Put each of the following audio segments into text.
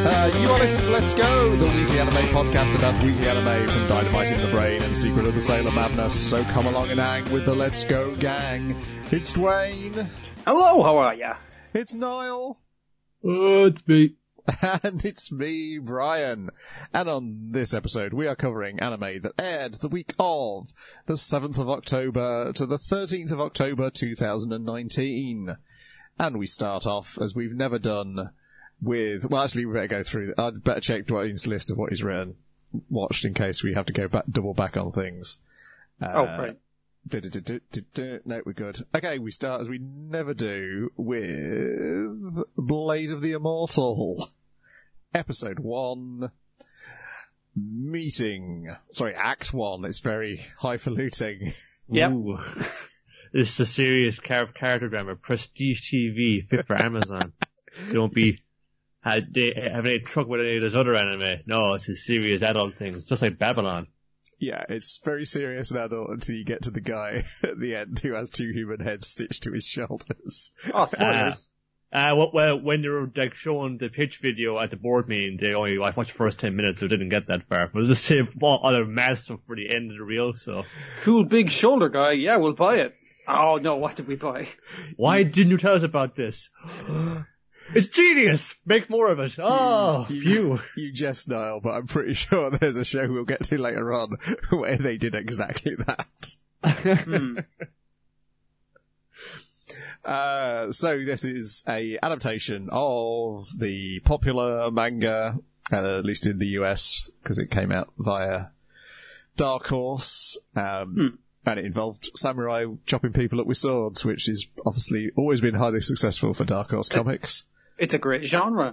You are listening to Let's Go, the weekly anime podcast about weekly anime from Dynamite in the Brain and Secret of the Sailor Madness. So come along and hang with the Let's Go gang. It's Dwayne. Hello, how are ya? It's Niall. Oh, it's me. And it's me, Brian. And on this episode, we are covering anime that aired the week of the 7th of October to the 13th of October 2019. And we start off, as we've never done, with... Well, actually, we better go through... I'd better check Dwayne's list of what he's watched in case we have to go back, double back on things. Right. No, we're good. Okay, we start, as we never do, with Blade of the Immortal. Episode 1, Meeting. Sorry, Act 1. It's very highfalutin. Yep. Ooh. This is a serious character drama. Prestige TV, fit for Amazon. Don't be having any trouble with any of this other anime. No, it's a serious adult thing. It's just like Babylon. Yeah, it's very serious and adult until you get to the guy at the end who has 2 human heads stitched to his shoulders. Oh, spoilers. Well, when they were like showing the pitch video at the board meeting, I watched the first 10 minutes, so I didn't get that far. But it was just saved all other mad stuff for the end of the reel, so. Cool big shoulder guy. Yeah, we'll buy it. Oh no, what did we buy? Why didn't you tell us about this? It's genius! Make more of it. Oh, phew. You jest, Niall, but I'm pretty sure there's a show we'll get to later on where they did exactly that. So this is a adaptation of the popular manga, at least in the US, because it came out via Dark Horse, and it involved samurai chopping people up with swords, which is obviously always been highly successful for Dark Horse Comics. It's a great genre.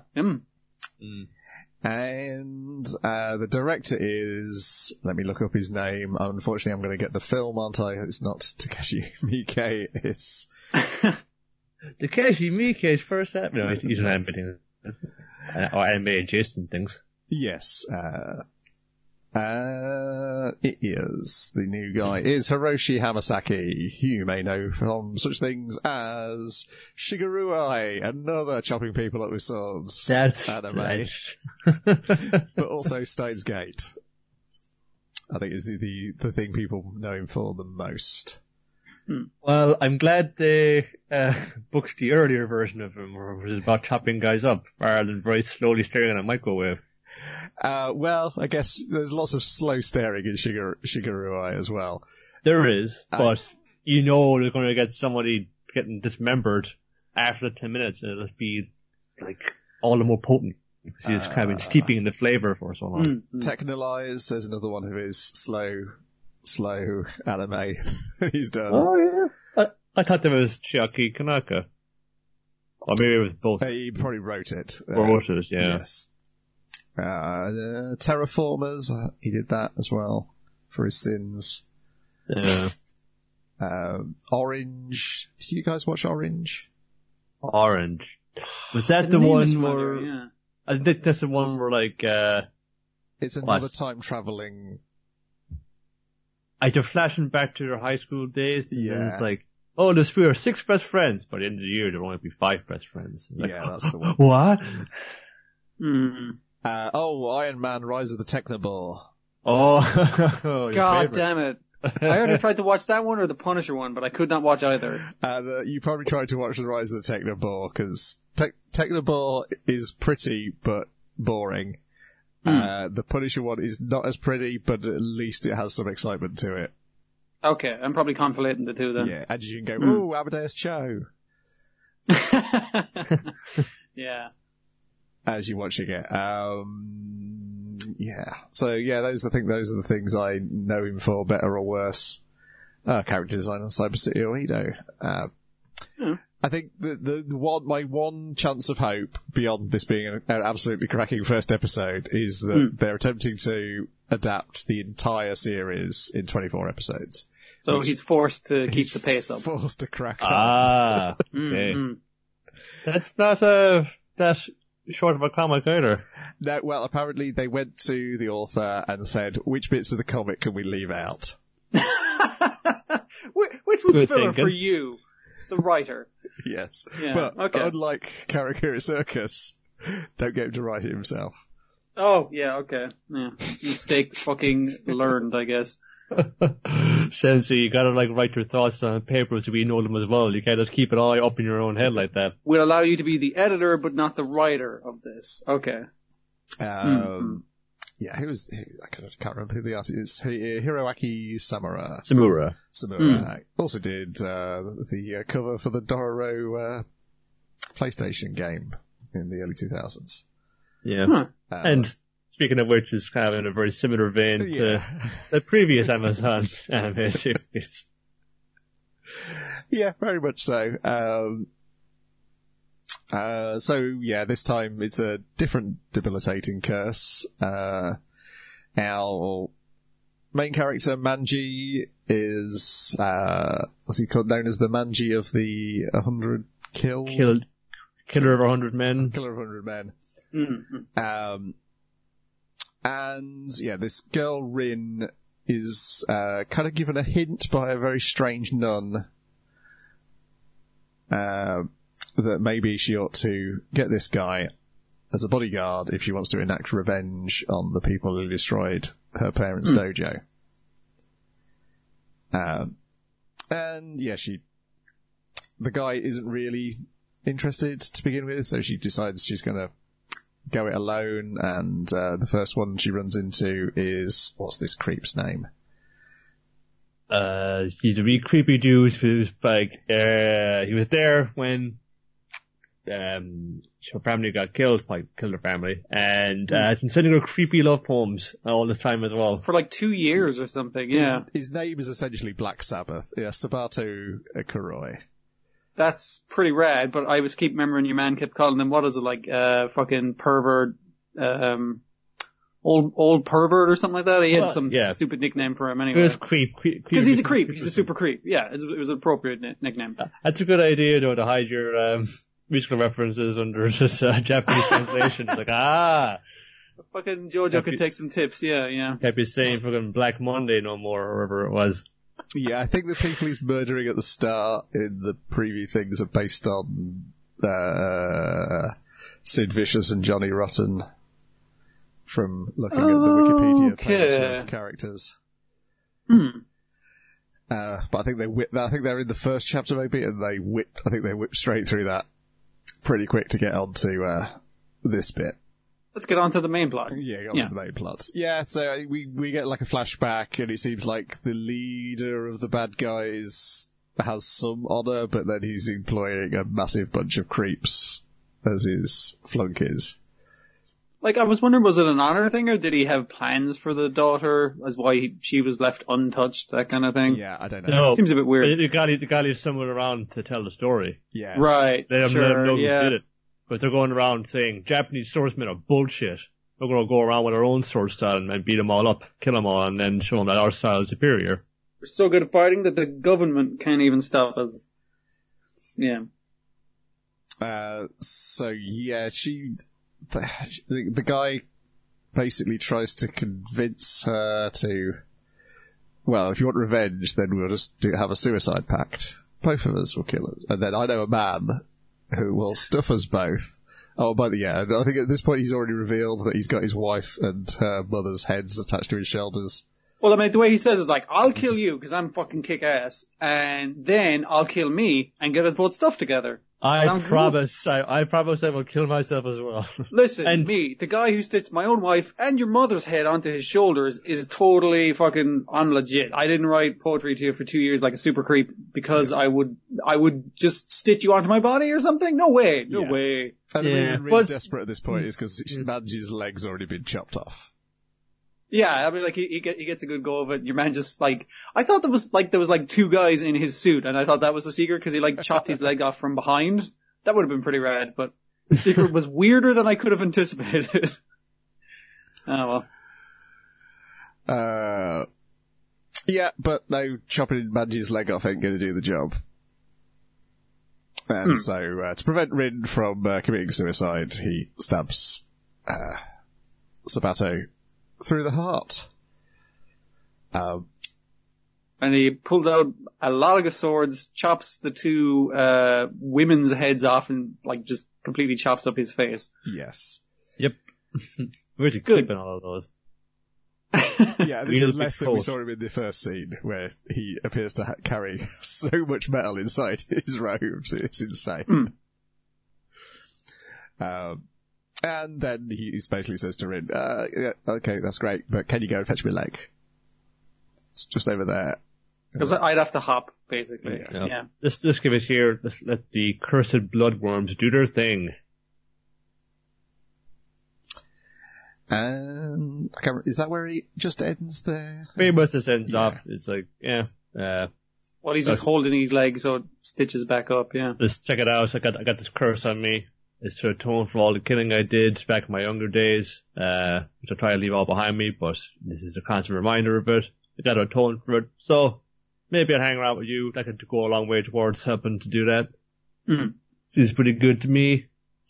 And the director is... Let me look up his name. Unfortunately, I'm going to get the film, aren't I? It's not Takeshi Miike. It's... Takeshi Miike's first no, he's an animating or anime adjacent things. Yes. It is. The new guy is Hiroshi Hamasaki, who you may know from such things as Shigeru, another chopping people up with swords That's anime, nice. but also Steins Gate. I think is the thing people know him for the most. Well, I'm glad they booked the earlier version of him, where it was about chopping guys up, rather than very slowly staring at a microwave. Well, I guess there's lots of slow staring in Shigeru as well. There is, but you know they're going to get somebody getting dismembered after the 10 minutes, and it'll be like all the more potent because he's kind of been steeping in the flavour for so long. Technolize, there's another one of his slow anime he's done. Oh yeah, I thought there was Chiaki Kanaka, or maybe it was both. He probably wrote it. Yeah. Yes. Terraformers, he did that as well for his sins. Yeah. Orange. Did you guys watch Orange? Orange. Was that the one where? Yeah. I think that's the one where like. It's another time traveling. They're flashing back to their high school days. And then it's like, oh, we are 6 best friends. By the end of the year, there'll only be 5 best friends. Like, yeah, that's the one. What? Iron Man: Rise of the Technobore. Oh, God damn it. I either tried to watch that one or the Punisher one, but I could not watch either. You probably tried to watch the Rise of the Technobore, because Technobore is pretty, but boring. The Punisher one is not as pretty, but at least it has some excitement to it. Okay, I'm probably conflating the two then. Yeah, and you can go, ooh, Amadeus Cho. Yeah. As you're watching it. Yeah. So, yeah, those are the things I know him for, better or worse. Character design on Cyber City Oedo. I think my one chance of hope, beyond this being an absolutely cracking first episode, is that they're attempting to adapt the entire series in 24 episodes. So he's forced to keep the pace up. Forced to crack on. Okay. That's not that's short of a comic either. No, well, apparently they went to the author and said, which bits of the comic can we leave out? Which was filler for you, the writer? Yes. Yeah, but okay. unlike Karakura Circus, Don't get him to write it himself. Oh, yeah, okay. Yeah. Mistake fucking learned, I guess. Sensei, you gotta write your thoughts on paper so we know them as well. You can't just keep it all up in your own head like that. We'll allow you to be the editor, but not the writer of this. Okay. Yeah, I can't remember who the artist is. Hiroaki Samura. Samura. Also did the cover for the Dororo PlayStation game in the early 2000s. Yeah. Huh. And speaking of which, is kind of in a very similar vein to the previous Amazon anime series. Yeah, very much so. This time it's a different debilitating curse. Our main character, Manji, is, what's he called, known as the Manji of the 100 Killer of 100 men. Killer of 100 men. Mm-hmm. And this girl, Rin, is, kind of given a hint by a very strange nun, that maybe she ought to get this guy as a bodyguard if she wants to enact revenge on the people who destroyed her parents' dojo. The guy isn't really interested to begin with, so she decides she's going to go it alone, and the first one she runs into is, what's this creep's name? He's a really creepy dude who's he was there when her family got killed, killed her family, and has been sending her creepy love poems all this time as well. For 2 years or something, yeah. His name is essentially Black Sabbath. Yeah, Sabato Kuroi. That's pretty rad, but I keep remembering your man kept calling him, what is it, fucking pervert, old pervert or something like that. He had some stupid nickname for him anyway. It was creep. Because he's a creep. He's a super creep. Yeah, it was an appropriate nickname. That's a good idea, though, to hide your musical references under this Japanese translation. It's fucking Jojo could take some tips, yeah. Can't be saying fucking Black Monday no more, or whatever it was. Yeah, I think the people he's murdering at the start in the preview things are based on Sid Vicious and Johnny Rotten from looking at the Wikipedia page of characters. But I think they're in the first chapter maybe, and they whip straight through that pretty quick to get onto this bit. Let's get on to the main plot. Yeah, get on to the main plot. Yeah, so we get a flashback, and it seems like the leader of the bad guys has some honor, but then he's employing a massive bunch of creeps as his flunkies. I was wondering, was it an honor thing, or did he have plans for the daughter as why she was left untouched, that kind of thing? Yeah, I don't know. No, seems a bit weird. The guy leaves someone around to tell the story. Yeah. Right, Let them know who did it. Because they're going around saying, Japanese swordsmen are bullshit. We're going to go around with our own sword style and beat them all up, kill them all, and then show them that our style is superior. We're so good at fighting that the government can't even stop us. Yeah. The guy basically tries to convince her to, well, if you want revenge, then we'll just have a suicide pact. Both of us will kill us. And then I know a man who will stuff us both. I think at this point he's already revealed that he's got his wife and her mother's heads attached to his shoulders. Well, I mean, the way he says is I'll kill you because I'm fucking kick-ass, and then I'll kill me and get us both stuff together. I promise I will kill myself as well. Listen, me, the guy who stitched my own wife and your mother's head onto his shoulders is totally fucking on legit. I didn't write poetry to you for 2 years like a super creep because I would just stitch you onto my body or something? No way. No way. And the reason Rin's desperate at this point is because Manji's leg's already been chopped off. Yeah, I mean, he gets a good go of it. Your man just, I thought there was 2 guys in his suit, and I thought that was the secret, because he, chopped his leg off from behind. That would have been pretty rad, but the secret was weirder than I could have anticipated. Oh, well. Yeah, but no, chopping Manji's leg off ain't gonna do the job. And so, to prevent Rin from committing suicide, he stabs Sabato through the heart. and he pulls out a lot of swords, chops the two women's heads off, and like just completely chops up his face. Yes. Yep. Where's he Good. keeping all of those? Yeah, this Real is less big than we coat. saw him in the first scene, where he appears to carry so much metal inside his robes. It's insane. And then he basically says to Rin, yeah, okay, that's great, but can you go and fetch me a leg? It's just over there. Because I'd have to hop, basically. Yeah. Yeah. Just give it here. Let's let the cursed bloodworms do their thing. And I can't remember, is that where he just ends there? Pretty much just ends Yeah. off. It's like, Well, he's just holding his leg so it stitches back up, yeah. let's check it out. I got this curse on me. It's to atone for all the killing I did back in my younger days, which I try to leave all behind me, but this is a constant reminder of it. I got to atone for it. So maybe I'll hang around with you. That could go a long way towards helping to do that. Seems pretty good to me.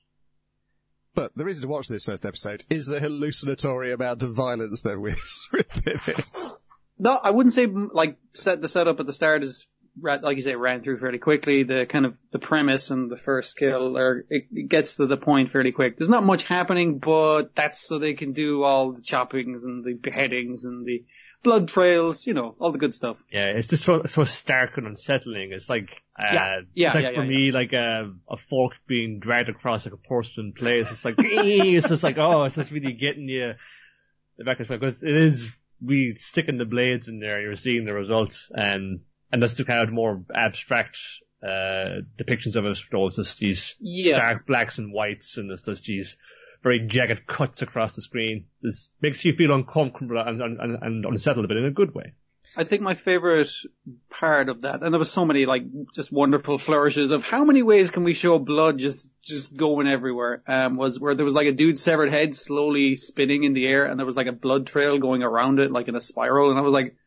But the reason to watch this first episode is the hallucinatory amount of violence there is within it. No, I wouldn't say like the setup at the start is like you say ran through fairly quickly. The kind of the premise and the first kill, or it gets to the point fairly quick. There's not much happening, but that's so they can do all the choppings and the beheadings and the blood trails, all the good stuff. Yeah, it's just so stark and unsettling. It's like, for me, like a fork being dragged across like a porcelain plate. It's like, it's just like, it's just really getting you the back of because it is we sticking the blades in there. You're seeing the results, and that's the kind of more abstract depictions of it. It's just these stark blacks and whites, and it's just these very jagged cuts across the screen. This makes you feel uncomfortable and unsettled a bit in a good way. I think my favorite part of that, and there was so many like just wonderful flourishes of how many ways can we show blood just going everywhere, was where there was like a dude's severed head slowly spinning in the air, and there was like a blood trail going around it like in a spiral, and I was like,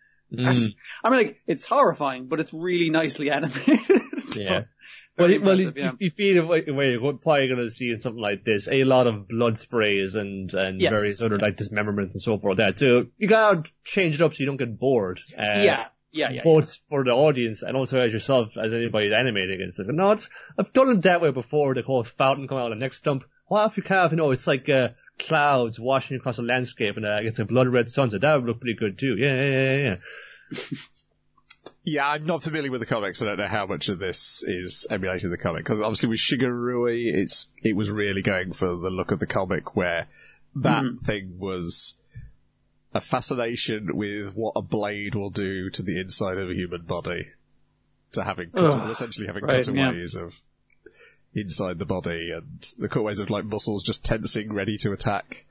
it's horrifying, but it's really nicely animated. So, yeah. very Well, impressive, yeah. you feel where you're probably going to see in something like this a lot of blood sprays and Yes. various other like dismemberments and so forth. That so you gotta change it up so you don't get bored. Yeah. Both for the audience and also as yourself, as anybody animating it. It's like, no, I've done it that way before. The whole fountain coming out of the next stump. What if you have, it's like clouds washing across a landscape and it's a blood red sunset. That would look pretty good too. Yeah. Yeah, I'm not familiar with the comics. I don't know how much of this is emulating the comic. Because obviously with Shigarui, it was really going for the look of the comic, where that thing was a fascination with what a blade will do to the inside of a human body. Essentially having cutaways of inside the body, and the cutaways of like muscles just tensing, ready to attack.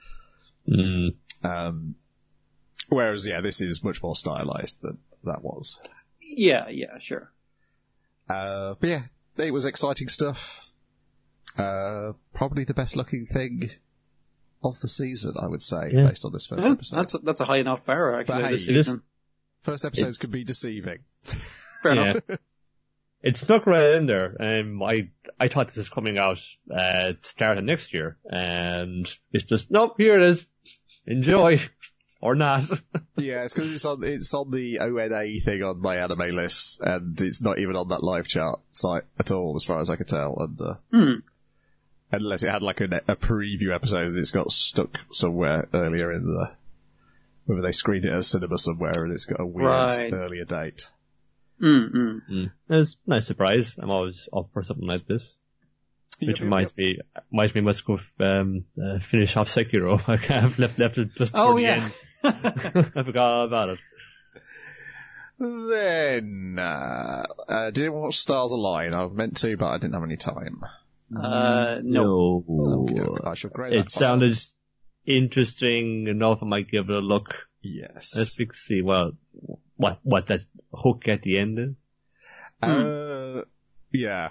Whereas, this is much more stylized than that was. Yeah, sure. But yeah, it was exciting stuff. Probably the best looking thing of the season, I would say, based on this first episode. That's a high enough bar, actually, But this hey, season. First episodes can be deceiving. Fair enough. It stuck right in there. I thought this was coming out start of next year, and it's just nope. Here it is. Enjoy or not. Yeah, it's because it's on the ONA thing on my anime list, and it's not even on that live chart site at all, as far as I can tell. And unless it had like a preview episode, it's got stuck somewhere earlier in whether they screened it at a cinema somewhere, and it's got a weird earlier date. It's a nice surprise. I'm always up for something like this. Which reminds me, must go finish off Sekiro. I've left it just for the end. I forgot all about it. Then, did anyone watch Stars Align? I meant to, but I didn't have any time. No. Okay, I shall grade that It sounded interesting enough. I might give it a look. Yes. Let's see. Well, what that hook at the end is. Yeah.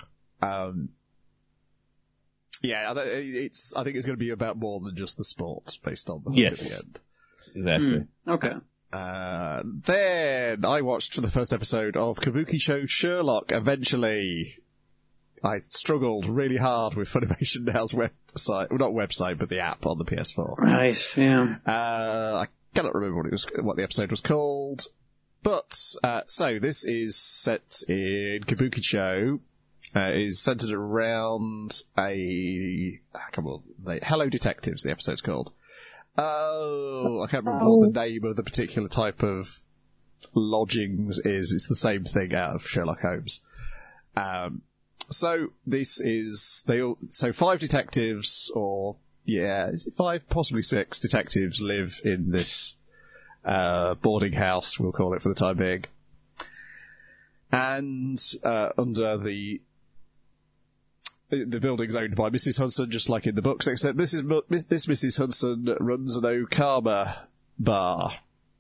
Yeah, I think it's going to be about more than just the sport, based on the hook at the end. Exactly. Okay. Then I watched the first episode of Kabuki Show Sherlock. Eventually, I struggled really hard with Funimation Now's website, well, not website, but the app on the PS4. Right. Yeah. I cannot remember what the episode was called. So this is set in Kabukicho, is centered around Hello Detectives, the episode's called. Oh, I can't remember what the name of the particular type of lodgings is. It's the same thing out of Sherlock Holmes. So this is, 5 detectives, or, is it 5, possibly 6 detectives live in this boarding house, we'll call it for the time being. And under the building's owned by Mrs. Hudson, just like in the books, except this Mrs. Hudson runs an Okama bar,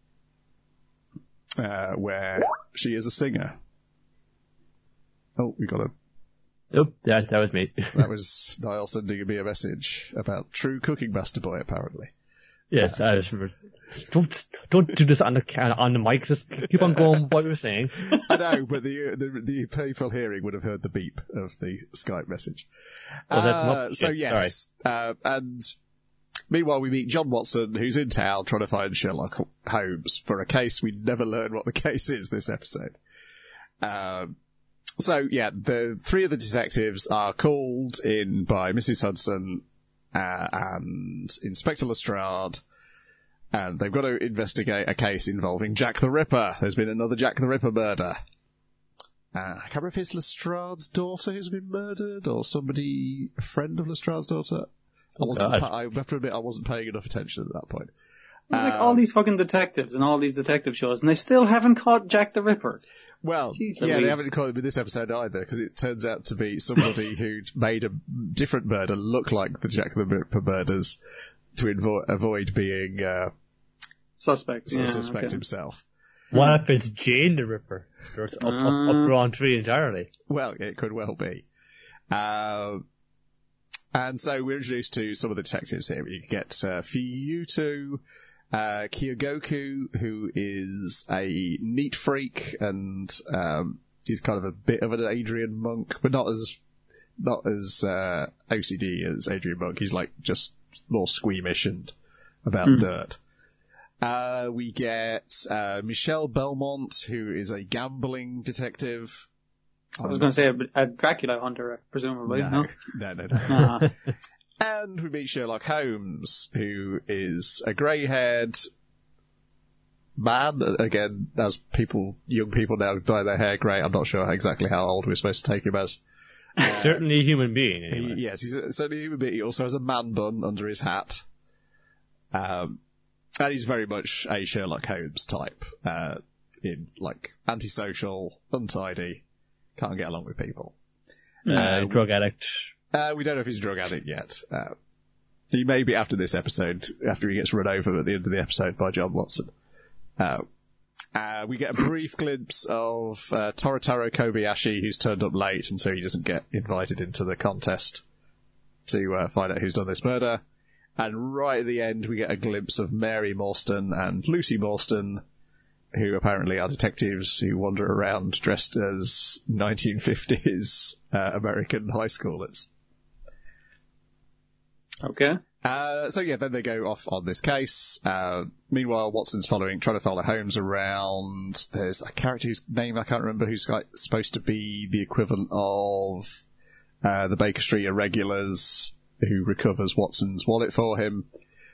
where she is a singer. Oh, we got a... Oh, yeah, that was me. That was Niall sending me a message about True Cooking Master Boy, apparently. Yes, I just remember. Don't do this on the mic. Just keep on going what you were saying. I know, but the people hearing would have heard the beep of the Skype message. So yes, and meanwhile we meet John Watson, who's in town trying to find Sherlock Holmes for a case we never learn what the case is this episode. The 3 of the detectives are called in by Mrs. Hudson and Inspector Lestrade, and they've got to investigate a case involving Jack the Ripper. There's been another Jack the Ripper murder. I can't remember if it's Lestrade's daughter who's been murdered, or somebody, a friend of Lestrade's daughter. I have to admit, I wasn't paying enough attention at that point. Like all these fucking detectives and all these detective shows, and they still haven't caught Jack the Ripper. Well, they haven't caught him in this episode either, because it turns out to be somebody who'd made a different murder look like the Jack the Ripper murders to avoid being suspect himself. What if it's Jane the Ripper? So it's up on 3 entirely. Well, it could well be. And so we're introduced to some of the detectives here. You get Fuyuto Kyogoku, who is a neat freak, and he's kind of a bit of an Adrian Monk, but not as OCD as Adrian Monk. He's like just more squeamish and about dirt. We get Michelle Belmont, who is a gambling detective. I was going to say a Dracula hunter, presumably. No. Uh-huh. And we meet Sherlock Holmes, who is a grey-haired man. Again, as young people now dye their hair grey, I'm not sure exactly how old we're supposed to take him as. Certainly a human being, anyway. Yes, he's certainly a human being. He also has a man bun under his hat. And he's very much a Sherlock Holmes type. In, like, antisocial, untidy, can't get along with people. Drug addict. We don't know if he's a drug addict yet. He may be after this episode, after he gets run over at the end of the episode by John Watson. We get a brief glimpse of Toritaro Kobayashi, who's turned up late, and so he doesn't get invited into the contest to find out who's done this murder. And right at the end, we get a glimpse of Mary Morstan and Lucy Morstan, who apparently are detectives who wander around dressed as 1950s American high schoolers. Okay. Then they go off on this case. Meanwhile, Watson's trying to follow Holmes around. There's a character whose name I can't remember, who's supposed to be the equivalent of the Baker Street Irregulars, who recovers Watson's wallet for him.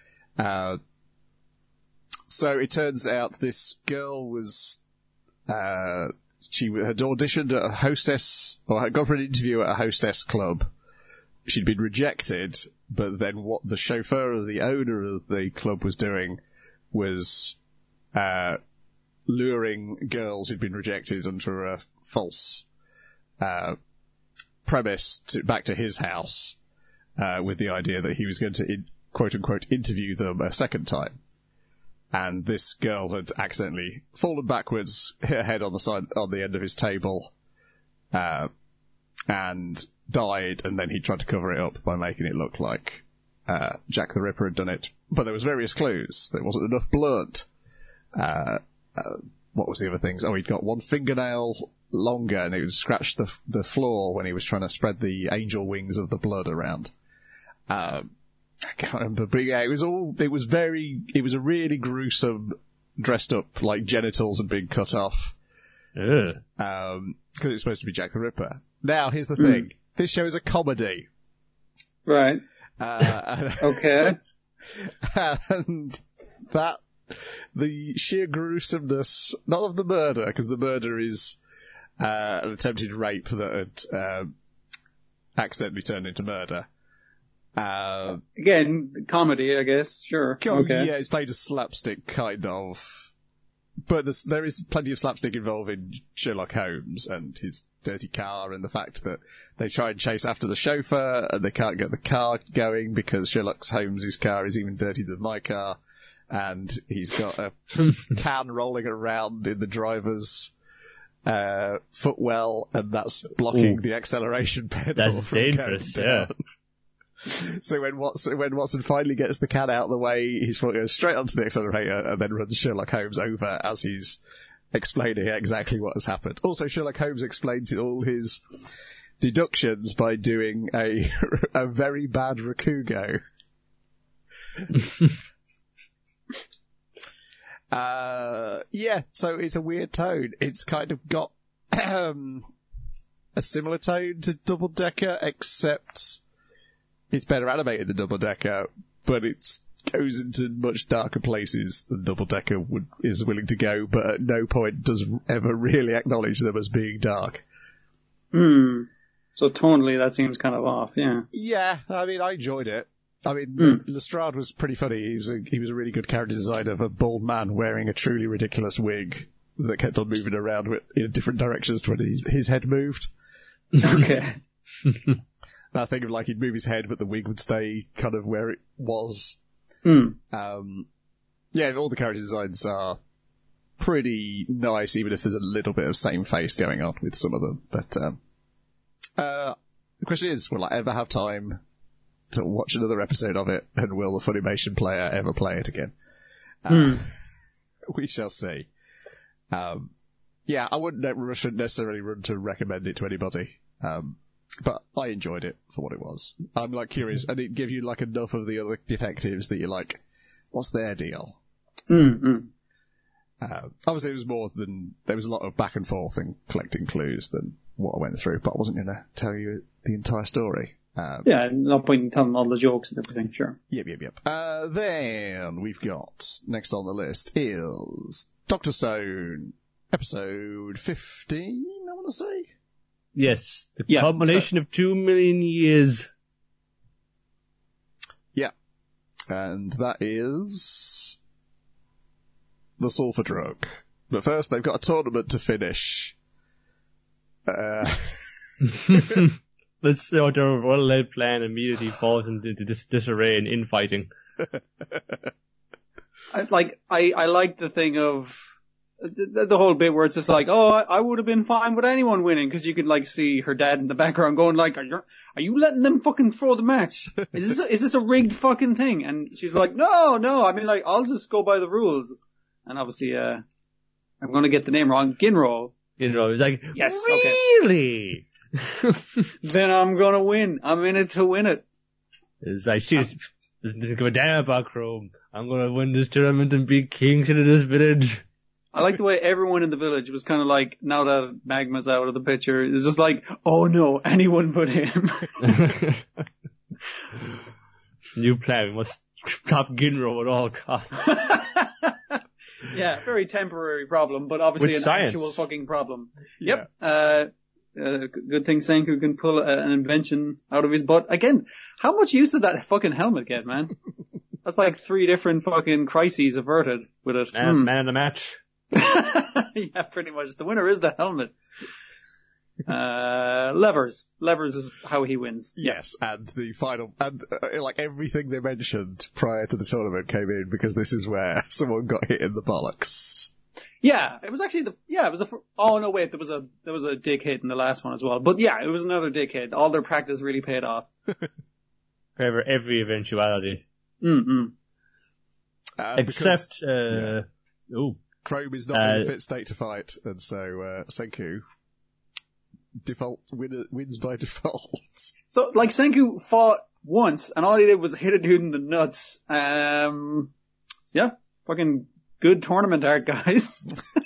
So it turns out this girl was, she had auditioned at a hostess, or had gone for an interview at a hostess club. She'd been rejected, but then what the chauffeur or the owner of the club was doing was luring girls who'd been rejected under a false premise back to his house with the idea that he was going to, quote-unquote, interview them a second time. And this girl had accidentally fallen backwards, hit her head on the end of his table, and died, and then he tried to cover it up by making it look like Jack the Ripper had done it. But there was various clues. There wasn't enough blood. What was the other things? Oh, he'd got one fingernail longer, and it would scratch the floor when he was trying to spread the angel wings of the blood around. I can't remember, but yeah, it was a really gruesome dressed up like genitals had been cut off. Ugh. Because it's supposed to be Jack the Ripper. Now, here's the thing. This show is a comedy. Right. Okay. And the sheer gruesomeness, not of the murder, because the murder is an attempted rape that had accidentally turned into murder. Again, comedy, I guess. Sure. Okay. Yeah, it's played a slapstick kind of. But there is plenty of slapstick involving Sherlock Holmes and his dirty car and the fact that they try and chase after the chauffeur and they can't get the car going because Sherlock Holmes' car is even dirtier than my car. And he's got a can rolling around in the driver's footwell, and that's blocking the acceleration pedal. That's from dangerous, going down. So when Watson finally gets the can out of the way, his foot goes straight onto the accelerator and then runs Sherlock Holmes over as he's explaining exactly what has happened. Also, Sherlock Holmes explains all his deductions by doing a very bad Rakugo. Yeah, so it's a weird tone. It's kind of got a similar tone to Double Decker, except it's better animated than Double Decker, but it goes into much darker places than Double Decker is willing to go, but at no point does ever really acknowledge them as being dark. So tonally, that seems kind of off, yeah. Yeah, I mean, I enjoyed it. I mean, Lestrade was pretty funny. He was a really good character designer of a bald man wearing a truly ridiculous wig that kept on moving around in different directions when his head moved. Okay. That thing of like he'd move his head, but the wig would stay kind of where it was. Yeah, all the character designs are pretty nice, even if there's a little bit of same face going on with some of them. But the question is, will I ever have time to watch another episode of it, and will the Funimation player ever play it again? We shall see. Yeah, I shouldn't necessarily run to recommend it to anybody, but I enjoyed it for what it was. I'm like curious, and it gave you like enough of the other detectives that you're like, what's their deal? Obviously, there was a lot of back and forth and collecting clues than what I went through, but I wasn't going to tell you the entire story. Yeah, no point in telling all the jokes and everything, sure. Yep. Then we've got, next on the list is Dr. Stone, episode 15, I want to say? Yes, the culmination of 2 million years. Yeah. And that is the sulfur drug. But first, they've got a tournament to finish. Let's say their well-laid plan immediately falls into disarray and infighting. I like the thing of the whole bit where it's just like, oh, I would have been fine with anyone winning, because you could like see her dad in the background going like, are you letting them fucking throw the match? Is this a rigged fucking thing? And she's like, no, I mean like, I'll just go by the rules. And obviously, I'm going to get the name wrong, Ginro. Ginro is like, yes, really? Okay. Then I'm going to win. I'm in it to win it. It's like, this is going down back room. I'm going to win this tournament and be king to this village. I like the way everyone in the village was kind of like, now that Magma's out of the picture, it's just like, oh no, anyone but him. New plan, we must stop Ginro at all costs. Yeah, very temporary problem, but obviously With an science. actual fucking problem. Yeah. Yep. Good thing Senku can pull an invention out of his butt. Again, how much use did that fucking helmet get, man? That's like 3 different fucking crises averted with it. Man of the match. Yeah, pretty much. The winner is the helmet. Levers. Levers is how he wins. Yes, and the final, and like everything they mentioned prior to the tournament came in because this is where someone got hit in the bollocks. Yeah, it was actually oh no, wait, there was a dick hit in the last one as well. But yeah, it was another dick hit. All their practice really paid off. For every eventuality. Except, Chrome is not in a fit state to fight, and so Senku wins by default. So, like, Senku fought once, and all he did was hit a dude in the nuts. Yeah, fucking good tournament art, guys.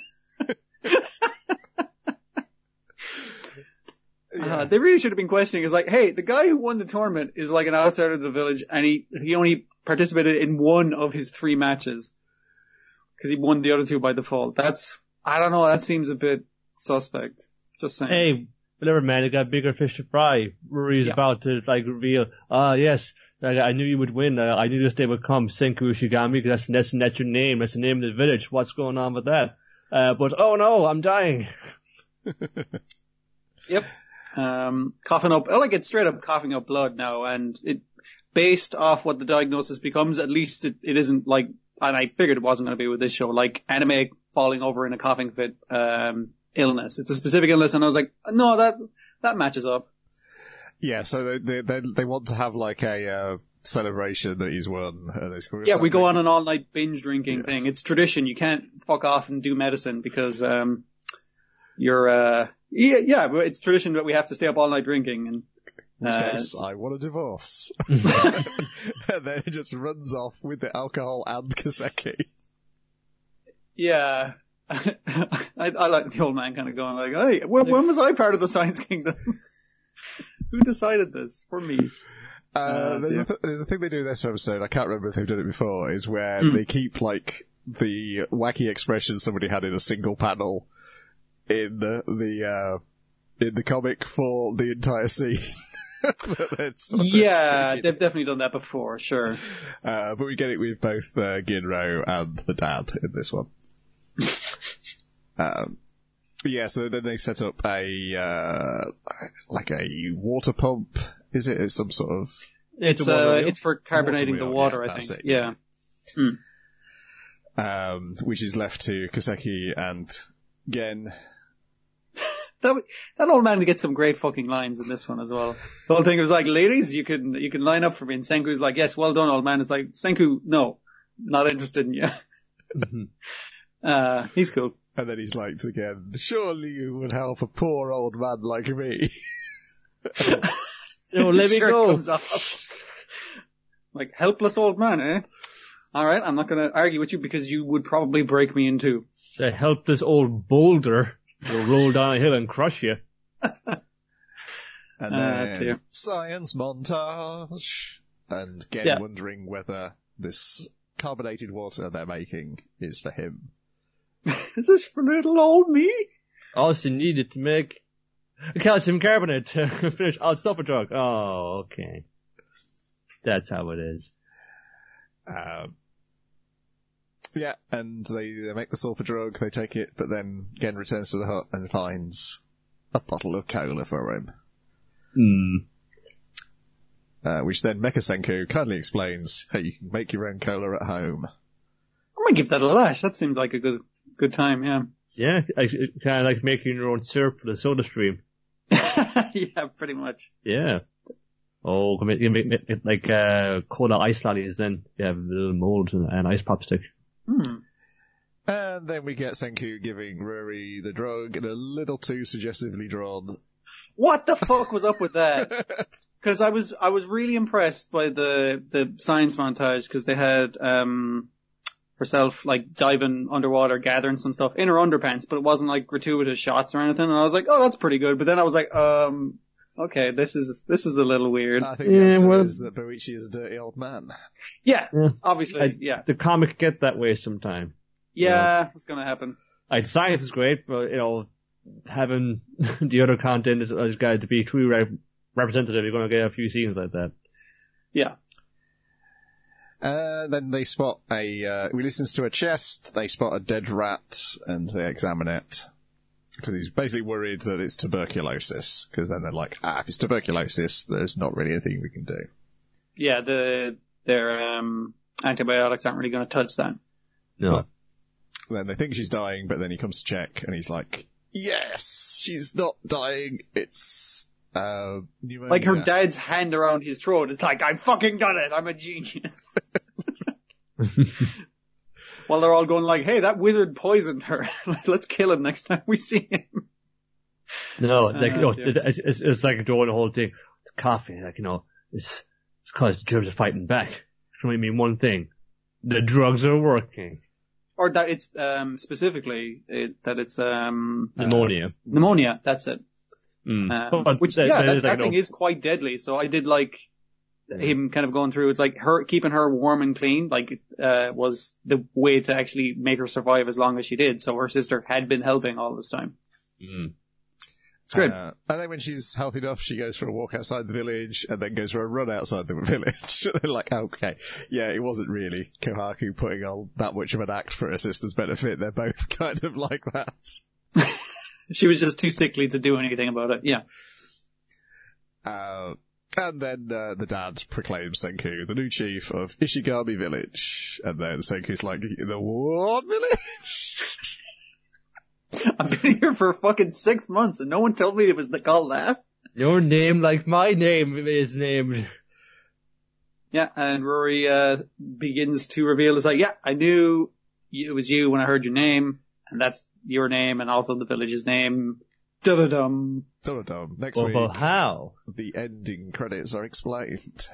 They really should have been questioning. It's like, hey, the guy who won the tournament is like an outsider of the village, and he only participated in one of his 3 matches because he won the other 2 by default. I don't know. That seems a bit suspect. Just saying. Hey, whatever, man. You got bigger fish to fry. Rory's about to like reveal. Yes, I knew you would win. I knew this day would come. Senku Ushigami, because that's your name. That's the name of the village. What's going on with that? But oh no, I'm dying. Yep. Coughing up, it's straight up coughing up blood now, and it, based off what the diagnosis becomes, at least it isn't like, and I figured it wasn't going to be with this show, like anime falling over in a coughing fit, illness. It's a specific illness, and I was like, no, that matches up. Yeah, so they want to have like a celebration that he's won. Yeah, we go on an all-night binge drinking thing. It's tradition. You can't fuck off and do medicine because, it's tradition that we have to stay up all night drinking. And in which case, I want a divorce. And then it just runs off with the alcohol and Kaseki. Yeah. I like the old man kind of going like, hey, when was I part of the Science Kingdom? Who decided this for me? There's a thing they do in this episode, I can't remember if they've done it before, is where they keep like the wacky expression somebody had in a single panel in the comic for the entire scene. Yeah, they've definitely done that before, sure. But we get it with both Ginro and the dad in this one. Yeah, so then they set up a water pump. Is it? It's some sort of... It's for carbonating the water, I think. Yeah. Which is left to Kaseki and Gen. That old man gets some great fucking lines in this one as well. The whole thing was like, ladies, you can line up for me. And Senku's like, yes, well done, old man. It's like, Senku, no, not interested in you. He's cool. And then he's like, again, surely you would help a poor old man like me. Let me go. Like, helpless old man, eh? Alright, I'm not gonna argue with you because you would probably break me in two. The helpless old boulder will roll down a hill and crush you. And then science montage. And again, wondering whether this carbonated water they're making is for him. Is this for little old me? Also needed to make a calcium carbonate to finish our supper drug. Oh, okay. That's how it is. Yeah, and they make the sulfur drug, they take it, but then Gen returns to the hut and finds a bottle of cola for him. Which then Mecha Senku kindly explains, hey, you can make your own cola at home. I'm gonna give that a lash. That seems like a good time, yeah. Yeah, kind of like making your own syrup for the soda stream. Yeah, pretty much. Yeah. Oh, you make like cola ice lollies, then you have a little mold and an ice pop stick. And then we get Senku giving Rory the drug in a little too suggestively drawn. What the fuck was up with that? Because I was really impressed by the science montage, because they had herself like diving underwater, gathering some stuff in her underpants, but it wasn't like gratuitous shots or anything. And I was like, oh, that's pretty good. But then I was like, okay, this is a little weird. I think the answer is that Boichi is a dirty old man. Yeah, obviously, yeah. The comic get that way sometime. Yeah, it's gonna happen. Science is great, but, having the other content is going to be true representative, you're going to get a few scenes like that. Yeah. Then they spot he listens to a chest, they spot a dead rat, and they examine it. Because he's basically worried that it's tuberculosis. Because then they're like, if it's tuberculosis, there's not really anything we can do. Yeah, their antibiotics aren't really going to touch that. No. But then they think she's dying, but then he comes to check, and he's like, yes, she's not dying, it's pneumonia. Like her dad's hand around his throat. It's like, I've fucking done it, I'm a genius. While they're all going like, hey, that wizard poisoned her. Let's kill him next time we see him. No, it's like doing the whole thing. The coffee, it's because the germs are fighting back. It can only mean one thing. The drugs are working. or that it's specifically that it's pneumonia. That's it. But Which that thing is quite deadly. So I did like him kind of going through. It's like her keeping her warm and clean, like was the way to actually make her survive as long as she did. So her sister had been helping all this time. It's good. And then when she's healthy enough, she goes for a walk outside the village and then goes for a run outside the village. They're like, okay, yeah, it wasn't really Kohaku putting on that much of an act for her sister's benefit. They're both kind of like that. She was just too sickly to do anything about it. Yeah. And then the dad proclaims Senku the new chief of Ishigami Village. And then Senku's like, the what village? I've been here for fucking 6 months and no one told me it was called that. Your name like my name is named. Yeah, and Rory begins to reveal, it's like, yeah, I knew it was you when I heard your name, and that's your name and also the village's name. Da-da-dum. Da-da-dum. Next week, How? The ending credits are explained.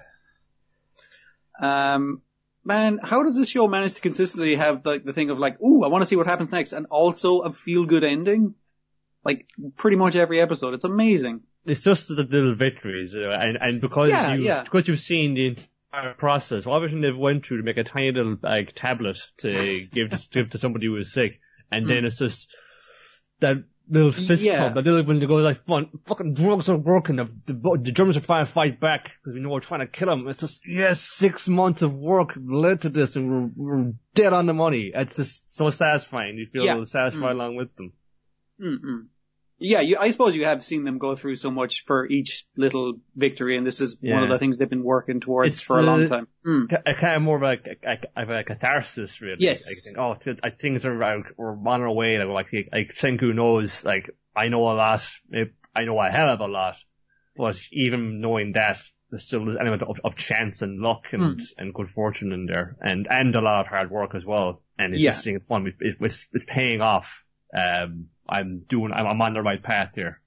Man, how does this show manage to consistently have the thing of like, ooh, I want to see what happens next, and also a feel-good ending? Like, pretty much every episode. It's amazing. It's just the little victories, and because because you've seen the entire process, everything they've went through to make a tiny little like tablet to give to somebody who is sick, and then it's just that little fist pump, that little when they go like, fucking drugs are working, the Germans are trying to fight back because we know we're trying to kill them. It's just 6 months of work led to this, and we're dead on the money. It's just so satisfying. You feel satisfied along with them. Mm-mm. Yeah, I suppose you have seen them go through so much for each little victory, and this is one of the things they've been working towards for a long time. Kind of more of a catharsis, really. Yes. Like, things are we're on our way. Like Senku knows, like, I know a lot. I know a hell of a lot. But even knowing that, there's still an element of chance and luck and good fortune in there, and a lot of hard work as well. And it's just seeing fun. It's paying off. I'm on the right path here.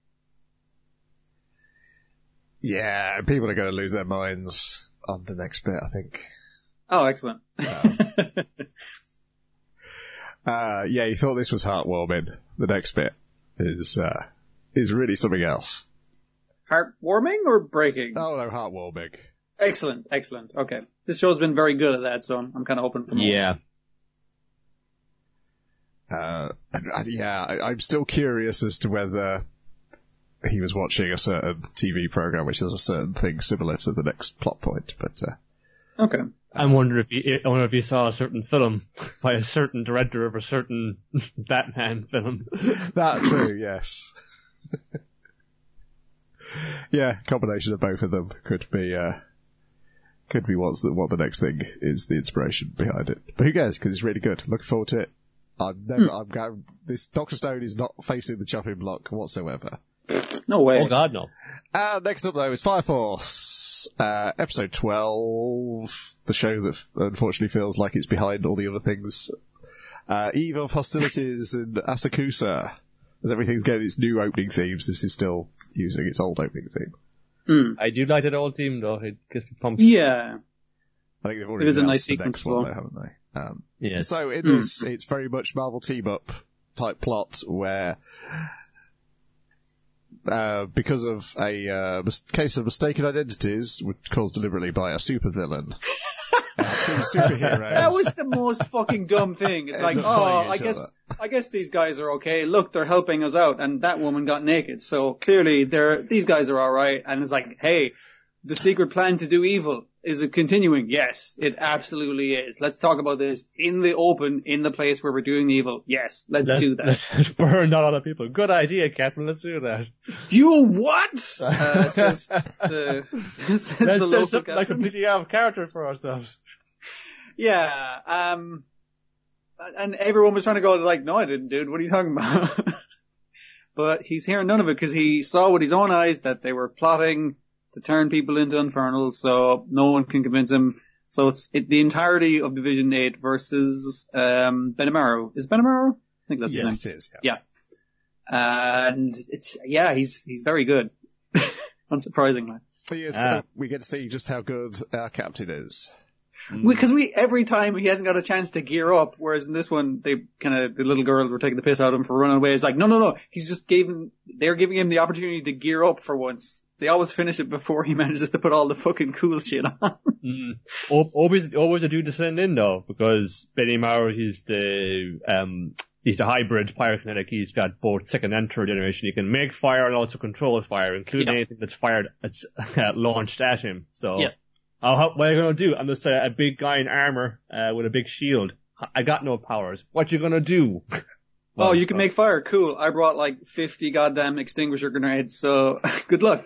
Yeah, people are going to lose their minds on the next bit, I think. Oh, excellent. You thought this was heartwarming. The next bit is really something else. Heartwarming or breaking? Oh, no, heartwarming. Excellent. Okay. This show's been very good at that, so I'm kind of hoping for more. Yeah. I'm still curious as to whether he was watching a certain TV program which has a certain thing similar to the next plot point, but okay. I wonder if you saw a certain film by a certain director of a certain Batman film. That's true, yes. Yeah, combination of both of them could be what the next thing is, the inspiration behind it. But who cares? Because it's really good. Looking forward to it. This Dr. Stone is not facing the chopping block whatsoever. No way. Oh God, no. Next up though is Fire Force, episode 12, the show that unfortunately feels like it's behind all the other things. Eve of hostilities in Asakusa. As everything's getting its new opening themes, this is still using its old opening theme. I do like that old theme though. It gets me pumped. Yeah. I think they've already announced a nice the next sequence one, though, haven't they? Yes. So in this, it's very much Marvel team-up type plot where, because of a case of mistaken identities, which caused deliberately by a supervillain, two superheroes. That was the most fucking dumb thing. It's like, I guess these guys are okay. Look, they're helping us out, and that woman got naked, so clearly these guys are alright. And it's like, hey, the secret plan to do evil. Is it continuing? Yes, it absolutely is. Let's talk about this in the open, in the place where we're doing evil. Yes, let's do that. Let's burn a lot of people. Good idea, Captain. Let's do that. You what? Says the local something like completely out of character for ourselves. Yeah, and everyone was trying to go like, no, I didn't, dude. What are you talking about? But he's hearing none of it because he saw with his own eyes that they were plotting to turn people into infernals, so no one can convince him. So it's the entirety of Division 8 versus Benimaru. Is Benimaru? I think that's his name. Yes, it is. Yeah. And he's very good. Unsurprisingly. We get to see just how good our captain is. Because every time he hasn't got a chance to gear up, whereas in this one, the little girls were taking the piss out of him for running away. It's like, no, they're giving him the opportunity to gear up for once. They always finish it before he manages to put all the fucking cool shit on. Always a dude to send in though, because Benny Maurer, he's the hybrid pyrokinetic. He's got both second and third generation. He can make fire and also control fire, including anything that's fired, that's launched at him. So, what are you gonna do? I'm just a big guy in armor, with a big shield. I got no powers. What you gonna do? Well, you can make fire. Cool. I brought like 50 goddamn extinguisher grenades, so good luck.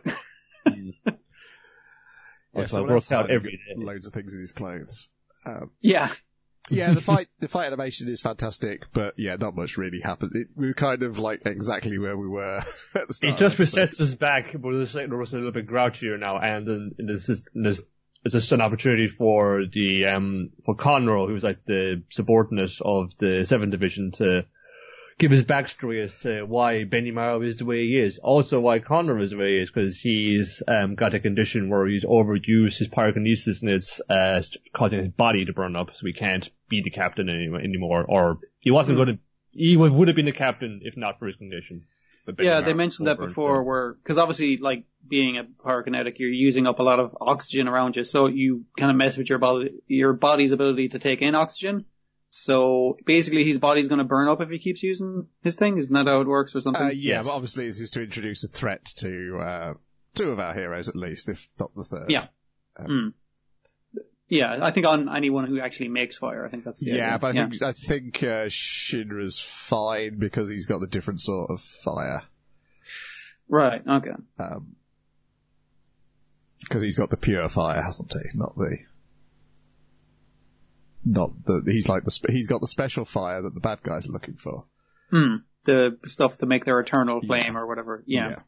So it works out every day. Loads of things in his clothes. Yeah, the fight animation is fantastic, but not much really happened. We were kind of like exactly where we were at the start. It just resets us back, but it's like we're a little bit grouchier now, and then there's just an opportunity for for Conroe, who's like the subordinate of the 7th Division, to give his backstory as to why Benny Maurer is the way he is. Also why Conroe is the way he is, because he's got a condition where he's overused his pyrokinesis and it's causing his body to burn up, so he can't be the captain anymore. Or he wasn't going to, he would have been the captain if not for his condition. Yeah, they mentioned that before, because obviously, like, being a pyrokinetic, you're using up a lot of oxygen around you, so you kind of mess with your body's ability to take in oxygen. So basically his body's going to burn up if he keeps using his thing. Isn't that how it works or something? Yes. But obviously this is to introduce a threat to two of our heroes at least, if not the third. Yeah. Yeah, I think on anyone who actually makes fire. I think that's the idea. But I think Shinra's fine because he's got a different sort of fire. Right, okay. Because he's got the pure fire, hasn't he? He's got the special fire that the bad guys are looking for. The stuff to make their eternal flame or whatever. Yeah.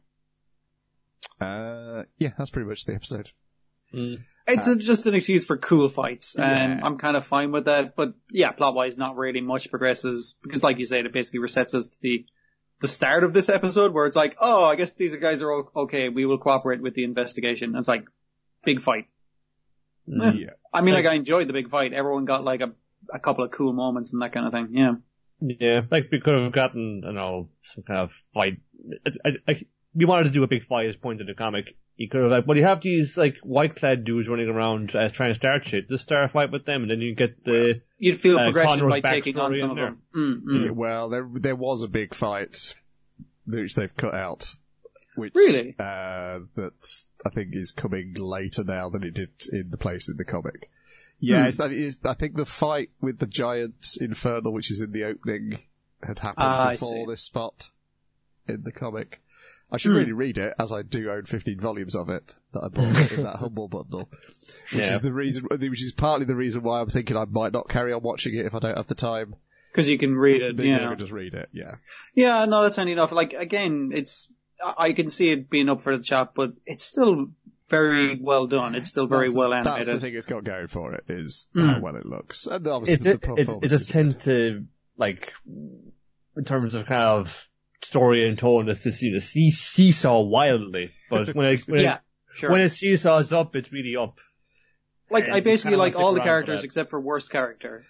That's pretty much the episode. It's just an excuse for cool fights, and I'm kind of fine with that. But plot-wise, not really much progresses, because like you said, it basically resets us to the start of this episode, where it's like, oh, I guess these guys are okay, we will cooperate with the investigation. And it's like, big fight. Yeah. I mean, I enjoyed the big fight. Everyone got like a couple of cool moments and that kind of thing. Yeah. Yeah, like we could have gotten, some kind of fight. We wanted to do a big fight as point in the comic. You could have you have these like white-clad dudes running around trying to start shit. Just start a fight with them, and then you get you'd feel progression Conroe's by taking on some of them. Yeah, well, there was a big fight which they've cut out. Which, really? That I think is coming later now than it did in the place in the comic. Yeah, I think the fight with the giant infernal, which is in the opening, had happened before this spot in the comic. I should really read it, as I do own 15 volumes of it that I bought in that Humble bundle, which is partly the reason why I'm thinking I might not carry on watching it if I don't have the time. Because you can read it, I can just read it, yeah. Yeah, no, that's handy enough. Like, again, I can see it being up for the chat, but it's still very well done. It's still very well animated. That's the thing it's got going for it, is how well it looks. And obviously it just tends to, like, in terms of kind of story and tone, it's just, seesaw wildly. But when it seesaws up, it's really up. Like, I basically like all the characters except for worst character.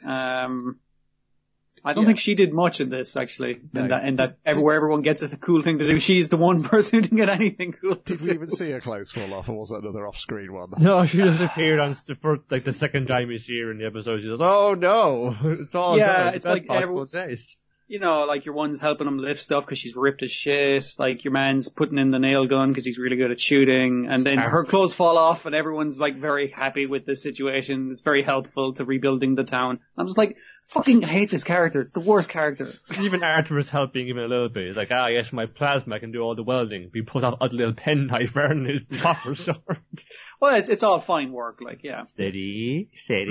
I don't think she did much in this, actually. In that everywhere everyone gets a cool thing to do, she's the one person who didn't get anything cool to do. Did we even see her clothes fall off, or was that another off-screen one? No, she just appeared on the second time you see her in the episode. She goes, "Oh no, it's all done. It's like possible taste." Like your one's helping him lift stuff because she's ripped as shit. Like your man's putting in the nail gun because he's really good at shooting. And then her clothes fall off and everyone's like very happy with this situation. It's very helpful to rebuilding the town. I'm just like, fucking hate this character. It's the worst character. Even Arthur is helping even a little bit. He's like, yes, my plasma can do all the welding. He pulls out a little penknife wearing his proper sword. Well, it's all fine work, like, yeah. Steady.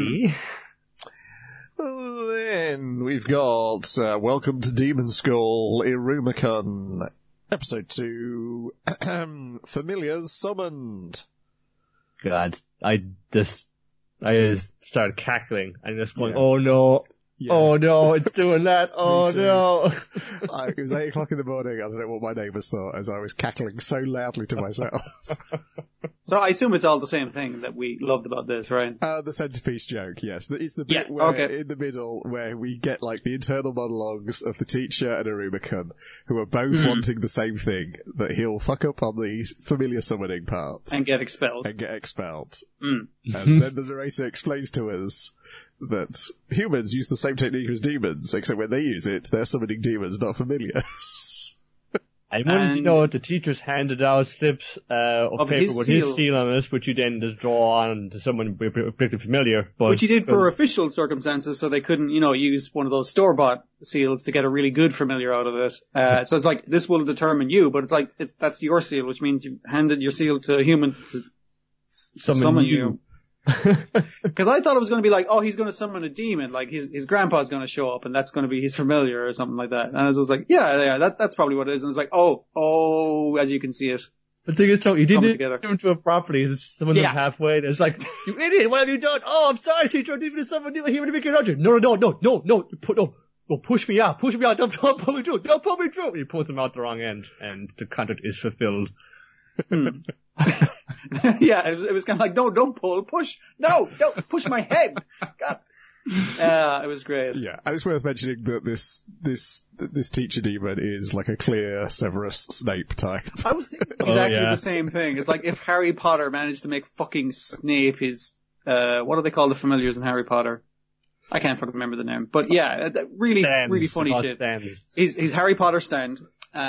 Then we've got Welcome to Demon Skull, Irumicon, Episode 2, Familiars Summoned. God, I just started cackling and just going, oh no. Yeah. Oh no, it's doing that. Oh too. no. It was 8 o'clock in the morning. I don't know what my neighbours thought as I was cackling so loudly to myself. So I assume it's all the same thing that we loved about this, right? The centerpiece joke, yes. It's the bit Yeah, where, okay. in the middle where we get like the internal monologues of the teacher and Arumacun, who are both wanting the same thing, that he'll fuck up on the familiar summoning part And get expelled. and get expelled. Mm. And then the narrator explains to us that humans use the same technique as demons, except when they use it, they're summoning demons, not familiars. I wanted to know if the teachers handed out slips of paper his with seal. his seal on it, which you then just draw on to someone particularly familiar. But Which he did for official circumstances, so they couldn't, use one of those store-bought seals to get a really good familiar out of it. So it's like, this will determine you, but it's like, that's your seal, which means you handed your seal to a human to summon you. Because I thought it was going to be like, oh, he's going to summon a demon, like his grandpa's going to show up, and that's going to be his familiar or something like that. And I was just like, yeah, that's probably what it is. And it's like, oh, as you can see it. the thing is, you didn't together. give him to a property. There's someone Yeah. halfway. And it's like, you idiot! What have you done? Oh, I'm sorry, teacher. I didn't even summon you here to make it out. No, push me out. Don't pull me through. Don't pull me through. He pulls him out the wrong end, and the contract is fulfilled. Yeah, it was kind of like, no, don't pull, push, no, push my head. God. It was great. Yeah, and it's worth mentioning that this teacher demon is like a clear Severus Snape type. I was thinking exactly yeah. the same thing. It's like if Harry Potter managed to make fucking Snape his, what do they call the familiars in Harry Potter? I can't fucking remember the name, but yeah, really, Stands. really funny About shit. stands. He's Harry Potter stand.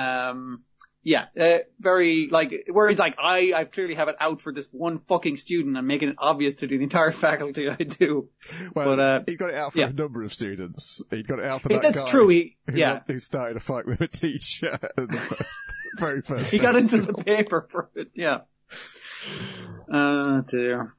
Very, like, where he's like, I clearly have it out for this one fucking student. I'm making it obvious to the entire faculty I do. Well, But, he got it out for yeah. a number of students. He got it out for that That's guy true, who started a fight with a teacher at the very first He got into episode. the paper for it, yeah. Dear.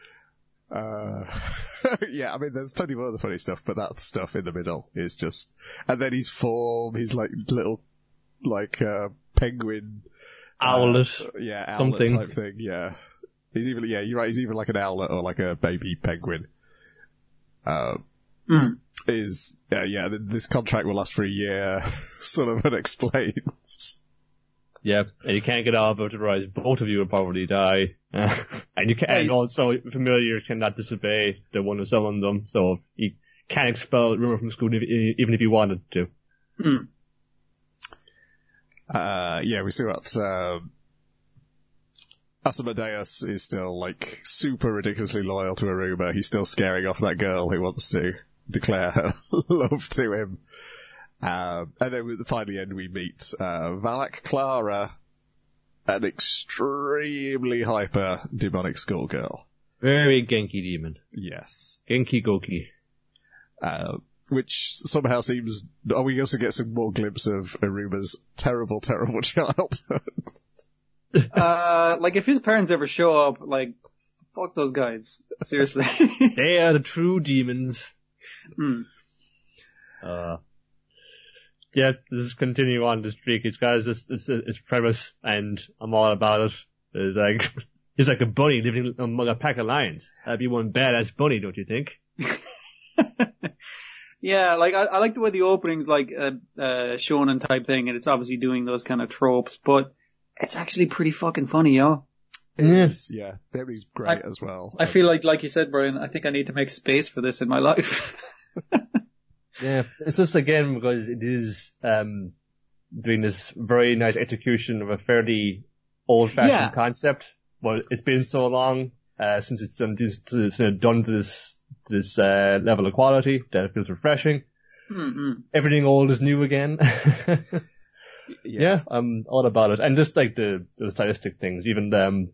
Yeah, I mean, there's plenty of other funny stuff, but that stuff in the middle is just, and then his form, his like little, like, penguin. Owlet. Yeah, owlet Something. type thing, yeah. He's even, yeah, you're right, he's even like an owlet or like a baby penguin. This contract will last for a year, sort of unexplained. Yeah, and you can't get out of it, otherwise both of you will probably die. And you can, and also familiar cannot disobey the one who summoned them, so you can't expel Rumor from school even if you wanted to. We see that Asmodeus is still like super ridiculously loyal to Aruba. He's still scaring off that girl who wants to declare her love to him. And then at the final end we meet Valak Clara, an extremely hyper demonic schoolgirl. Very Genki demon. Yes. Genki Goki. Which somehow seems... Oh, we also get some more glimpse of Aruba's terrible, terrible childhood. Like if his parents ever show up, like, fuck those guys. Seriously. They are the true demons. Yeah, this is continue on the streak. It's got its premise, and I'm all about it. It's like, he's like a bunny living among a pack of lions. That'd be one badass bunny, don't you think? Yeah, like I like the way the opening's like a shonen type thing, and it's obviously doing those kind of tropes, but it's actually pretty fucking funny, yo. Yes, yeah. Barry's great as well. I feel like you said, Brian, I think I need to make space for this in my life. Yeah, it's just again because it is doing this very nice execution of a fairly old-fashioned concept. But it's been so long since it's done to this level of quality that it feels refreshing. Mm-hmm. Everything old is new again. Yeah, I'm all about it. And just like the stylistic things, even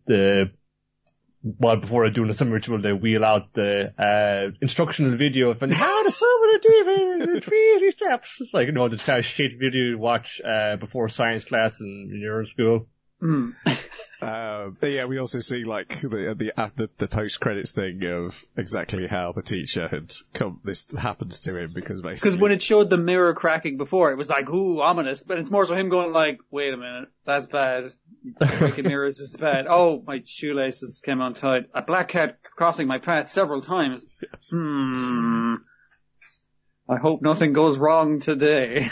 before doing the summon ritual, they wheel out the instructional video of how to summon a demon in 3 steps. It's like, this kind of shit video you watch before science class in your school. We also see like the post credits thing of exactly how the teacher had come. This happens to him because when it showed the mirror cracking before, it was like, ooh, ominous. But it's more so him going like, wait a minute, that's bad. Breaking mirrors is bad. Oh, my shoelaces came untied. A black cat crossing my path several times. Yes. I hope nothing goes wrong today.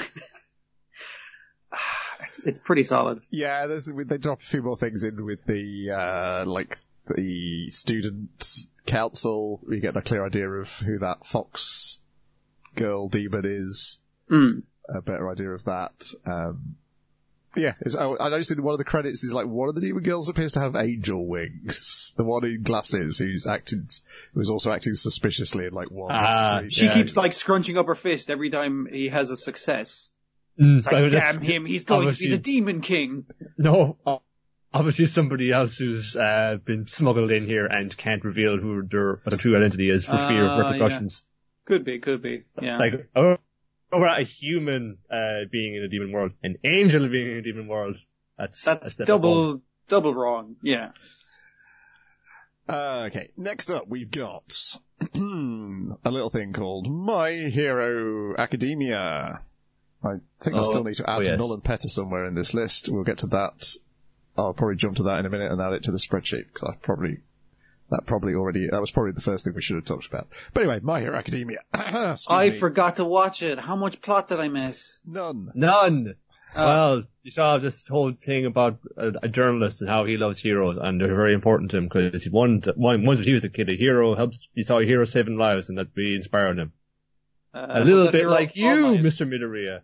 It's pretty solid. Yeah, they drop a few more things in with the, the student council. We get a clear idea of who that fox girl demon is. A better idea of that. Yeah, I noticed in one of the credits is like one of the demon girls appears to have angel wings. The one in glasses who's also acting suspiciously in like one. She keeps like scrunching up her fist every time he has a success. It's like, damn him, he's going to be the Demon King. No, obviously somebody else who's been smuggled in here and can't reveal who their true identity is for fear of repercussions. Yeah. Could be, yeah. Like, we're not a human being in a demon world, an angel being in a demon world. That's double wrong, yeah. Okay, next up we've got a little thing called My Hero Academia. I think I still need to add Null and Petter somewhere in this list. We'll get to that. I'll probably jump to that in a minute and add it to the spreadsheet, because that was probably the first thing we should have talked about. But anyway, My Hero Academia. I forgot to watch it. How much plot did I miss? None. Well, you saw this whole thing about a journalist and how he loves heroes, and they're very important to him, because once he was a kid, a hero you saw a hero saving lives, and that really inspired him. A little bit like you, Mr. Midoriya.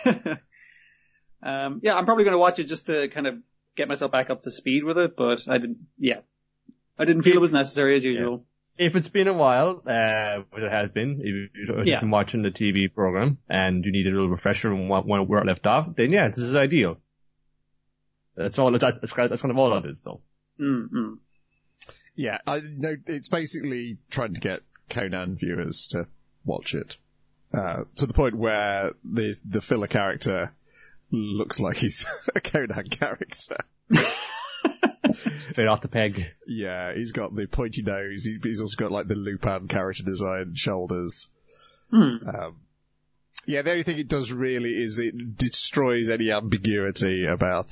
Yeah, I'm probably going to watch it just to kind of get myself back up to speed with it, but I didn't feel it was necessary as usual. Yeah. If it's been a while, which it has been, if you've been watching the TV program and you need a little refresher on where it left off, then yeah, this is ideal. That's kind of all it is, though. Mm-hmm. Yeah, I know it's basically trying to get Conan viewers to watch it. To the point where the filler character looks like he's a Conan character. Straight off the peg. Yeah, he's got the pointy nose. He's also got like the Lupin character design shoulders. Yeah, the only thing it does really is it destroys any ambiguity about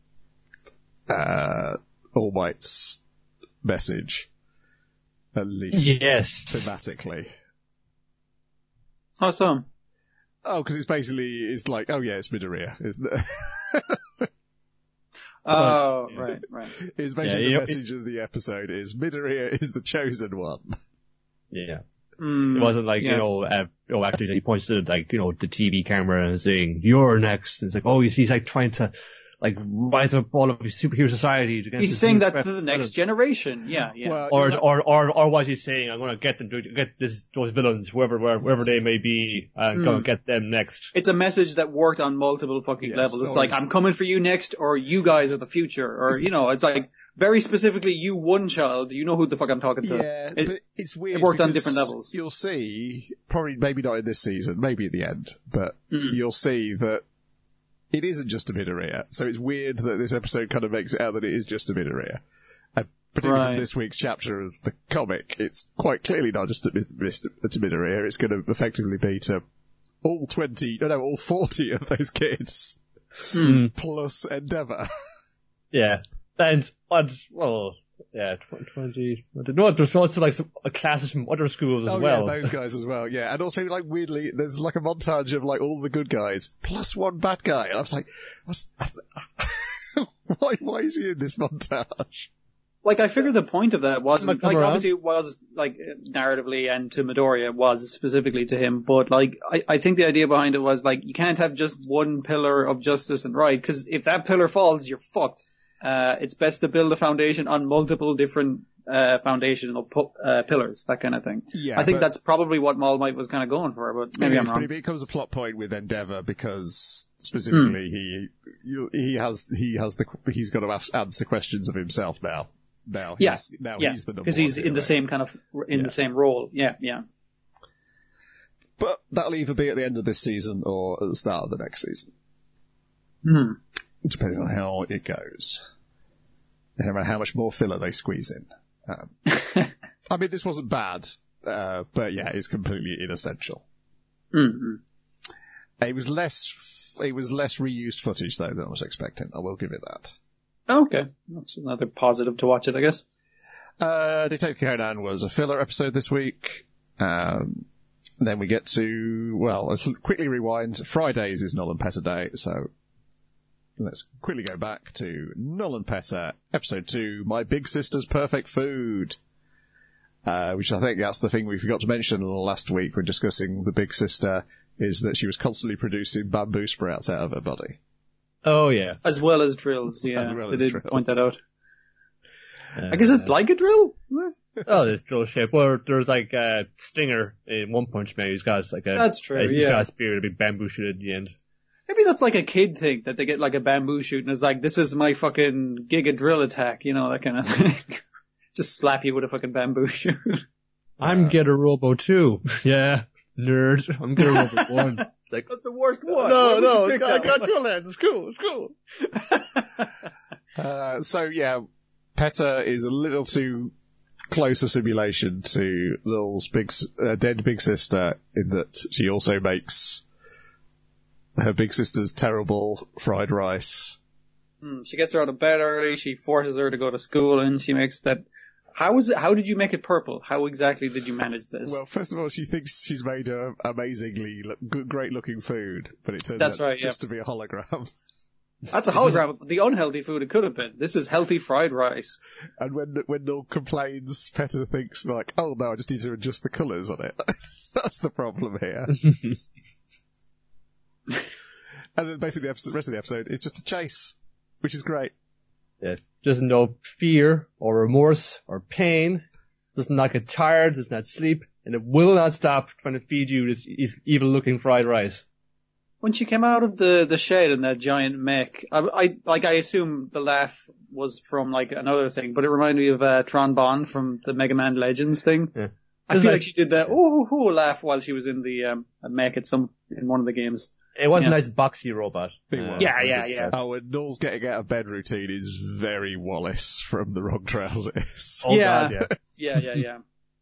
All Might's message. At least thematically. How so? Oh, because it's like, oh yeah, it's Midoriya, isn't it? Oh, right. It's basically the message of the episode is Midoriya is the chosen one. Yeah. It wasn't like, actually he points to the TV camera and saying, you're next. And it's like, he's like trying to like rise up all of superhero society against. He's saying that to the next generation. Yeah. Well, or was he saying, I'm going to get those villains, wherever they may be, and go and get them next. It's a message that worked on multiple fucking levels. It's like, I'm coming for you next, or you guys are the future, or, it's like, very specifically, you one child, you know who the fuck I'm talking to. Yeah, but it's weird. It worked on different levels. You'll see, probably maybe not in this season, maybe at the end, but you'll see that it isn't just a Midoriya. So it's weird that this episode kind of makes it out that it is just a Midoriya. And particularly from this week's chapter of the comic, it's quite clearly not just a Midoriya. It's going to effectively be to all 40 of those kids. Plus Endeavor. Yeah. And, 20. No, there's also like classes from other schools as well. Yeah, those guys as well, yeah. And also, like, weirdly, there's like a montage of like all the good guys, plus one bad guy. And I was like, why is he in this montage? Like, I figured the point of that wasn't, like, obviously it was, like, narratively and to Midoriya was specifically to him, but, like, I think the idea behind it was, like, you can't have just one pillar of justice and right, because if that pillar falls, you're fucked. It's best to build a foundation on multiple different foundational pillars, that kind of thing. Yeah, I think that's probably what All Might was kind of going for, but maybe I'm wrong. But it becomes a plot point with Endeavor because specifically he's got to answer questions of himself now. He's the number one because he's in the same kind of the same role. Yeah. But that'll either be at the end of this season or at the start of the next season. Depending on how it goes. No matter how much more filler they squeeze in. I mean, this wasn't bad, but yeah, it's completely inessential. It was less reused footage though than I was expecting. I will give it that. Okay, that's another positive to watch it, I guess. Detective Conan was a filler episode this week. The And then we get to, well, let's quickly rewind. Fridays is Null and Petter Day, so let's quickly go back to Null and Petter, episode 2, My Big Sister's Perfect Food. Which I think that's the thing we forgot to mention last week when discussing the Big Sister, is that she was constantly producing bamboo sprouts out of her body. Oh, yeah. As well as drills, yeah. As well they as did drills. point that out. I guess it's like a drill. Oh, there's drill shape. Well, there's like a Stinger in One Punch Man. He's got like a. That's true, He's yeah. got a spear and a big bamboo shoot at the end. Maybe that's like a kid thing, that they get like a bamboo shoot and it's like, this is my fucking Giga drill attack, you know, that kind of thing. Just slap you with a fucking bamboo shoot. I'm Get a Robo too. Yeah, nerd. I'm Get a Robo 1. It's like, That's the worst one. no, Why would you no, pick I that got one? drill hands. It's cool, it's cool. So yeah, Petter is a little too close a simulation to Lil's dead big sister in that she also makes her big sister's terrible fried rice. She gets her out of bed early, she forces her to go to school, and she makes that... How did you make it purple? How exactly did you manage this? Well, first of all, she thinks she's made amazingly great-looking food, but it turns That's out right, just to be a hologram. That's a hologram of the unhealthy food it could have been. This is healthy fried rice. And when Null complains, Petter thinks like, "Oh no, I just need to adjust the colours on it." That's the problem here. And then basically the rest of the episode is just a chase, which is great. Yeah. Doesn't know fear or remorse or pain. Does not get tired. Does not sleep. And it will not stop trying to feed you this evil-looking fried rice. When she came out of the shed in that giant mech, I assume the laugh was from like another thing, but it reminded me of Tron Bond from the Mega Man Legends thing. Yeah. I feel like she did that ooh laugh while she was in the mech in one of the games. It was Yeah. a nice boxy robot. It was. Yeah. Oh, and Null's getting out of bed routine is very Wallace from the Wrong Trousers. Oh Yeah. God, yeah. Yeah.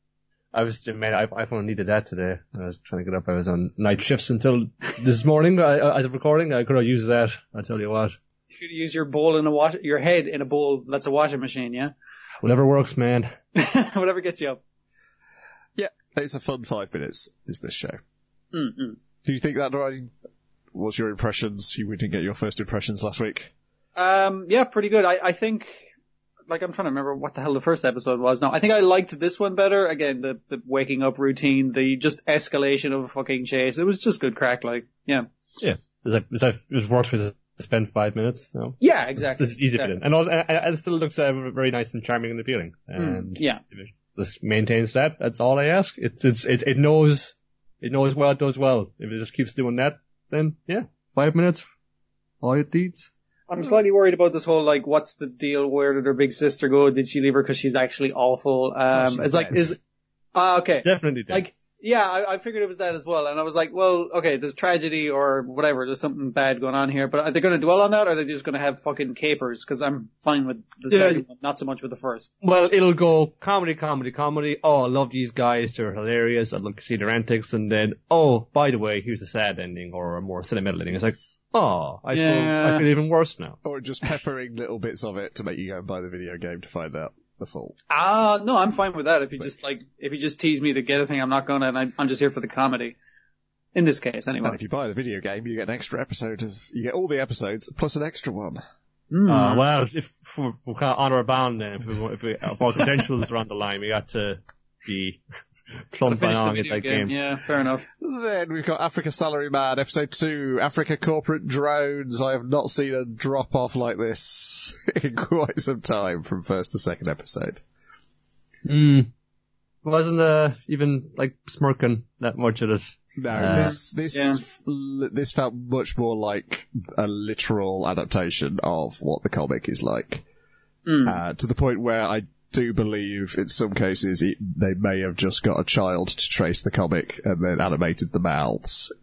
I was, man, I iPhone needed that today. I was trying to get up. I was on night shifts until this morning. As of recording, I could have used that. I tell you what. You could use your bowl in your head in a bowl that's a washing machine, yeah? Whatever works, man. Whatever gets you up. Yeah, it's a fun 5 minutes, is this show. Mm-mm. Do you think that, Ryan? What's your impressions? You didn't get your first impressions last week. Yeah, pretty good. I think, like, I'm trying to remember what the hell the first episode was now. I think I liked this one better. Again, the waking up routine, the just escalation of a fucking chase. It was just good crack, like, yeah. Yeah. It was worth to spend 5 minutes. No? Yeah, exactly. It's easy for them. And also, and it still looks very nice and charming and appealing. And yeah. if it just maintains that, that's all I ask. It knows what it does well. If it just keeps doing that, then yeah, 5 minutes, all it needs. I'm slightly worried about this whole, like, what's the deal? Where did her big sister go? Did she leave her because she's actually awful? She's It's like, dead. okay. Definitely dead. Like, yeah, I figured it was that as well. And I was like, well, okay, there's tragedy or whatever. There's something bad going on here. But are they going to dwell on that or are they just going to have fucking capers? Because I'm fine with the second one, not so much with the first. Well, it'll go comedy. Oh, I love these guys. They're hilarious. I'd love to see their antics. And then, oh, by the way, here's a sad ending or a more sentimental ending. It's like, oh, I feel even worse now. Or just peppering little bits of it to make you go and buy the video game to find out the fault. No, I'm fine with that. If you just tease me to get a thing, I'm not gonna, and I'm just here for the comedy. In this case, anyway. And if you buy the video game, you get an extra episode you get all the episodes plus an extra one. Well, if we're kind of honor our bound then, if our credentials are on the line, we got to be plumbed Finish the on at video that game. Yeah, fair enough. Then we've got Africa Salaryman, episode 2, Africa Corporate Drones. I have not seen a drop off like this in quite some time from first to second episode. Wasn't even like smirking that much at us. No, this felt much more like a literal adaptation of what the comic is like. To the point where I do believe in some cases they may have just got a child to trace the comic and then animated the mouths.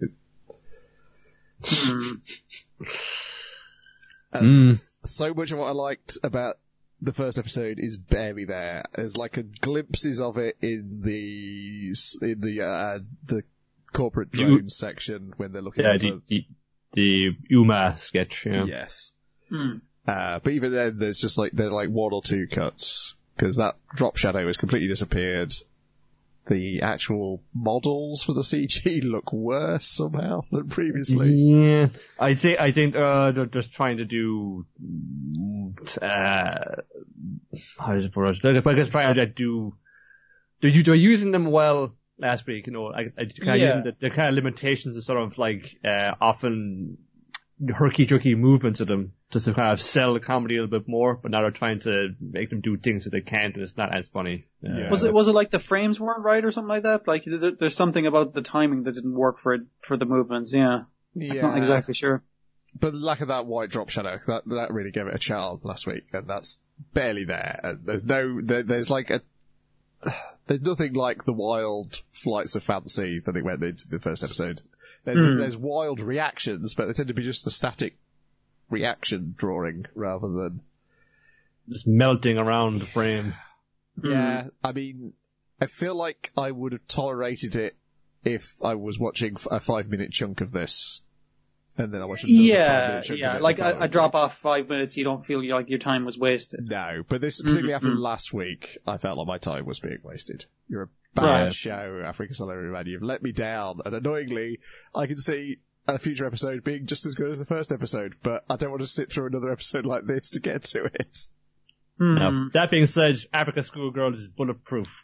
So much of what I liked about the first episode is barely there. There's like glimpses of it in the corporate drones section when they're looking for the Uma sketch. Yeah. Yes. But even then, there's just like, there are like one or two cuts, because that drop shadow has completely disappeared. the actual models for the CG look worse somehow than previously. Yeah, I think they're just trying to do how is it put? They're trying to do. They're using them well last week. You know, I kind of using the kind of limitations of sort of like often herky-jerky movements of them just to kind of sell the comedy a little bit more, but now they're trying to make them do things that they can't, and it's not as funny. Was it like the frames weren't right or something like that? Like there's something about the timing that didn't work for the movements. Yeah. I'm not exactly sure. But the lack of that white drop shadow, that really gave it a charm last week, and that's barely there. And there's nothing like the wild flights of fancy that it went into the first episode. There's wild reactions, but they tend to be just the static reaction drawing rather than just melting around the frame. Yeah, I mean, I feel like I would have tolerated it if I was watching a 5-minute chunk of this, and then I watched another 5-minute chunk of it. Like I drop off 5 minutes, you don't feel like your time was wasted. No, but this, particularly after last week, I felt like my time was being wasted. You're a bad show, Africa Salary Man. You've let me down, and annoyingly, I can see a future episode being just as good as the first episode, but I don't want to sit through another episode like this to get to it. Now, that being said, Africa Schoolgirl is bulletproof.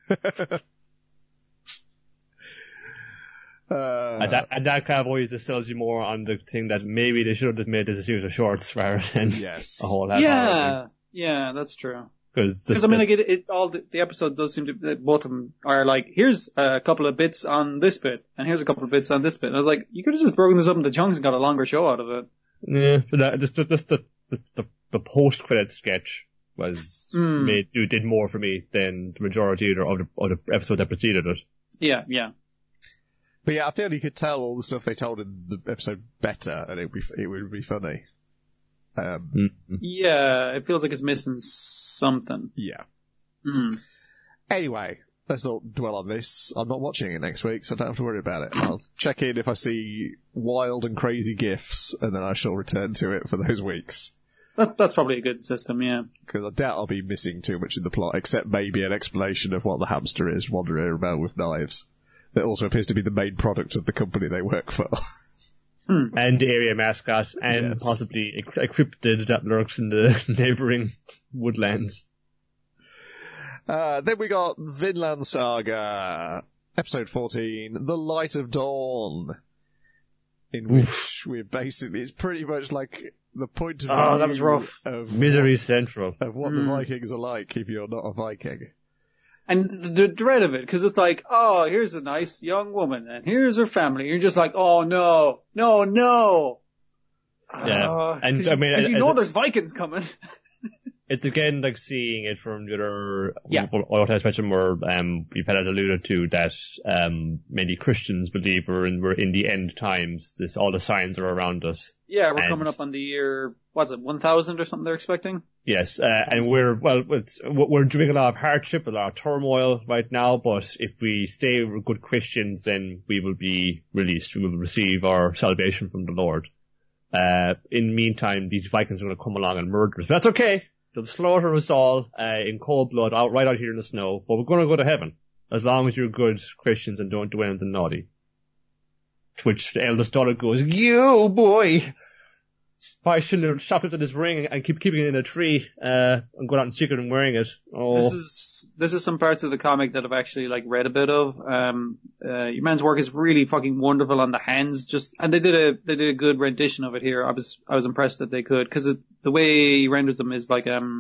And that kind of always just sells you more on the thing that maybe they should have made this a series of shorts rather than a whole half hour. Yeah, that's true. Because I mean, like the episode does seem to, both of them are like, here's a couple of bits on this bit, and here's a couple of bits on this bit. And I was like, you could have just broken this up into chunks and got a longer show out of it. Yeah, but just the post-credit sketch was did more for me than the majority of the episode that preceded it. Yeah. But yeah, I feel you could tell all the stuff they told in the episode better, and it would be funny. Yeah, it feels like it's missing something. Yeah. Anyway, let's not dwell on this. I'm not watching it next week, so I don't have to worry about it. I'll check in if I see wild and crazy GIFs, and then I shall return to it for those weeks. That's probably a good system, yeah. Because I doubt I'll be missing too much in the plot, except maybe an explanation of what the hamster is wandering around with knives. That also appears to be the main product of the company they work for. And the area mascot, and possibly a cryptid that lurks in the neighbouring woodlands. Then we got Vinland Saga, episode 14, The Light of Dawn, in which we're basically, it's pretty much like the point of view that was rough. Of Misery Central. Of what the Vikings are like if you're not a Viking. And the dread of it, because it's like, oh, here's a nice young woman, and here's her family. You're just like, oh, no. Yeah. And I mean, because there's Vikings coming. It's again like seeing it from the other oil test spectrum where you've had it alluded to that many Christians believe we're in the end times. All the signs are around us. Yeah, we're coming up on the year, 1,000 or something they're expecting? Yes, and we're doing a lot of hardship, a lot of turmoil right now, but if we stay good Christians, then we will be released. We will receive our salvation from the Lord. In the meantime, these Vikings are going to come along and murder us. But that's okay. They'll slaughter us all in cold blood right out here in the snow, but we're going to go to heaven as long as you're good Christians and don't do anything naughty. To which the eldest daughter goes, "You boy, I shouldn't have shot into this ring and keeping it in a tree and going out in secret and wearing it." Oh. This is some parts of the comic that I've actually read a bit of. Your man's work is really fucking wonderful on the hands, and they did a good rendition of it here. I was impressed that they could, because the way he renders them is like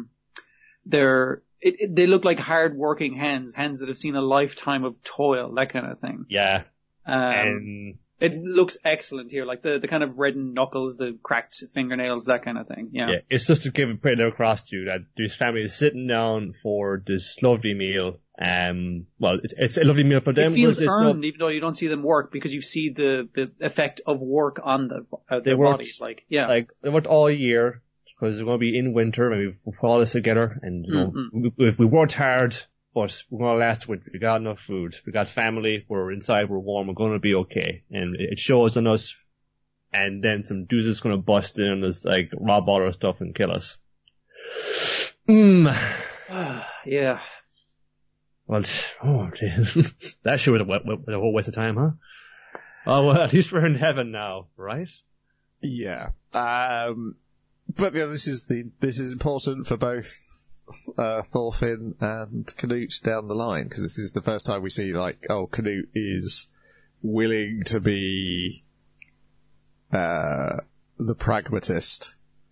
they look like hard working hands that have seen a lifetime of toil, that kind of thing. Yeah. It looks excellent here, like the kind of reddened knuckles, the cracked fingernails, that kind of thing. Yeah. It's just to give a credit across to you that this family is sitting down for this lovely meal. It's a lovely meal for them. It feels earned, even though you don't see them work, because you see the effect of work on their bodies. They worked all year because they're going to be in winter. Maybe we'll put all this together, and if we worked hard. But we're going to last with, we got enough food, we got family, we're inside, we're warm, we're going to be okay. And it shows on us, and then some dudes is going to bust in and just rob all our stuff and kill us. Yeah. Well, oh, geez. That sure was a whole waste of time, huh? Oh, well, at least we're in heaven now, right? Yeah. But yeah, this is important for both Thorfinn and Canute down the line, because this is the first time we see, like, Canute is willing to be the pragmatist.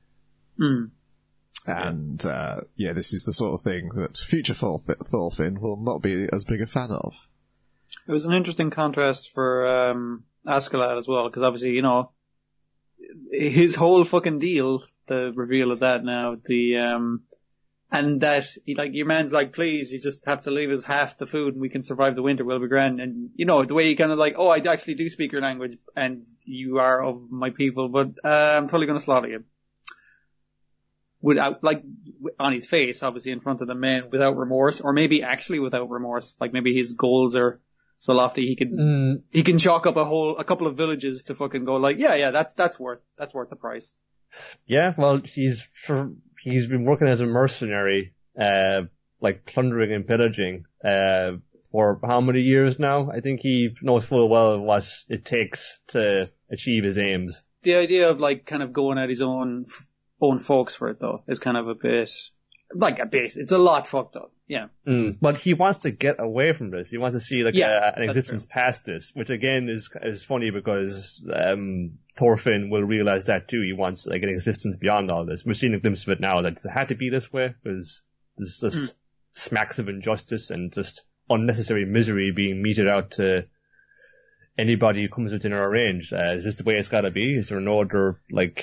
And, this is the sort of thing that future Thorfinn will not be as big a fan of. It was an interesting contrast for Askeladd as well, because obviously, his whole fucking deal, the reveal of that now, and that, your man's like, please, you just have to leave us half the food and we can survive the winter, we'll be grand. And, the way he kind of like, I actually do speak your language and you are of my people, but I'm totally going to slaughter you. Without, on his face, obviously in front of the men, without remorse, or maybe actually without remorse. Like maybe his goals are so lofty he can chalk up a couple of villages to fucking go like, that's worth the price. Yeah, well, he's been working as a mercenary, plundering and pillaging, for how many years now? I think he knows full well what it takes to achieve his aims. The idea of kind of going at his own folks for it though is kind of a bit, it's a lot fucked up. Yeah. But he wants to get away from this. He wants to see an existence past this, which again is funny because Thorfinn will realize that too. He wants an existence beyond all this. We're seeing a glimpse of it now that it had to be this way because there's just smacks of injustice and just unnecessary misery being meted out to anybody who comes within our range. Is this the way it's got to be? Is there no other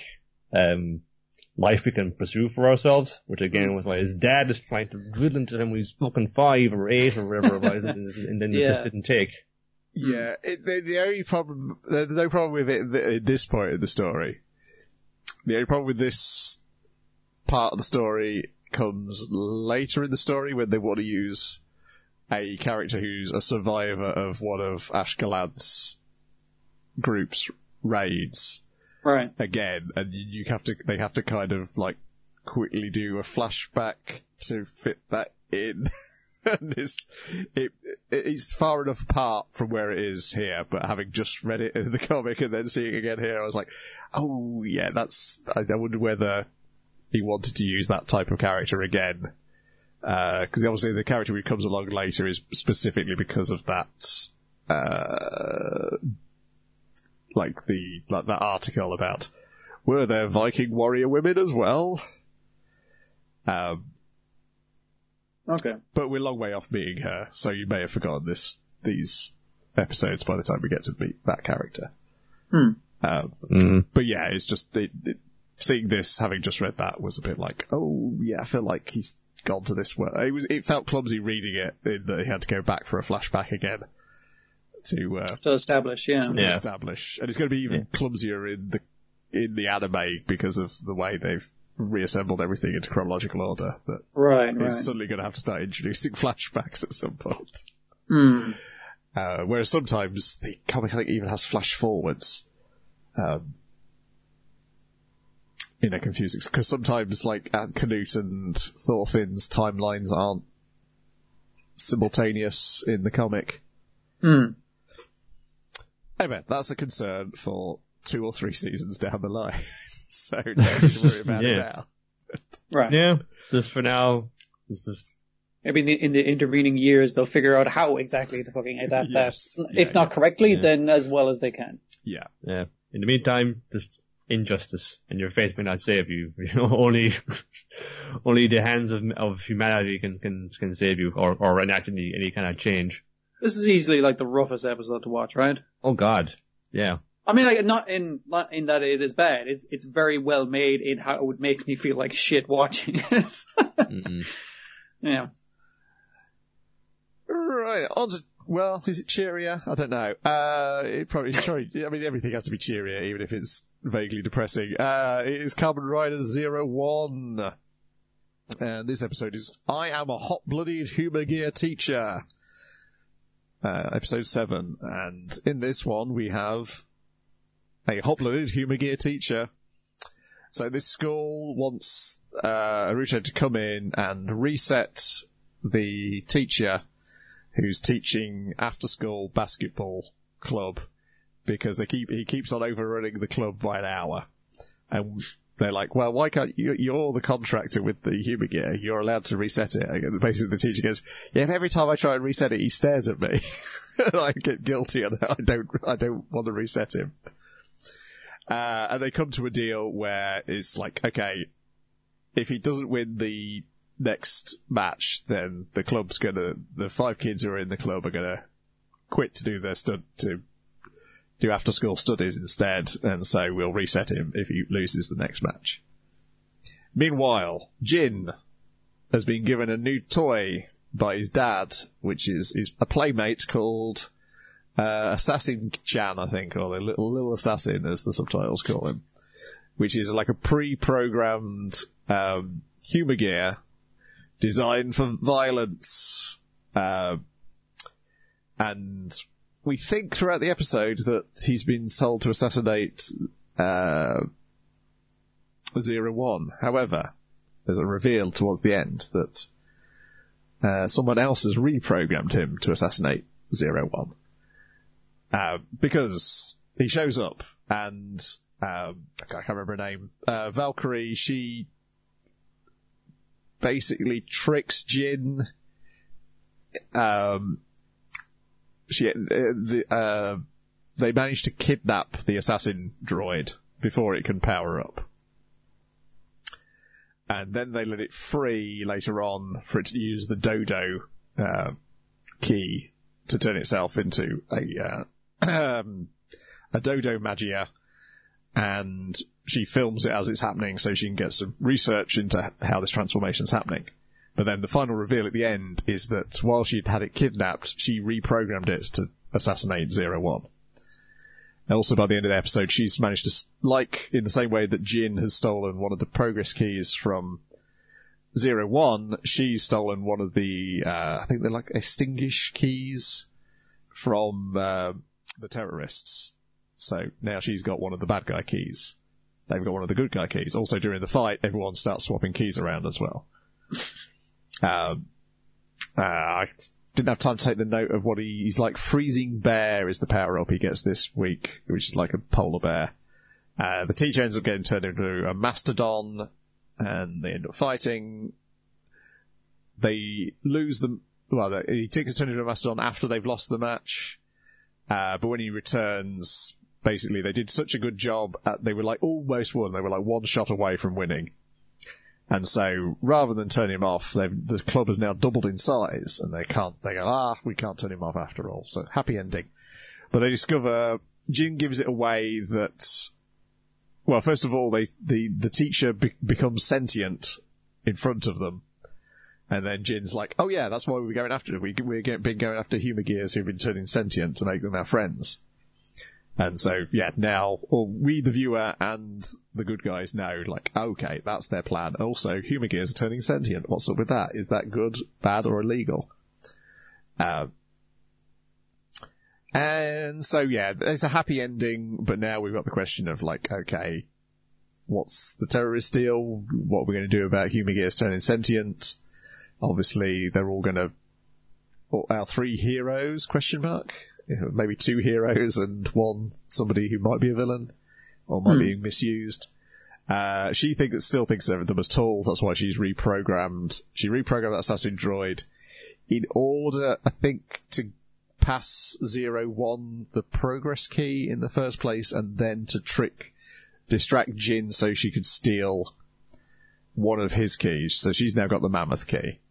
life we can pursue for ourselves? Which again was why his dad is trying to drill into him when he's fucking 5 or 8 or whatever it was, and then it just didn't take. Yeah, the only problem, there's no problem with it at this point in the story. The only problem with this part of the story comes later in the story when they want to use a character who's a survivor of one of Ashgalad's group's raids. Right. Again, and they have to kind of quickly do a flashback to fit that in. And it's far enough apart from where it is here, but having just read it in the comic and then seeing it again here, I was like, oh yeah, I wonder whether he wanted to use that type of character again. Because obviously the character who comes along later is specifically because of that, that article about, were there Viking warrior women as well? Okay. But we're a long way off meeting her, so you may have forgotten these episodes by the time we get to meet that character. But yeah, it's just, seeing this, having just read that, was a bit like, oh yeah, I feel like he's gone to this world. It felt clumsy reading it, in that he had to go back for a flashback again. To establish, establish. And it's going to be even clumsier in the anime because of the way they've reassembled everything into chronological order. That it's suddenly going to have to start introducing flashbacks at some point. Whereas sometimes the comic, I think, even has flash forwards. Confusing, because sometimes Canute and Thorfinn's timelines aren't simultaneous in the comic. Anyway, that's a concern for 2 or 3 seasons down the line. So don't need to worry about it now. Right. Yeah. Just for now, it's just... Maybe in the intervening years they'll figure out how exactly to fucking adapt that. If not correctly, then as well as they can. Yeah. Yeah. In the meantime, just injustice, and your faith may not save you. Only the hands of humanity can save you or enact any kind of change. This is easily the roughest episode to watch, right? Oh God, yeah. I mean, not in that it is bad. It's very well made in how it makes me feel like shit watching it. Yeah. Right. Well, is it cheerier? I don't know. It probably is. I mean, everything has to be cheerier, even if it's vaguely depressing. It is Kamen Rider 01. And this episode is I Am a Hot-Blooded Humor Gear Teacher. Episode 7. And in this one, we have a hot-blooded humor gear teacher. So this school wants Aruto to come in and reset the teacher who's teaching after-school basketball club because he keeps on overrunning the club by an hour. And they're like, well, why can't you're the contractor with the humour gear, you're allowed to reset it. And basically the teacher goes, yeah, and every time I try and reset it, he stares at me. I get guilty and I don't want to reset him. And they come to a deal where it's like, okay, if he doesn't win the next match, then the 5 kids who are in the club are gonna quit to do to do after school studies instead, and so we'll reset him if he loses the next match. Meanwhile, Jin has been given a new toy by his dad, which is a playmate called Assassin Chan, I think, or the little assassin as the subtitles call him, which is like a pre-programmed humour gear designed for violence. And we think throughout the episode that he's been told to assassinate 01. However, there's a reveal towards the end that someone else has reprogrammed him to assassinate 01. Because he shows up and I can't remember her name. Valkyrie, she basically tricks Jin. They manage to kidnap the assassin droid before it can power up. And then they let it free later on for it to use the Dodo key to turn itself into a Dodo Magia, and she films it as it's happening so she can get some research into how this transformation's happening. But then the final reveal at the end is that while she'd had it kidnapped, she reprogrammed it to assassinate 01. And also by the end of the episode, she's managed to, like in the same way that Jin has stolen one of the progress keys from 01, she's stolen one of the, I think they're like extinguish keys from the terrorists. So now she's got one of the bad guy keys. They've got one of the good guy keys. Also during the fight, everyone starts swapping keys around as well. I didn't have time to take the note of what he's like. Freezing Bear is the power-up he gets this week, which is like a polar bear. The teacher ends up getting turned into a mastodon, and they end up fighting. They lose them. Well, he gets turned into a mastodon after they've lost the match. But when he returns, basically they did such a good job they were like almost won. They were like one shot away from winning. And so, rather than turn him off, the club has now doubled in size, and they go, we can't turn him off after all. So, happy ending. But they discover, Jin gives it away that, well, first of all, the teacher becomes sentient in front of them. And then Jin's like, oh yeah, that's why we're going after it. We've been going after humour gears who've been turning sentient to make them our friends. And so, yeah, now, we, the viewer, and the good guys know, like, okay, that's their plan. Also, humour gears are turning sentient. What's up with that? Is that good, bad, or illegal? And so, yeah, it's a happy ending, but now we've got the question of, like, okay, what's the terrorist deal? What are we going to do about humour gears turning sentient? Obviously, they're all going to... our 3 heroes, question mark? Maybe 2 heroes and 1 somebody who might be a villain or might be misused. She still thinks of them as tools. That's why she's reprogrammed. She reprogrammed that assassin droid in order, I think, to pass 01 the progress key in the first place, and then to distract Jin so she could steal one of his keys. So she's now got the mammoth key.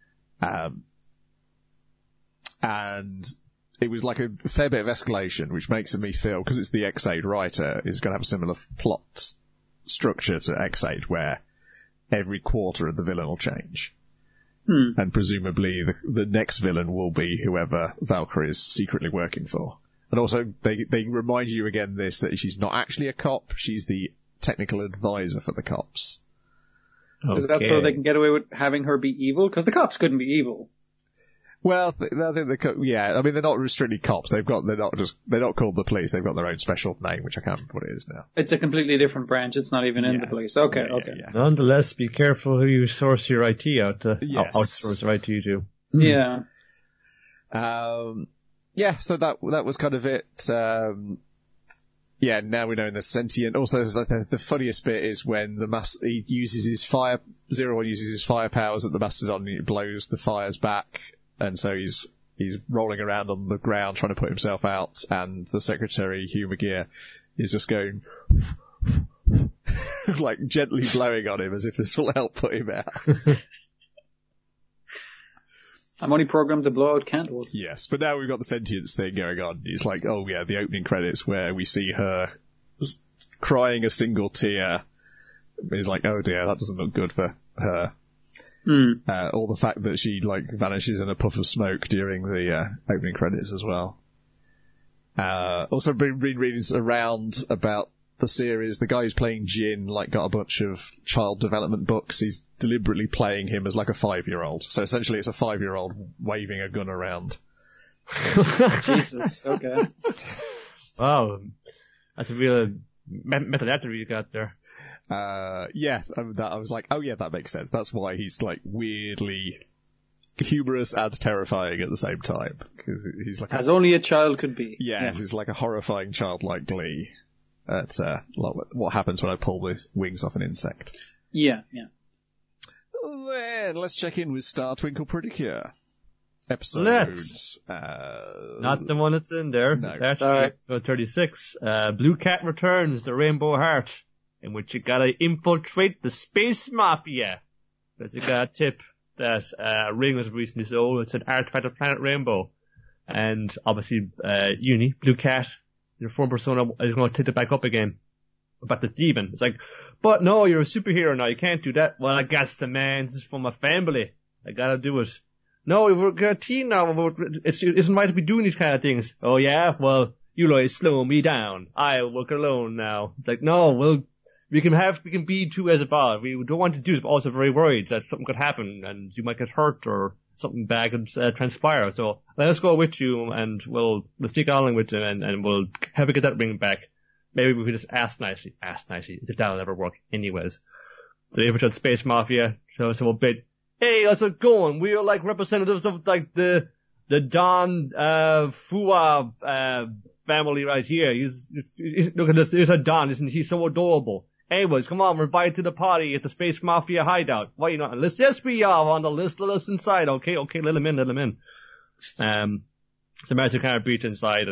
And it was like a fair bit of escalation, which makes me feel, because it's the X8 writer, is going to have a similar plot structure to X8, where every quarter of the villain will change. And presumably the next villain will be whoever Valkyrie is secretly working for. And also, they remind you again that she's not actually a cop, she's the technical advisor for the cops. Okay. Is that so they can get away with having her be evil? Because the cops couldn't be evil. Well, I think I mean, they're not strictly cops. They're not called the police. They've got their own special name, which I can't remember what it is now. It's a completely different branch. It's not even in the police. Okay. Yeah. Nonetheless, be careful who you source your IT out to. Yes. Outsource your IT to. Yeah. So that was kind of it. Now we know there's sentient. Also, there's like the funniest bit is when he uses his fire. Zero-One uses his fire powers at the Mastodon, and he blows the fires back, and so he's rolling around on the ground trying to put himself out, and the Secretary Humagear is just going like gently blowing on him as if this will help put him out. I'm only programmed to blow out candles. Yes, but now we've got the sentience thing going on. It's like, oh yeah, the opening credits where we see her just crying a single tear. It's like, oh dear, that doesn't look good for her. Or the fact that she like vanishes in a puff of smoke during the opening credits as well. Also been reading around about the series. The guy who's playing Jin like got a bunch of child development books. He's deliberately playing him as like a 5-year-old. So essentially it's a 5-year-old waving a gun around. Jesus, okay. Wow. That's a real metadata you got there. Yes, I was like, oh yeah, that makes sense. That's why he's like weirdly humorous and terrifying at the same time. Because he's like as only a child could be. Yes, he's like a horrifying childlike glee at what happens when I pull the wings off an insect. Yeah. Then let's check in with Star Twinkle Pretty Cure. Episode. Not the one that's in there. No. It's actually episode 36. Blue Cat Returns, the Rainbow Heart, in which you gotta infiltrate the Space Mafia. Because you got a tip that a ring was recently sold. It's an artifact of Planet Rainbow. And obviously, Uni, Blue Cat, your former persona, is going to take it back up again. About the demon. It's like, but no, you're a superhero now. You can't do that. Well, I guess the man. This is for my family. I gotta do it. No, we're a team now. It isn't right to be doing these kind of things. Oh yeah? Well, you guys slow me down. I'll work alone now. It's like, no, we can be two as a bar. We don't want to do this, but also very worried that something could happen and you might get hurt or something bad could transpire. So let's go with you and we'll stick along with you and we'll help you get that ring back. Maybe we could just ask nicely. That'll never work anyways. So they infiltrate Space Mafia, show us a little bit. Hey, how's it going? We are like representatives of like the Don Fua family right here. Look at this. There's a Don, isn't he so adorable? Anyways, come on, we're invited to the party at the Space Mafia hideout. Why you not on the list? Yes, we are on the list. Let us inside. Okay, let him in. So Marty kind of beat inside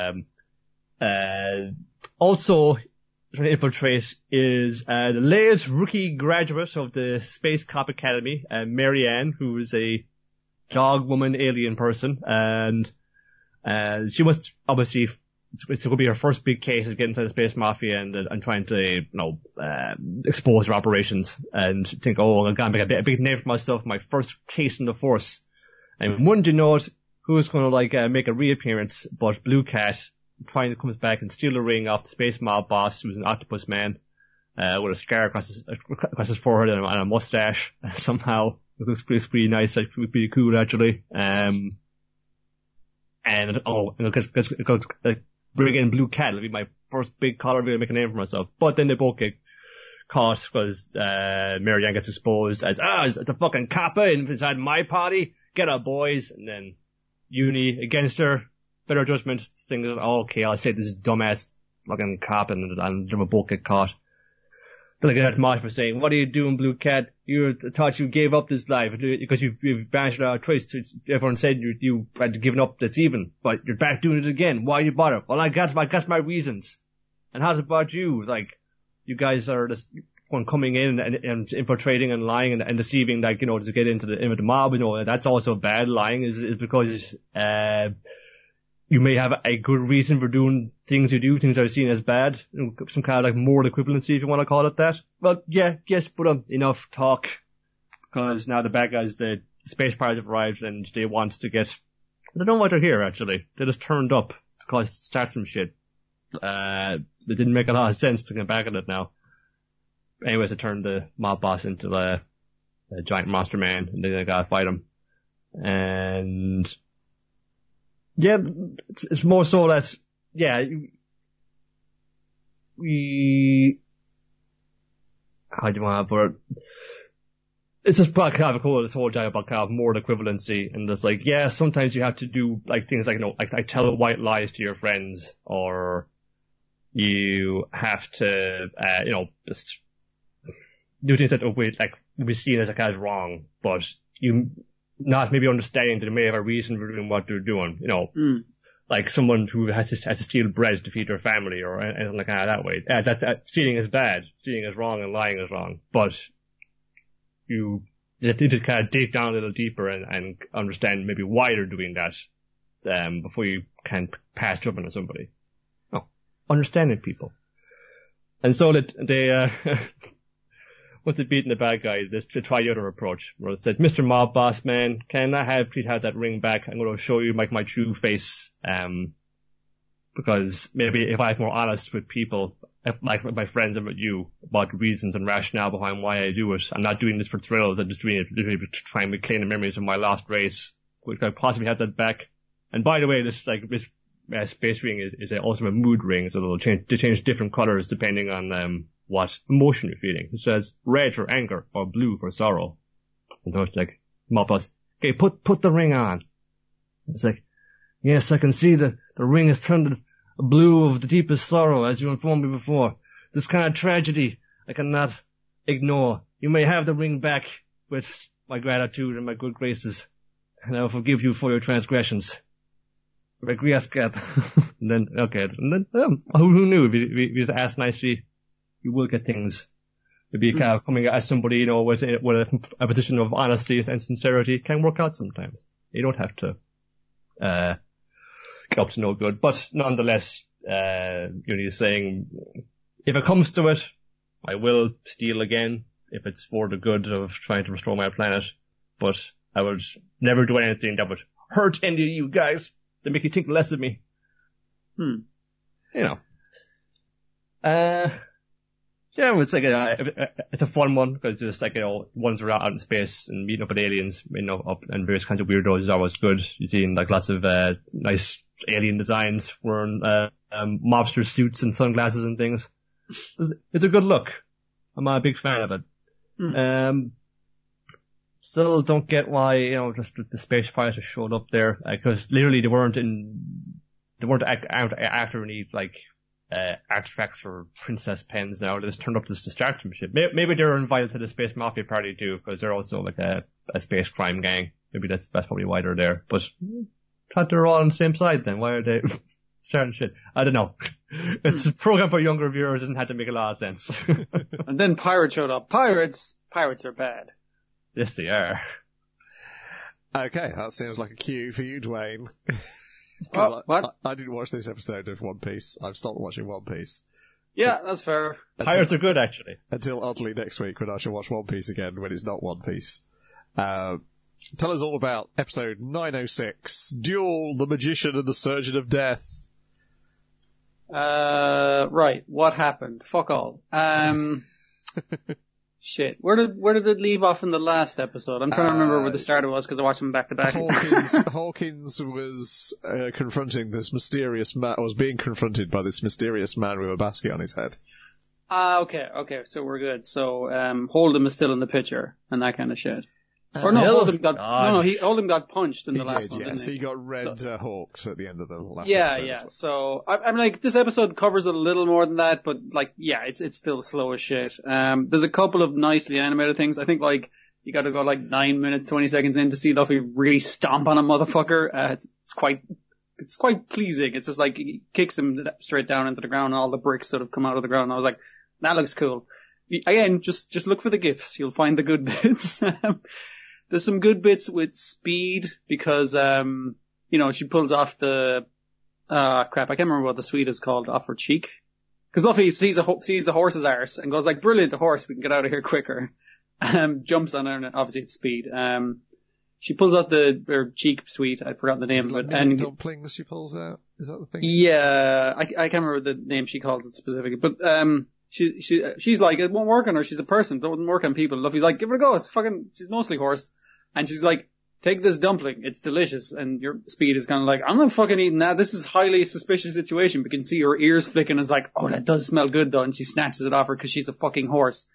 and also trying to infiltrate is the latest rookie graduate of the Space Cop Academy, Marianne, who is a dog woman alien person, and she must obviously it's going to be her first big case of getting into the Space Mafia and trying to expose her operations and think, oh, I'm gonna make a big name for myself, my first case in the force. And wouldn't you know it, who's going to make a reappearance but Blue Cat. Finally comes back and steal a ring off the space mob boss, who's an octopus man, with a scar across his forehead and a mustache. Somehow it looks pretty nice, like pretty cool actually. And bring in Blue Cat. It'll be my first big collar to make a name for myself. But then they both get caught because Marianne gets exposed as it's a fucking kappa inside my party. Get up, boys. And then Uni against her. Better judgment, thing is, okay, I'll say this dumbass fucking cop and Jimmy both get caught. Then I get Marsh for saying, what are you doing, Blue Cat? You thought you gave up this life because you've banished our choice. Everyone said you had given up this even, but you're back doing it again. Why you bother? Well, I got my reasons. And how's it about you? Like, you guys are just one coming in and infiltrating and lying and deceiving, to get into the mob, that's also bad. Lying is because, you may have a good reason for doing things you do, things that are seen as bad, some kind of moral equivalency, if you want to call it that. But yes, but enough talk, because now the bad guys, the space pirates have arrived and they want to get, I don't know why they're here actually. They just turned up to start some shit. It didn't make a lot of sense to get back at it now. Anyways, they turned the mob boss into a giant monster man and they gotta fight him. And yeah, it's more so that, how do you want to put it? it's just about kind of cool, this whole job about kind of moral equivalency, and it's like, yeah, sometimes you have to do like things like, like tell white lies to your friends, or you have to, just do things that will be seen as wrong, but you not maybe understanding that they may have a reason for doing what they're doing, like someone who has to steal bread to feed their family or anything like that way. That stealing is bad, stealing is wrong, and lying is wrong, but you need to kind of dig down a little deeper and understand maybe why they're doing that, before you can pass judgment on somebody. No, understanding people. And so that they, once they've beaten the bad guy, they try the other approach, where it says, Mr. Mob Boss Man, can I please have that ring back? I'm going to show you my true face, because maybe if I was more honest with people, like with my friends and with you, about the reasons and rationale behind why I do it. I'm not doing this for thrills. I'm just doing it to try and reclaim the memories of my lost race. We could possibly have that back. And by the way, this space ring is also a mood ring, so they change different colors depending on what emotion you're feeling. It says red for anger or blue for sorrow. And so it's like, Mob Boss, okay, put the ring on. It's like, yes, I can see the ring has turned blue of the deepest sorrow, as you informed me before. This kind of tragedy I cannot ignore. You may have the ring back with my gratitude and my good graces, and I will forgive you for your transgressions. Regriascat. And then, who knew? If you just ask nicely, you will get things. Maybe kind of coming as somebody, with a position of honesty and sincerity can work out sometimes. You don't have to, get up to no good. But nonetheless, he's saying, if it comes to it, I will steal again, if it's for the good of trying to restore my planet. But I would never do anything that would hurt any of you guys, that make you think less of me. Yeah, it's like it's a fun one, because it's like, ones are out in space and meeting up with aliens, up and various kinds of weirdos is always good. You're seeing like lots of nice alien designs wearing mobster suits and sunglasses and things. It's a good look. I'm a big fan of it. Still don't get why, just the space pilots showed up there, because literally they weren't after any artifacts or princess pens now. They just turned up to start some shit. Maybe they're invited to the Space Mafia party too, because they're also like a space crime gang. Maybe that's probably why they're there. But thought they're all on the same side then. Why are they starting shit? I don't know. It's a program for younger viewers and had to make a lot of sense. And then pirates showed up. Pirates are bad. Yes, they are. Okay, that seems like a cue for you, Dwayne. What? I didn't watch this episode of One Piece. I've stopped watching One Piece. Yeah, that's fair. Pirates are good, actually. Until oddly next week, when I shall watch One Piece again, when it's not One Piece. Tell us all about episode 906, Duel, the Magician and the Surgeon of Death. Right. What happened? Fuck all. Shit. Where did it leave off in the last episode? I'm trying to remember where the start was, because I watched them back to back. Hawkins was confronting this mysterious man, was being confronted by this mysterious man with a basket on his head. Okay, so we're good. So, Hold'em is still in the picture, and that kind of shit. Or no, Hold'em got punched in the last one, didn't so he got hawked at the end of the last episode. Yeah. So, I'm like, this episode covers a little more than that, but like, yeah, it's still slow as shit. There's a couple of nicely animated things. I think like, you gotta go like 9 minutes, 20 seconds in to see Luffy really stomp on a motherfucker. It's quite pleasing. It's just like, he kicks him straight down into the ground and all the bricks sort of come out of the ground. And I was like, that looks cool. Again, just look for the GIFs. You'll find the good bits. There's some good bits with Speed, because, she pulls off the, crap, I can't remember what the suite is called, off her cheek. Cause Luffy sees the horse's arse and goes like, brilliant, the horse, we can get out of here quicker. Jumps on her, and obviously it's Speed. She pulls out her cheek suite, I've forgotten the name of it. And dumplings she pulls out? Is that the thing? Yeah, I can't remember the name she calls it specifically, but, she's like, it won't work on her, she's a person, it doesn't work on people. Luffy's like, give her a go, she's mostly horse. And she's like, take this dumpling, it's delicious. And your Speed is kind of like, I'm not fucking eating that, this is a highly suspicious situation. We can see her ears flicking, is like, oh, that does smell good though. And she snatches it off her because she's a fucking horse.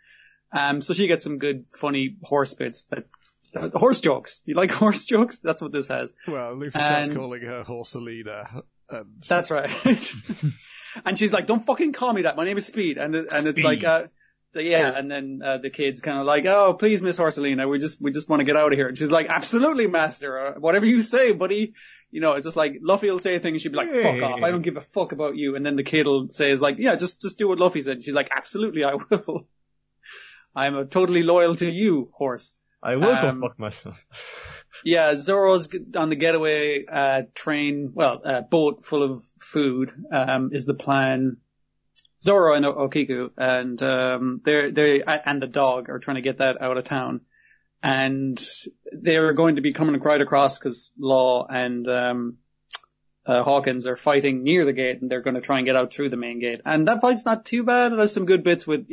So she gets some good, funny horse bits horse jokes. You like horse jokes? That's what this has. Well, Luffy starts calling her Horsalina. And... That's right. And she's like, don't fucking call me that. My name is Speed. And it's like, and then the kid's kind of like, oh, please, Miss Horsalina, we just want to get out of here. And she's like, absolutely, master. Whatever you say, buddy. You know, it's just like, Luffy will say a thing and she'll be like, fuck off. I don't give a fuck about you. And then the kid will say, is like, yeah, just do what Luffy said. And she's like, absolutely, I will. I'm totally loyal to you, horse. I will go fuck myself. Yeah, Zoro's on the getaway train, boat full of food is the plan. Zoro and Okiku and they and the dog are trying to get that out of town, and they're going to be coming right across because Law and Hawkins are fighting near the gate, and they're going to try and get out through the main gate. And that fight's not too bad. It has some good bits with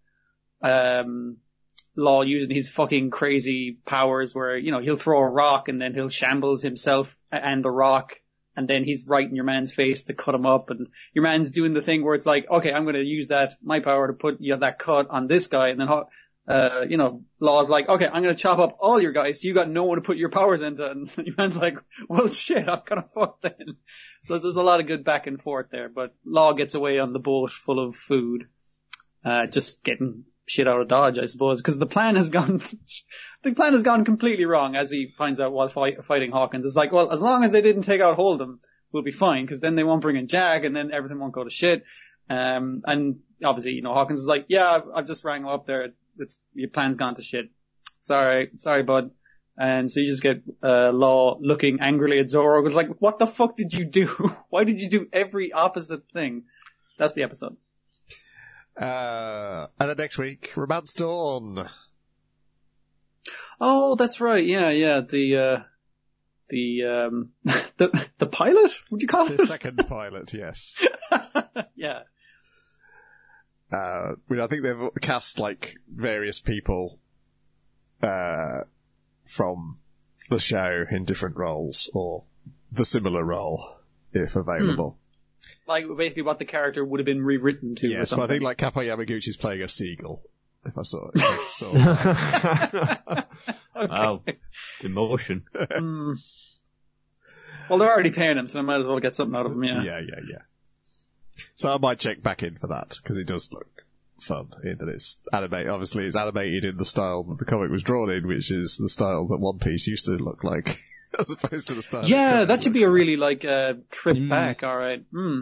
Law using his fucking crazy powers where, he'll throw a rock and then he'll shambles himself and the rock, and then he's right in your man's face to cut him up, and your man's doing the thing where it's like, okay, I'm going to use my power to put that cut on this guy, and then Law's like, okay, I'm going to chop up all your guys, so you got no one to put your powers into, and your man's like, well shit, I'm kind of fucked then. So there's a lot of good back and forth there, but Law gets away on the boat full of food, just getting shit out of Dodge, I suppose, because the plan has gone completely wrong, as he finds out while fighting Hawkins. It's like, well, as long as they didn't take out Hold'em, we'll be fine, because then they won't bring in Jag, and then everything won't go to shit. And obviously, Hawkins is like, yeah, I've just rang him up there. Your plan's gone to shit. Sorry, bud. And so you just get Law looking angrily at Zoro. It's like, what the fuck did you do? Why did you do every opposite thing? That's the episode. And then next week, Romance Dawn. Oh, that's right. Yeah. The pilot? Would you call it? The second pilot, yes. Yeah. I think they've cast various people from the show in different roles, or the similar role, if available. Like, basically what the character would have been rewritten to. Yes, but I think Kappa Yamaguchi's playing a seagull, if I saw it. Okay. Wow. Demotion. Well, they're already paying him, so I might as well get something out of him, yeah. Yeah. So I might check back in for that, because it does look fun in that it's animated. Obviously, it's animated in the style that the comic was drawn in, which is the style that One Piece used to look like, as opposed to the style. Yeah, that should be a really, trip back, alright.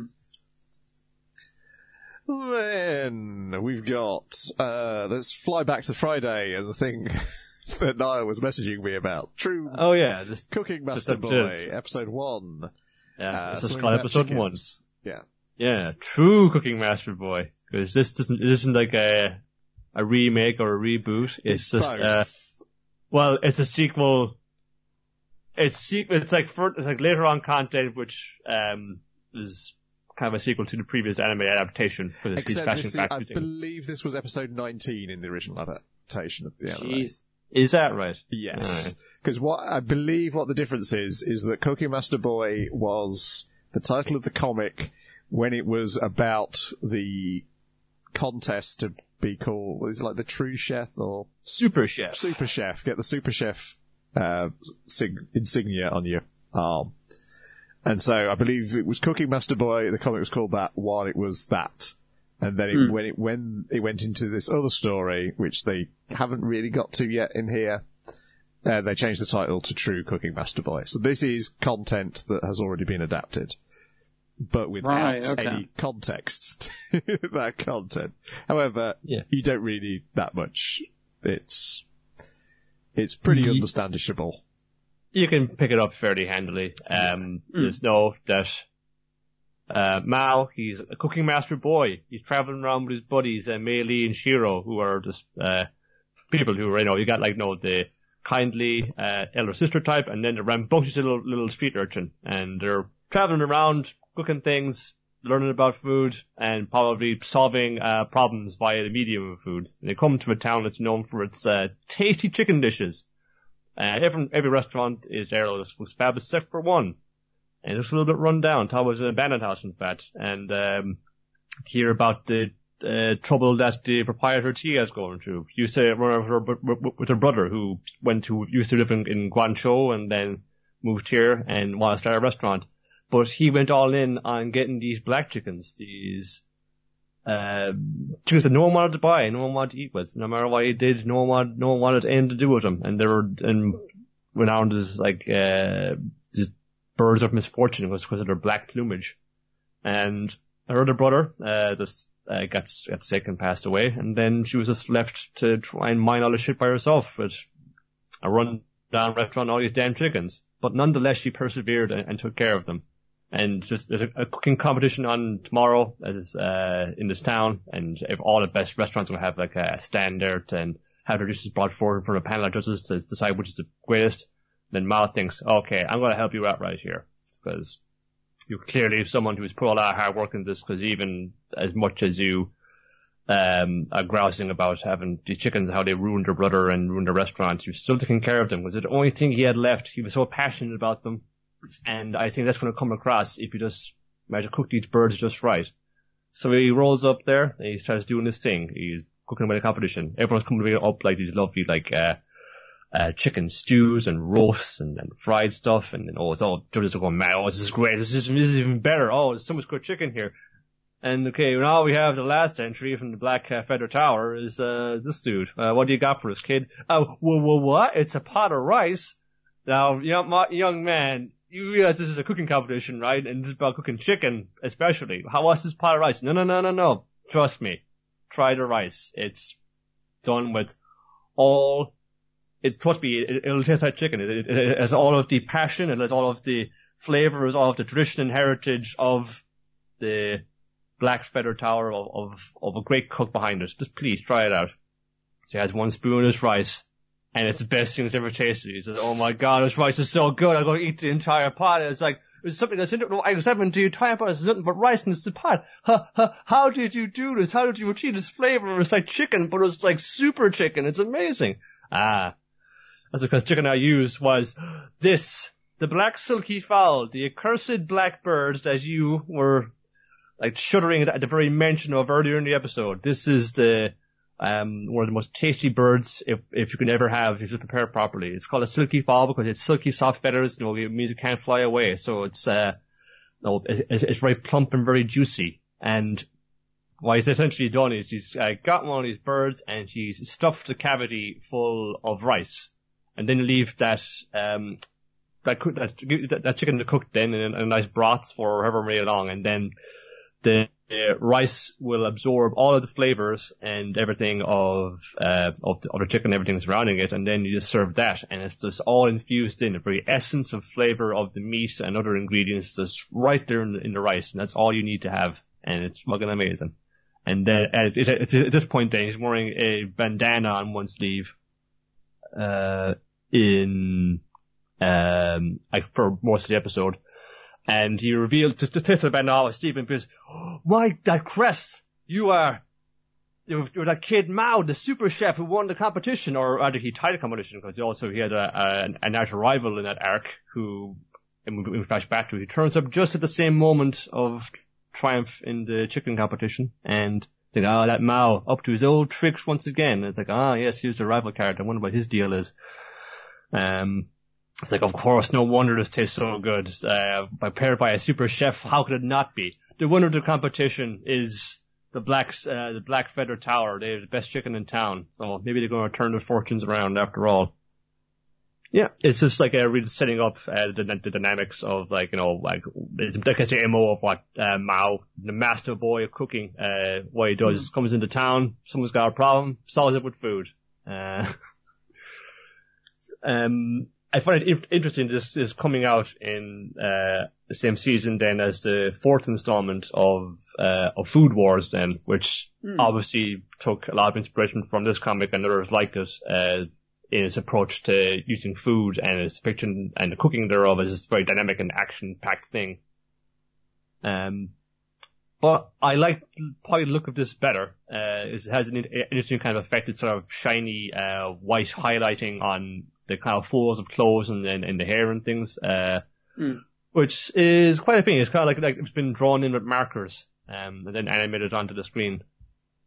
Then we've got, let's fly back to Friday, and the thing that Niall was messaging me about. True. Oh yeah, this Cooking Master Boy, episode 1. Yeah, this is called episode 1. Yeah. Yeah, true Cooking Master Boy. Because this isn't like a remake or a reboot. It's just, it's a sequel. It's like later on content, which, is kind of a sequel to the previous anime adaptation. I believe this was episode 19 in the original adaptation of the anime. Jeez. Is that right? Yes. Because I believe what the difference is that Cooking Master Boy was the title of the comic when it was about the contest to be called, is it like the True Chef or Super Chef? Super Chef. Get the Super Chef insignia on your arm. And so I believe it was Cooking Master Boy, the comic was called that while it was that. And then when it went into this other story, which they haven't really got to yet in here, they changed the title to True Cooking Master Boy. So this is content that has already been adapted, but without any context to that content. However, you don't really need that much. It's pretty understandable. You can pick it up fairly handily. There's no that Mal, he's a cooking master boy. He's traveling around with his buddies, Mei Lee and Shiro, who are just people who are, you got the kindly elder sister type, and then the rambunctious little street urchin, and they're traveling around cooking things, learning about food, and probably solving problems via the medium of food. And they come to a town that's known for its tasty chicken dishes. Every restaurant is there was fabulous except for one. And it's a little bit run down. Thought it was an abandoned house, in fact. And hear about the trouble that the proprietor Tia is going through. She used to run with her brother who used to live in Guangzhou and then moved here and wanted to start a restaurant. But he went all in on getting these black chickens, these chickens that no one wanted to buy, no one wanted to eat with. No matter what he did, no one wanted anything to do with them. And they were renowned as like these birds of misfortune because of their black plumage. And her other brother got sick and passed away, and then she was just left to try and mine all the shit by herself with a run-down restaurant and all these damn chickens. But nonetheless, she persevered and took care of them. And just there's a cooking competition on tomorrow in this town, and if all the best restaurants will have like a stand there and have their dishes brought forward for a panel of judges to decide which is the greatest. Then Mao thinks, okay, I'm going to help you out right here, because you're clearly someone who's put a lot of hard work into this, because even as much as you are grousing about having the chickens, how they ruined your brother and ruined the restaurant, you're still taking care of them, because the only thing he had left. He was so passionate about them. And I think that's going to come across if you just manage to cook these birds just right. So he rolls up there and he starts doing this thing. He's cooking them in a competition. Everyone's coming up like these lovely, like, chicken stews and roasts and fried stuff. And then, it's all judges are going, man, this is great. This is even better. Oh, there's so much good chicken here. And okay, now we have the last entry from the Black Feather Tower is, this dude. What do you got for us, kid? Oh, what? It's a pot of rice. Now, young man, you realize this is a cooking competition, right? And this is about cooking chicken, especially. What's this pot of rice? No. Trust me. Try the rice. It's done with trust me, it'll taste like chicken. It has all of the passion, it has all of the flavors, all of the tradition and heritage of the Black Feather Tower of a great cook behind us. Just please try it out. So he has one spoon of his rice. And it's the best thing he's ever tasted. He says, oh my god, this rice is so good, I'm going to eat the entire pot. And it's like, it's something that's I was having the entire pot, it's nothing but rice in this pot. How did you do this? How did you achieve this flavor? It's like chicken, but it's like super chicken. It's amazing. That's because chicken I used was this, the black silky fowl, the accursed black bird that you were like shuddering at the very mention of earlier in the episode. This is one of the most tasty birds if you can ever have, if you prepare it properly. It's called a silky fowl because it's silky soft feathers, it means it can't fly away. So it's very plump and very juicy. And what he's essentially done is he's got one of these birds and he's stuffed the cavity full of rice. And then you leave that chicken to cook then in a nice broth for however many long, and then the rice will absorb all of the flavors and everything of the chicken, everything surrounding it, and then you just serve that, and it's just all infused in the very essence of flavor of the meat and other ingredients just right there in the rice, and that's all you need to have, and it's fucking amazing. And then at this point then he's wearing a bandana on one sleeve, for most of the episode. And he revealed to the bandana with Stephen because, that crest, you're that kid Mao, the super chef who won the competition, or rather he tied the competition because he had an arch rival in that arc who, and we flash back to, he turns up just at the same moment of triumph in the chicken competition, and think, that Mao up to his old tricks once again. It's like, yes, he was a rival character. I wonder what his deal is. It's like, of course, no wonder this tastes so good. Prepared by a super chef, how could it not be? The winner of the competition is the Black Feather Tower. They have the best chicken in town. So maybe they're going to turn their fortunes around after all. Yeah, it's just like really setting up the dynamics of it's the MO of what Mao, the master boy of cooking, what he does, comes into town, someone's got a problem, solves it with food. I find it interesting this is coming out in the same season then as the fourth installment of Food Wars then, which obviously took a lot of inspiration from this comic and others like it in its approach to using food and its depiction and the cooking thereof as this very dynamic and action-packed thing. But I like probably the look of this better. It has an interesting kind of effect. It's sort of shiny white highlighting on the kind of folds of clothes and the hair and things, which is quite a thing. It's kind of like it's been drawn in with markers, and then animated onto the screen.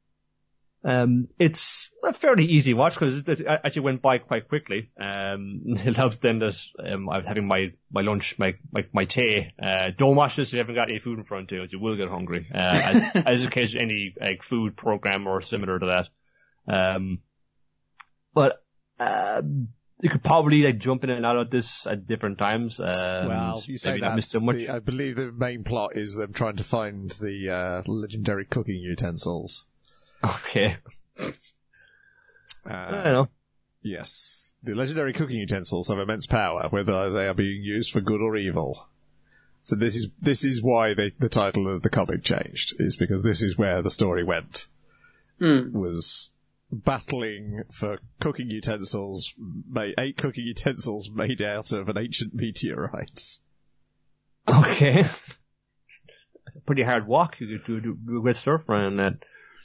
It's a fairly easy watch because it actually went by quite quickly. It helps then that I'm having my lunch, my tea. Don't watch this if you haven't got any food in front of you, as you will get hungry. As in case any like food program or similar to that. But you could probably like jump in and out of this at different times. Well, you say that. So much. I believe the main plot is them trying to find the legendary cooking utensils. Okay. I don't know. Yes. The legendary cooking utensils have immense power, whether they are being used for good or evil. So this is why the title of the comic changed, is because this is where the story went. Was battling for cooking utensils, 8 cooking utensils made out of an ancient meteorite. Okay. Pretty hard walk. You could do a great stir fry on that.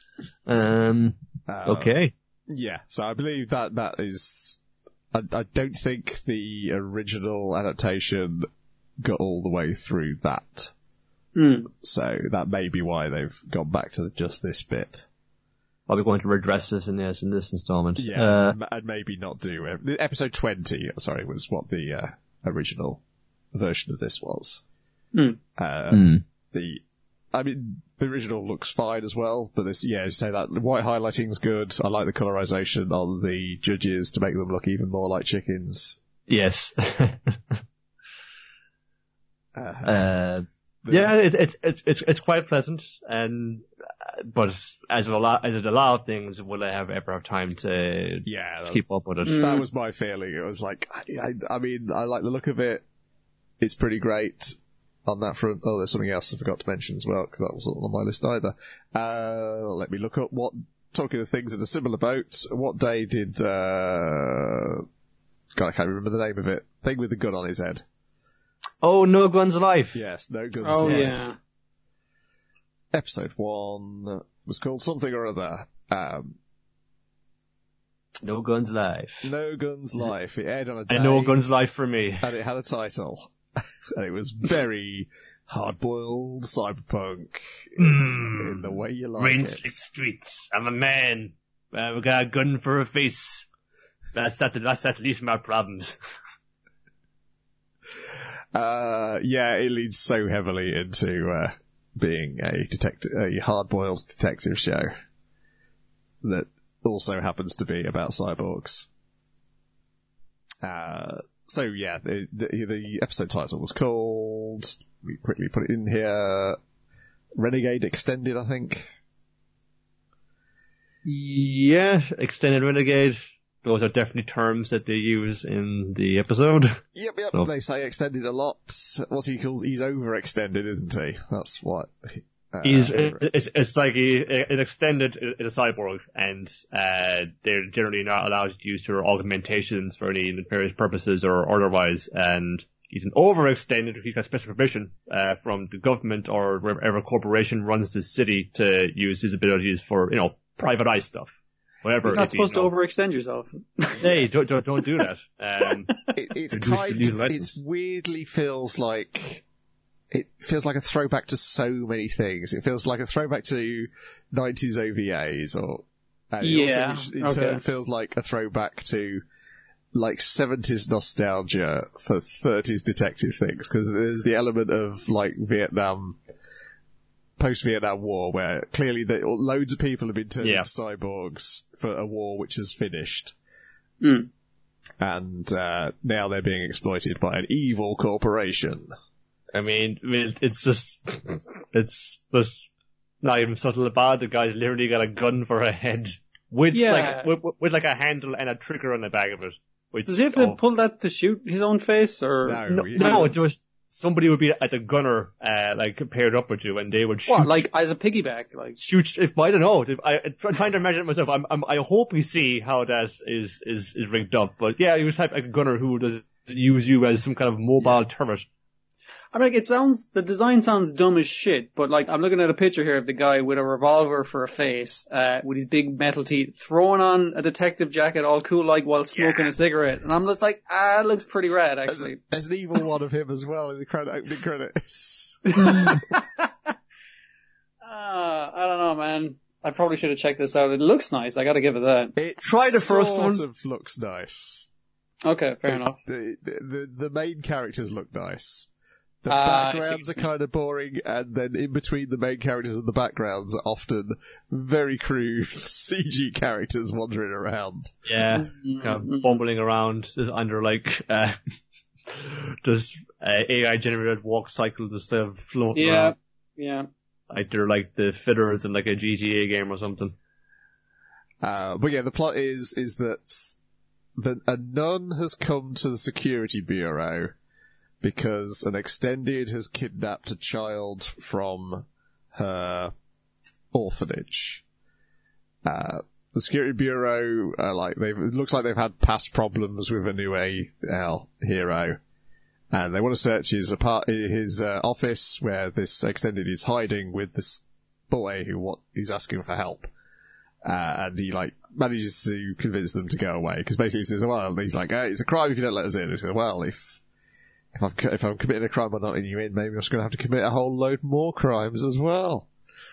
Okay. Yeah, so I believe that is... I don't think the original adaptation got all the way through that. So that may be why they've gone back to just this bit. I'll be going to redress this in this installment. Yeah, and maybe not do... Episode 20, was what the original version of this was. The original looks fine as well, but this, as you say, that white highlighting's good. I like the colorization on the judges to make them look even more like chickens. Yes. It's quite pleasant, but as a lot of things, will I ever have time to keep up with it? That was my feeling. It was like, I mean, I like the look of it. It's pretty great. On that front, there's something else I forgot to mention as well, because that wasn't on my list either. Let me look up talking of things in a similar boat, what day did, God, I can't remember the name of it. Thing with the gun on his head. Oh, No Guns Life. Yes, No Guns Oh, Life. yeah. Episode 1 was called something or other. No Guns Life. No Guns Life. It aired on a day. And No Guns Life for me. And it had a title. And it was very hard-boiled cyberpunk in the way you like Rain-slick streets. I'm a man. We got a gun for a face. That's at least my problems. It leads so heavily into being a hard-boiled detective show that also happens to be about cyborgs. So yeah, the episode title was called, we quickly put it in here, Renegade Extended, I think. Yeah, Extended Renegade. Those are definitely terms that they use in the episode. Yep. So. They say extended a lot. What's he called? He's overextended, isn't he? That's what... It's like an extended in a cyborg, and they're generally not allowed to use their augmentations for any nefarious purposes or otherwise. And he's an overextended. He's got special permission from the government or wherever corporation runs the city to use his abilities for private eye stuff. Whatever. You're not supposed to overextend yourself. Hey, don't do that. It weirdly feels like. It feels like a throwback to so many things. It feels like a throwback to 90s OVAs, or in turn feels like a throwback to like 70s nostalgia for 30s detective things, because there's the element of like Vietnam, post-Vietnam War, where clearly loads of people have been turned into cyborgs for a war which has finished. And now they're being exploited by an evil corporation. I mean, it's just not even subtle about it. The guy's literally got a gun for a head with like a handle and a trigger on the back of it. Does he have to pull that to shoot his own face, or no? Just somebody would be at the gunner, like paired up with you, and they would shoot. What, like as a piggyback, like shoot? I don't know. I'm trying to imagine it myself. I hope we see how that is rigged up. But yeah, he was like a gunner who does use you as some kind of mobile turret. I mean, the design sounds dumb as shit, but like, I'm looking at a picture here of the guy with a revolver for a face, with his big metal teeth, throwing on a detective jacket all cool like while smoking a cigarette. And I'm just like, it looks pretty rad, actually. There's an evil one of him as well in the opening credits. I don't know, man. I probably should have checked this out. It looks nice. I got to give it that. It Try the first one. Sort of looks nice. Okay, fair enough. The main characters look nice. The I backgrounds see. are kind of boring, and then in between the main characters and the backgrounds are often very crude CG characters wandering around. Yeah, bumbling around under like just AI generated walk cycle just floating around. Yeah. Like they're like the fiddlers in like a GTA game or something. But yeah, the plot is that a nun has come to the security bureau because an extended has kidnapped a child from her orphanage. The security bureau, it looks like they've had past problems with a new AL hero. And they want to search his office where this extended is hiding with this boy who's asking for help. And he manages to convince them to go away because basically he says, well, he's like, it's a crime if you don't let us in. He says, well, if I'm committing a crime by not letting you in, maybe I'm just going to have to commit a whole load more crimes as well.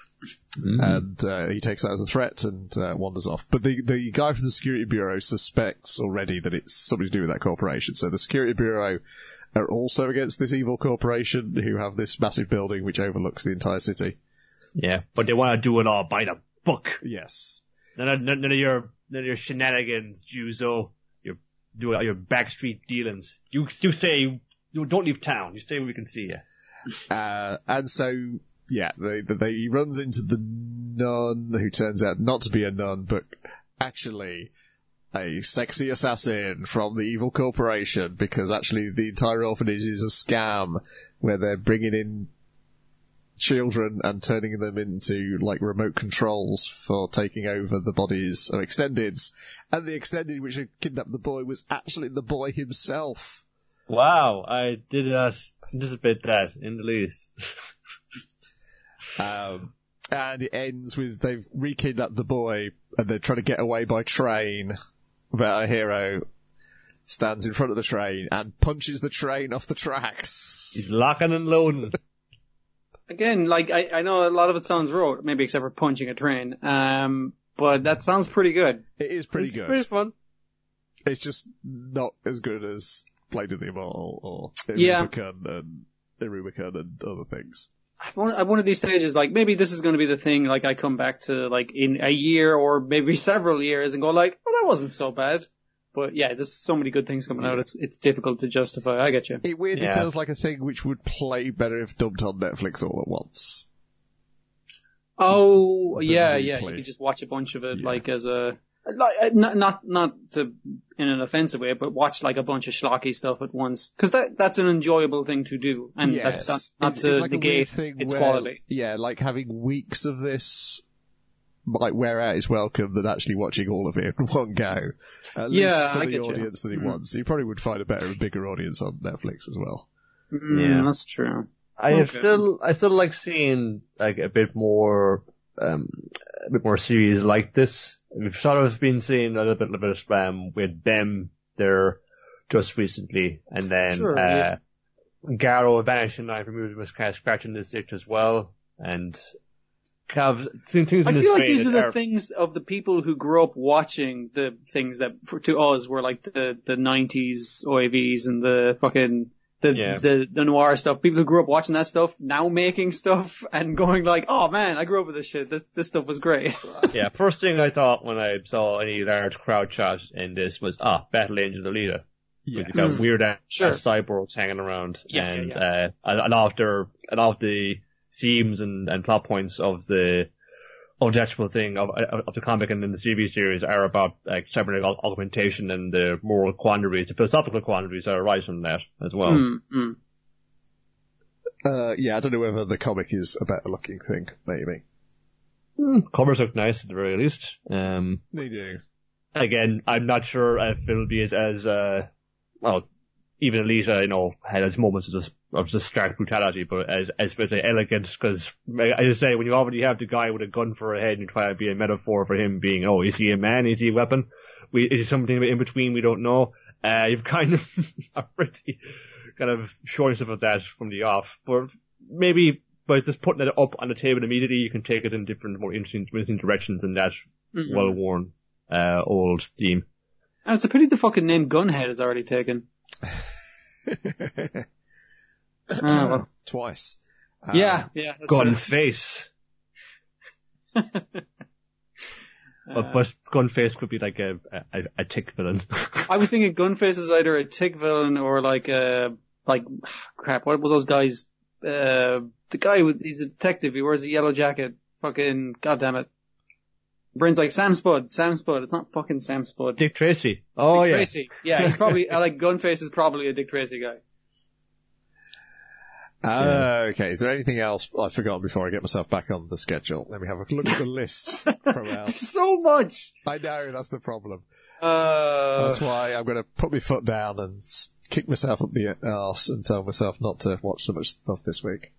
And he takes that as a threat and wanders off. But the guy from the security bureau suspects already that it's something to do with that corporation. So the security bureau are also against this evil corporation who have this massive building which overlooks the entire city. Yeah, but they want to do it all by the book. Yes. None of your shenanigans, Juzo. You're doing all your backstreet dealings. You stay. You don't leave town. You stay where we can see you. And so, yeah, he runs into the nun who turns out not to be a nun, but actually a sexy assassin from the evil corporation, because actually the entire orphanage is a scam where they're bringing in children and turning them into remote controls for taking over the bodies of extendeds, and the extended which had kidnapped the boy was actually the boy himself. Wow, I did not anticipate that in the least. And it ends with they've re-kidnapped the boy and they're trying to get away by train, but our hero stands in front of the train and punches the train off the tracks. He's locking and loading. Again, I know a lot of it sounds rote, maybe except for punching a train. But that sounds pretty good. It is pretty good. Pretty fun. It's just not as good as Blade of the Immortal or Rubicon and other things. At one of these stages, maybe this is going to be the thing, I come back to, in a year or maybe several years and go that wasn't so bad. But yeah, there's so many good things coming out, it's difficult to justify. I get you. It weirdly feels like a thing which would play better if dubbed on Netflix all at once. Oh, yeah. You Weekly. could just watch a bunch of it, as a... not to in an offensive way, but watch a bunch of schlocky stuff at once, because that's an enjoyable thing to do, and Yes. that's not It's to like a weird negate thing its where, quality. Yeah, having weeks of this might wear out is welcome than actually watching all of it in one go. At least for I the get you. audience that he wants. You probably would find a better and bigger audience on Netflix as well. Yeah. That's true. I still like seeing a bit more series like this. We've sort of been seeing a little bit of it with them there just recently, and then Garo Vanishing Line for Movies was kind of scratching this itch as well, and kind of things in I this feel like vein these are that the things of the people who grew up watching the things that to us were the 90s OAVs and the fucking the noir stuff. People who grew up watching that stuff now making stuff and going oh man, I grew up with this shit. This stuff was great. Yeah, first thing I thought when I saw any large crowd shot in this was Battle Angel Alita. Yeah. With that weird ass Sure. cyborgs hanging around, and yeah. a lot of the themes and plot points of the actual thing of the comic and in the TV series are about cybernetic augmentation and the moral quandaries, the philosophical quandaries that arise from that as well. Yeah, I don't know whether the comic is a better looking thing, maybe. Covers look nice at the very least. They do. Again, I'm not sure if it'll be as even Alita, had its moments of just stark brutality, but as elegant, because I just say, when you already have the guy with a gun for a head and you try to be a metaphor for him being, is he a man? Is he a weapon? Is he something in between? We don't know. You've kind of already kind of showing stuff of that from the off, but maybe by just putting it up on the table immediately, you can take it in different, more interesting directions in that well-worn, old theme. And it's a pity the fucking name Gunhead is already taken. Well. Twice. Yeah. Gunface. But Gunface could be like a tick villain. I was thinking Gunface is either a tick villain or crap, what were those guys? The guy he's a detective, he wears a yellow jacket. Fucking, goddammit. Brain's like Sam Spud. It's not fucking Sam Spud. Dick Tracy. Oh, Dick yeah. Tracy. Yeah, he's probably, Gunface is probably a Dick Tracy guy. Okay, is there anything else I've forgotten before I get myself back on the schedule? Let me have a look at the list from out. So much! I know, that's the problem. That's why I'm going to put my foot down and kick myself up the arse and tell myself not to watch so much stuff this week.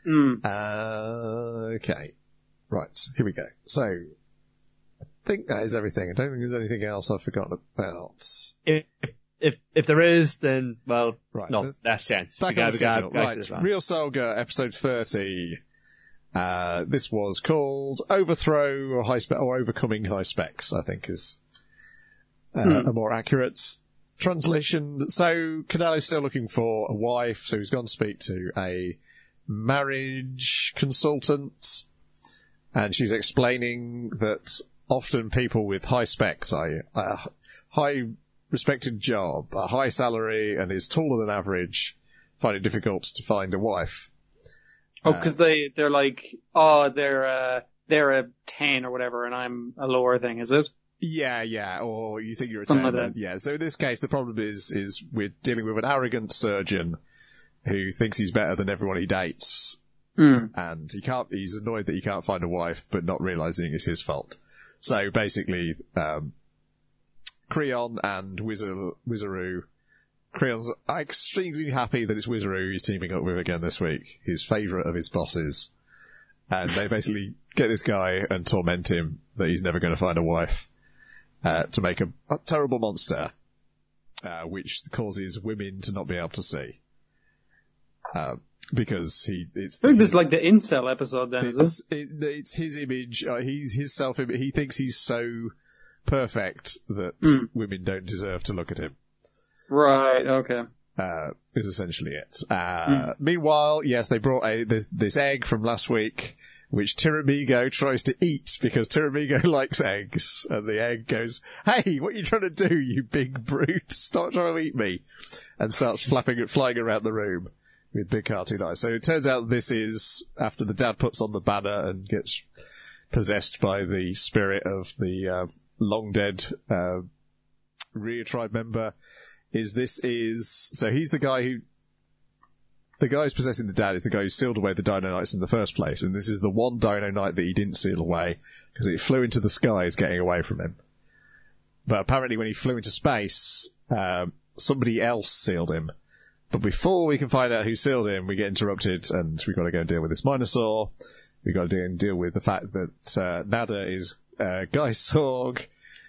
Okay. Right, here we go. So, I think that is everything. I don't think there's anything else I've forgotten about. If there is, then, well, right, no, that's chance. Back on the schedule. Right, Real Solga, episode 30. This was called Overthrow or or Overcoming High Specs, I think is a more accurate translation. So, Canale's still looking for a wife, so he's gone to speak to a marriage consultant, and she's explaining that often people with high specs, high respected job, a high salary, and is taller than average, find it difficult to find a wife. Because they're like, they're a 10 or whatever, and I'm a lower thing, is it? Yeah, or you think you're a 10. Something like that. Yeah, so in this case, the problem is we're dealing with an arrogant surgeon who thinks he's better than everyone he dates. And he's annoyed that he can't find a wife, but not realizing it's his fault. So basically, Creon and Wizaroo. Creon's extremely happy that it's Wizaroo he's teaming up with again this week, his favourite of his bosses. And they basically get this guy and torment him that he's never going to find a wife, to make a terrible monster, which causes women to not be able to see. Because I think this is like the incel episode then, is it? It's his image, his self-image. He thinks he's so perfect that women don't deserve to look at him. Right, okay. Is essentially it. Meanwhile, yes, they brought this egg from last week, which Tiramigo tries to eat because Tiramigo likes eggs, and the egg goes, "Hey, what are you trying to do, you big brute? Stop trying to eat me," and starts flying around the room with big cartoon eyes. So it turns out this is after the dad puts on the banner and gets possessed by the spirit of the long dead Rhea tribe member. So he's the guy who's possessing the dad is the guy who sealed away the Dino Knights in the first place, and this is the one Dino Knight that he didn't seal away because it flew into the skies getting away from him. But apparently when he flew into space, somebody else sealed him. But before we can find out who sealed him, we get interrupted, and we've got to go and deal with this Minosaur. We've got to deal with the fact that Nada is Guy Sorg,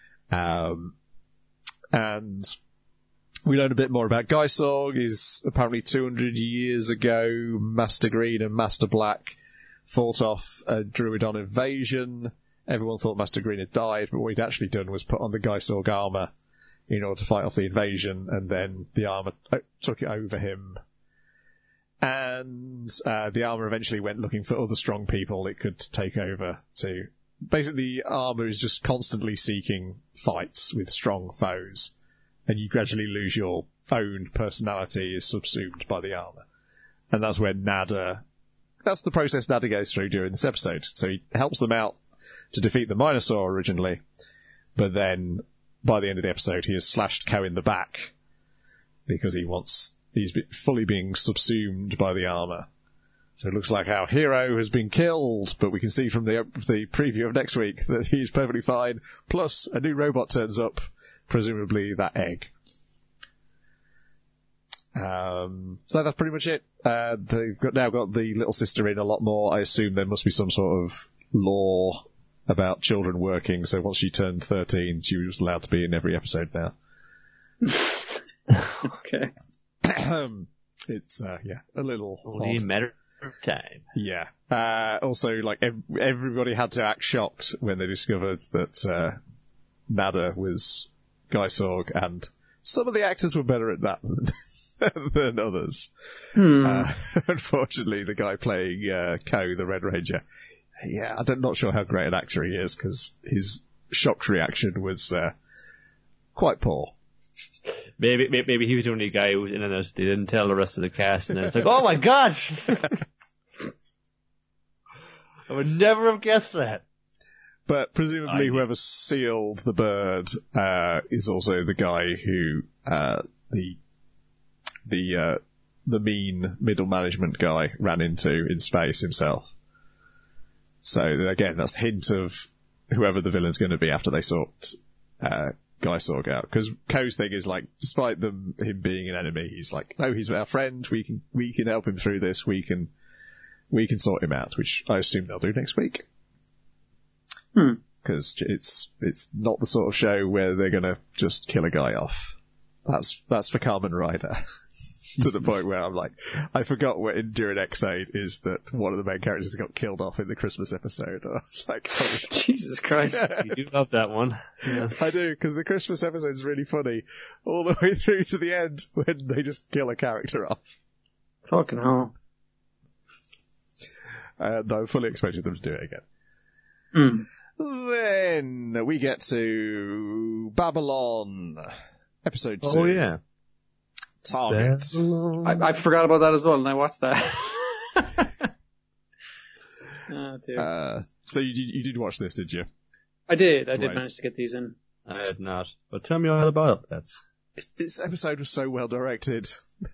and we learn a bit more about Guy Sorg. Is apparently 200 years ago, Master Green and Master Black fought off a Druidon invasion. Everyone thought Master Green had died, but what he'd actually done was put on the Guy Sorg armour in order to fight off the invasion, and then the armour took it over him. And the armour eventually went looking for other strong people it could take over too. Basically, the armour is just constantly seeking fights with strong foes, and you gradually lose your own personality, is subsumed by the armour. And that's where that's the process Nada goes through during this episode. So he helps them out to defeat the Minosaur originally, but then by the end of the episode he has slashed Ko in the back because he's fully being subsumed by the armour. So it looks like our hero has been killed, but we can see from the preview of next week that he's perfectly fine. Plus, a new robot turns up, presumably that egg. So that's pretty much it. They've now got the little sister in a lot more. I assume there must be some sort of law about children working, so once she turned 13, she was allowed to be in every episode now. Okay. It's, a little Only odd. matter Time. Yeah. Also, like, everybody had to act shocked when they discovered that Nada was Guy Sorg, and some of the actors were better at that than others. Unfortunately, the guy playing Ko, the Red Ranger, yeah, I'm not sure how great an actor he is, because his shocked reaction was quite poor. Maybe he was the only guy who was in it. They didn't tell the rest of the cast, and it's like, oh my god! I would never have guessed that. But presumably whoever sealed the bird is also the guy who the mean middle management guy ran into in space himself. So again, that's a hint of whoever the villain's going to be after they sort Guy Sorg out. Because Ko's thing is like, despite him being an enemy, he's like, no, he's our friend. We can help him through this. We can sort him out, which I assume they'll do next week. Because it's not the sort of show where they're gonna just kill a guy off. That's for Kamen Rider. To the point where I'm like, I forgot what Enduring X-Aid is, that one of the main characters got killed off in the Christmas episode. I was like, oh, Jesus Christ. You do love that one. Yeah. I do, because the Christmas episode is really funny, all the way through to the end when they just kill a character off. Fucking hell. And I fully expected them to do it again. Then we get to Babylon, episode 2. Oh yeah. Target. I forgot about that as well, and I watched that. Oh, dear. So you did watch this, did you? I did Right. manage to get these in. I had not. But tell me all about it. This episode was so well directed.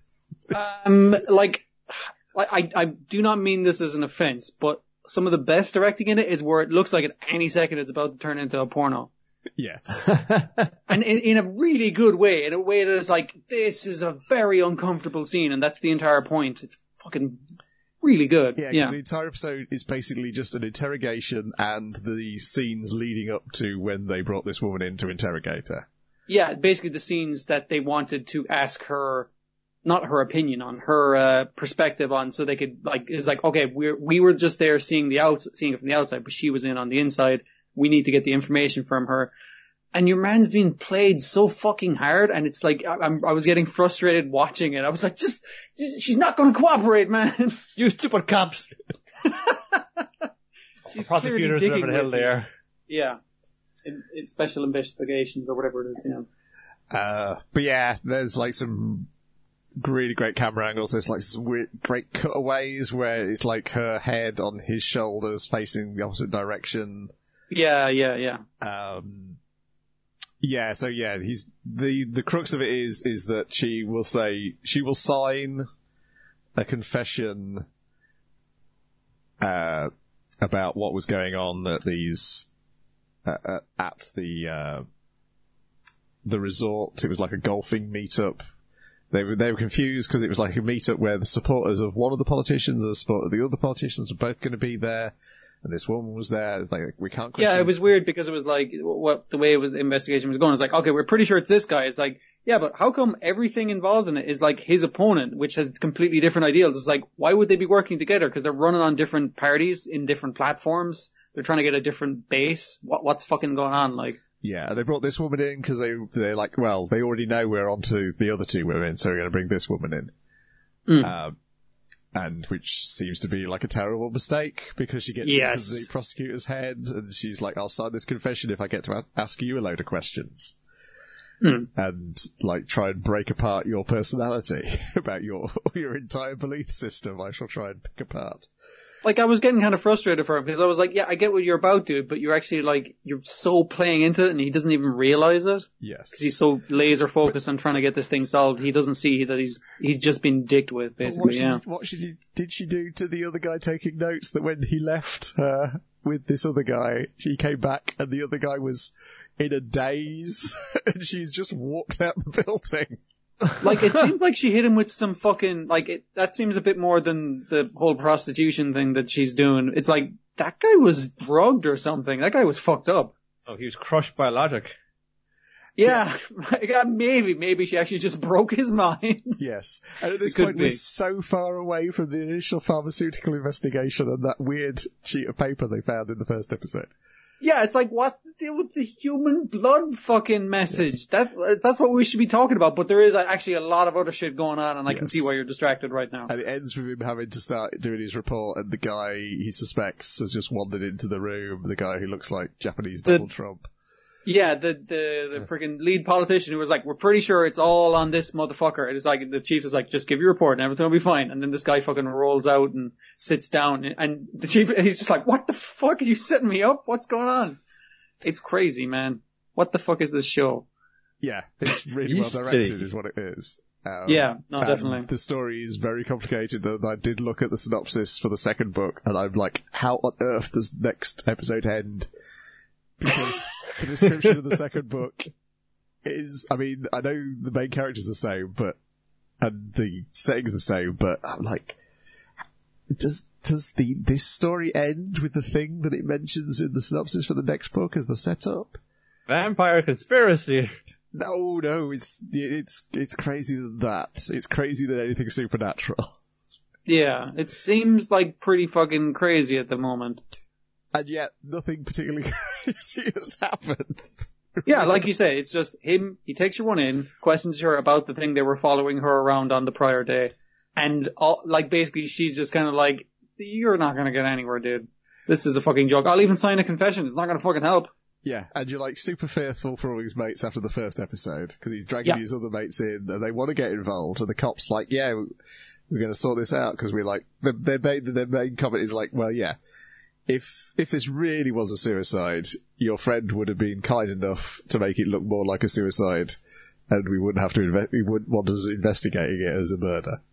I do not mean this as an offense, but some of the best directing in it is where it looks like at any second it's about to turn into a porno. Yeah. And in a really good way, in a way that is like, this is a very uncomfortable scene, and that's the entire point. It's fucking really good. Yeah, because the entire episode is basically just an interrogation and the scenes leading up to when they brought this woman in to interrogate her. Yeah, basically the scenes that they wanted to ask her, not her opinion on, her perspective on, so they could, like, it's like, okay, we were just there seeing it from the outside, but she was in on the inside. We need to get the information from her. And your man's being played so fucking hard, and it's like, I was getting frustrated watching it. I was like, she's not gonna cooperate, man. You stupid cops. She's Prosecutors, whatever the hell they are. Yeah. In special investigations or whatever it is, But yeah, there's like some really great camera angles. There's like some great cutaways where it's like her head on his shoulders facing the opposite direction. Yeah. He's the crux of it is that she will sign a confession about what was going on at these at the resort. It was like a golfing meetup. They were confused because it was like a meetup where the supporters of one of the politicians and the supporters of the other politicians were both going to be there. And this woman was there. It's like, we can't question. Yeah, it was weird because it was like, the way the investigation was going. It's like, okay, we're pretty sure it's this guy. It's like, yeah, but how come everything involved in it is like his opponent, which has completely different ideals? It's like, why would they be working together? Because they're running on different parties in different platforms. They're trying to get a different base. What's fucking going on? Like, yeah, they brought this woman in because they're like, well, they already know we're on to the other two women, so we're going to bring this woman in. And which seems to be like a terrible mistake because she gets into the prosecutor's head and she's like, I'll sign this confession if I get to ask you a load of questions. And like try and break apart your personality about your entire belief system. I shall try and pick apart. Like, I was getting kind of frustrated for him because I was like, yeah, I get what you're about, dude, but you're actually like, you're so playing into it and he doesn't even realize it. Yes. Because he's so laser focused on trying to get this thing solved. He doesn't see that he's just been dicked with, basically, What did she do to the other guy taking notes that when he left her with this other guy, she came back and the other guy was in a daze and she's just walked out the building? Like, it seems like she hit him with some fucking, like, that seems a bit more than the whole prostitution thing that she's doing. It's like, that guy was drugged or something. That guy was fucked up. Oh, he was crushed by logic. Yeah, maybe she actually just broke his mind. Yes. And at this It could point, be. we're so far away from the initial pharmaceutical investigation and that weird sheet of paper they found in the first episode. Yeah, it's like, what's the deal with the human blood fucking message? That's what we should be talking about, but there is actually a lot of other shit going on, and I can Yes. see why you're distracted right now. And it ends with him having to start doing his report, and the guy he suspects has just wandered into the room, the guy who looks like Japanese Donald Trump. Yeah, the freaking lead politician who was like, we're pretty sure it's all on this motherfucker. And it's like, the chief is like, just give your report and everything will be fine. And then this guy fucking rolls out and sits down, and the chief, he's just like, what the fuck? Are you setting me up? What's going on? It's crazy, man. What the fuck is this show? Yeah, it's really well directed is what it is. Yeah, no, and definitely. The story is very complicated, and I did look at the synopsis for the second book, and I'm like, how on earth does next episode end? Because the description of the second book is, I mean, I know the main character's the same, and the setting's the same, but I'm like, does this story end with the thing that it mentions in the synopsis for the next book as the setup? Vampire conspiracy. No, it's crazy than that. It's crazy than anything supernatural. Yeah, it seems like pretty fucking crazy at the moment. And yet, nothing particularly crazy has happened. Yeah, like you say, it's just him, he takes your one in, questions her about the thing they were following her around on the prior day, and basically she's just kind of like, you're not gonna get anywhere, dude. This is a fucking joke. I'll even sign a confession, it's not gonna fucking help. Yeah, and you're like super fearful for all his mates after the first episode, because he's dragging his other mates in, and they want to get involved, and the cop's like, yeah, we're gonna sort this out, because we're like, their main comment is like, well, yeah, if this really was a suicide, your friend would have been kind enough to make it look more like a suicide, and we wouldn't have to we wouldn't want us investigating it as a murder.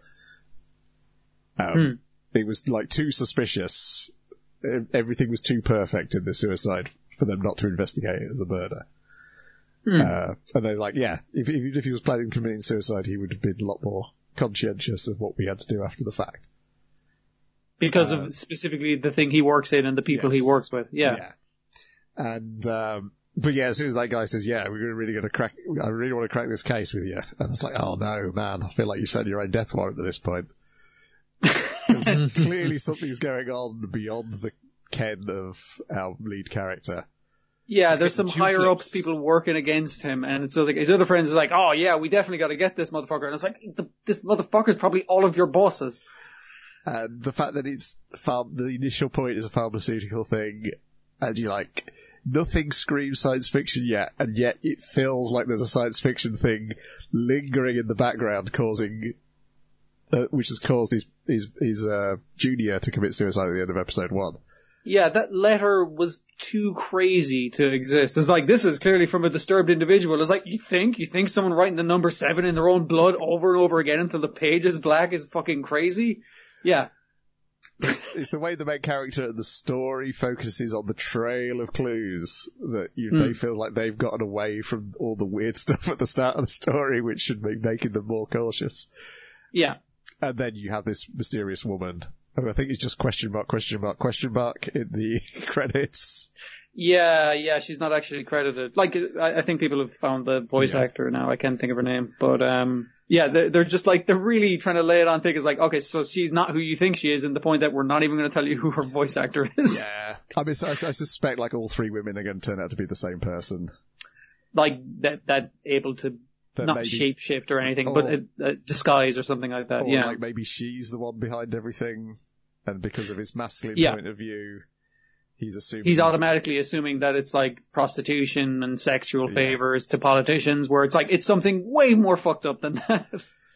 It was like too suspicious. Everything was too perfect in the suicide for them not to investigate it as a murder. And they're like, yeah, if he was planning on committing suicide, he would have been a lot more conscientious of what we had to do after the fact. Because of specifically the thing he works in and the people he works with. Yeah. And, but yeah, as soon as that guy says, yeah, we're really going to crack, I really want to crack this case with you. And it's like, oh no, man, I feel like you've sent your own death warrant at this point. Clearly something's going on beyond the ken of our lead character. Yeah, there's some higher ups people working against him, and it's like his other friends is like, oh yeah, we definitely got to get this motherfucker. And it's like, this motherfucker's probably all of your bosses. And the fact that it's the initial point is a pharmaceutical thing, and you're like, nothing screams science fiction yet, and yet it feels like there's a science fiction thing lingering in the background, causing, which has caused his junior to commit suicide at the end of episode 1. Yeah, that letter was too crazy to exist. It's like, this is clearly from a disturbed individual. It's like, you think someone writing the number 7 in their own blood over and over again until the page is black is fucking crazy? Yeah. It's the way the main character in the story focuses on the trail of clues that they feel like they've gotten away from all the weird stuff at the start of the story, which should be making them more cautious. Yeah. And then you have this mysterious woman, who I think is just question mark in the credits. Yeah, she's not actually credited. Like, I think people have found the voice actor now. I can't think of her name. But, yeah, they're just like, they're really trying to lay it on thick. It's like, okay, so she's not who you think she is, and the point that we're not even going to tell you who her voice actor is. Yeah. I mean, I suspect like all 3 women are going to turn out to be the same person. Like, that able to not shapeshift or anything, but disguise or something like that. Or yeah. like maybe she's the one behind everything, and because of his masculine point of view, he's automatically assuming that it's like prostitution and sexual favors to politicians, where it's like, it's something way more fucked up than that.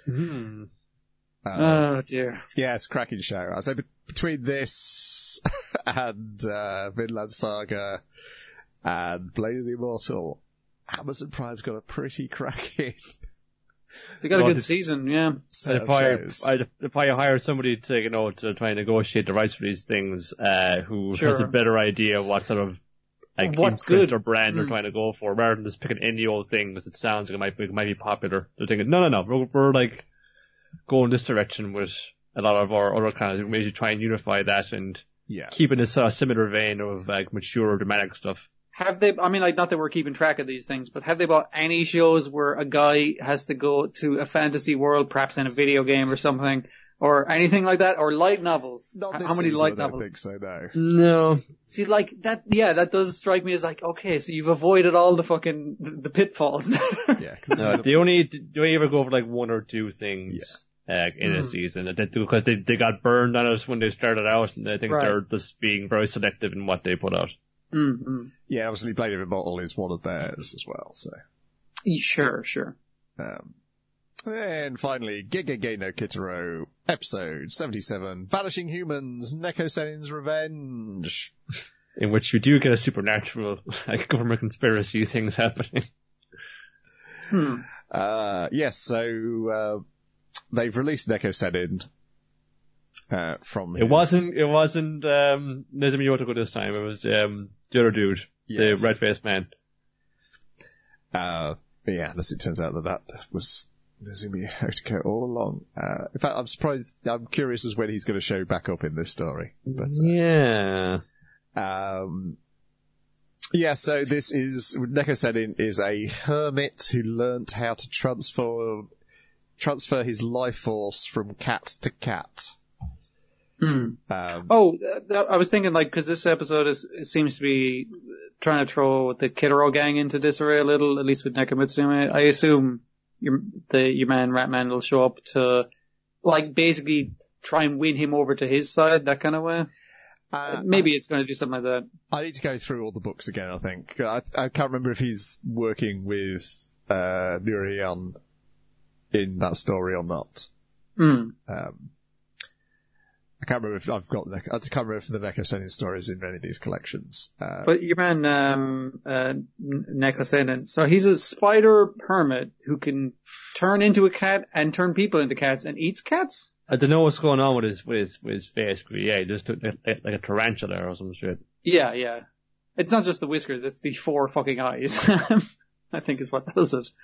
Oh dear. Yeah, it's a cracking show. I say between this and Vinland Saga and Blade of the Immortal, Amazon Prime's got a pretty cracking. They got a good season, yeah. If I hire somebody to try and negotiate the rights for these things, who has a better idea what sort of like what's good or brand they're trying to go for, rather than just picking any old thing because it sounds like it might be popular. They're thinking, no, we're like going this direction with a lot of our other kinds. Maybe try and unify that and keep in this similar vein of like mature dramatic stuff. have they, I mean, like, not that we're keeping track of these things, but have they bought any shows where a guy has to go to a fantasy world, perhaps in a video game or something, or anything like that, or light novels? Not this How many season, light I don't novels? think so, no. No. See, like, that, yeah, that does strike me as like, okay, so you've avoided all the fucking, the pitfalls. Yeah, 'cause No, they only ever go for like one or two things in a season, because they got burned on us when they started out, and I think Right. they're just being very selective in what they put out. Mm-hmm. yeah, obviously Blade of Immortal is one of theirs as well, so. Sure. And finally, Gegege no Kitaro, episode 77, Vanishing Humans, Neko Senin's Revenge. In which you do get a supernatural, like, government conspiracy things happening. Yes, so, they've released Neko Senin, from It wasn't, Nezumi Yotoko this time, it was, the other dude, Yes. the red-faced man. But yeah, as it turns out that was Nezumi Yotoko all along. In fact, I'm curious as when he's going to show back up in this story. But, Yeah. yeah, so this is, Neko Senin is a hermit who learnt how to transfer his life force from cat to cat. I was thinking, like, because this episode it seems to be trying to throw the Kitaro gang into disarray a little, at least with Nekamitsume. I assume your man Ratman will show up to, like, basically try and win him over to his side, that kind of way. Maybe it's going to do something like that. I need to go through all the books again, I think. I can't remember if he's working with Nurian in that story or not. I can't remember if I can't remember if the Neko Senin story is in any of these collections. But your man, Neko Senin, so he's a spider hermit who can turn into a cat and turn people into cats and eats cats? I don't know what's going on with his face, but yeah, he just looked like a tarantula or some shit. Yeah. It's not just the whiskers, it's the 4 fucking eyes. I think is what does it.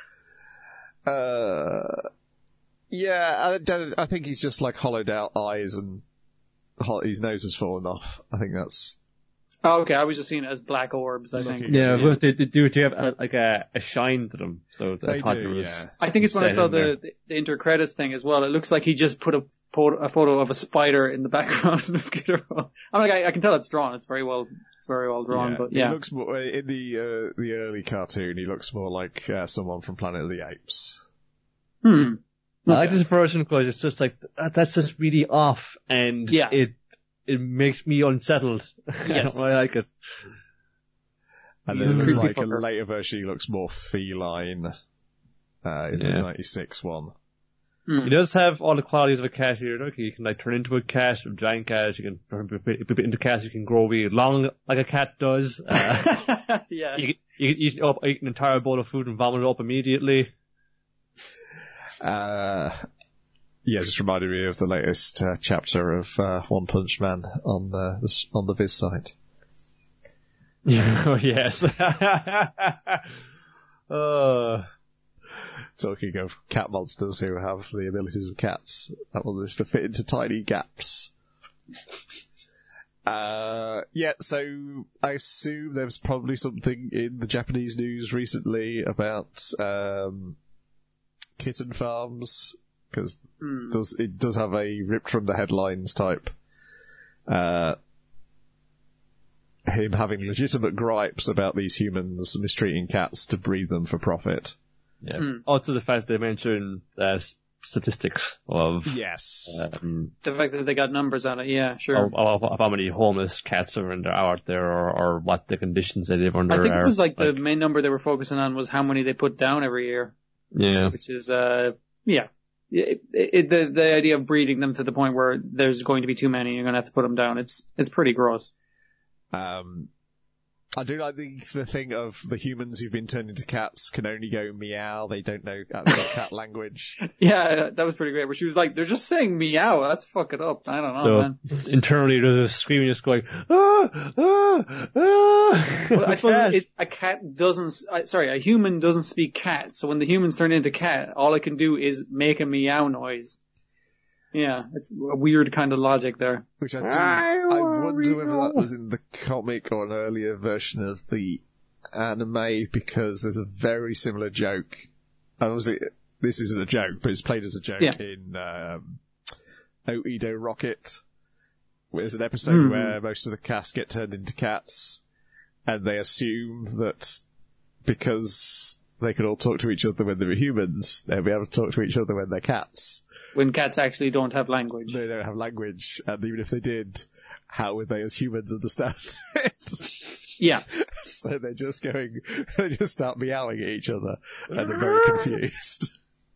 Yeah, I think he's just like hollowed out eyes and his nose has fallen off. I think that's... Oh, okay, I was just seeing it as black orbs, I think. Yeah, but they do have a shine to them, so They I thought do, it was... yeah. I think it's when I set saw in there. the inter-credits thing as well. It looks like he just put a photo of a spider in the background of Kitaro. I'm like, I can tell it's drawn. It's very well drawn, but yeah. He looks more, in the early cartoon, he looks more like someone from Planet of the Apes. I like this version because it's just like, that's just really off, and Yeah. it makes me unsettled. I Yes. don't really like it. And He's then a it looks creepy like a fucker. later version, he looks more feline, in the 96 one. He does have all the qualities of a cat here. Look, you can like turn into a cat, a giant cat. You can turn into cats. You can grow really long like a cat does. Yeah. You eat an entire bowl of food and vomit it up immediately. Yeah, just reminded me of the latest chapter of One Punch Man on the Viz site. Oh yes. Talking of cat monsters who have the abilities of cats, that one is to fit into tiny gaps. Yeah, so I assume there's probably something in the Japanese news recently about kitten farms, because it does have a ripped from the headlines type. Him having legitimate gripes about these humans mistreating cats to breed them for profit. Yeah. Also the fact they mention statistics of Yes. The fact that they got numbers on it, yeah, sure. of how many homeless cats are out there, or what the conditions they live under. I think it was like the main number they were focusing on was how many they put down every year. Yeah. Which is, yeah. The idea of breeding them to the point where there's going to be too many, you're going to have to put them down. It's pretty gross. I do like the thing of the humans who've been turned into cats can only go meow. They don't know cat language. Yeah, that was pretty great. Where she was like, "They're just saying meow. Let's fuck it up." I don't know, So man. internally there's a screaming just going, Well, I suppose a human doesn't speak cat. So when the humans turn into cat, all it can do is make a meow noise. Yeah, it's a weird kind of logic there. Which I wonder whether that was in the comic or an earlier version of the anime, because there's a very similar joke. Obviously, this isn't a joke, but it's played as a joke in Oedo Rocket. There's an episode where most of the cast get turned into cats, and they assume that because they can all talk to each other when they're humans, they'll be able to talk to each other when they're cats. When cats actually don't have language. They don't have language, and even if they did, how would they as humans understand it? Yeah. So they just start meowing at each other, and they're very confused.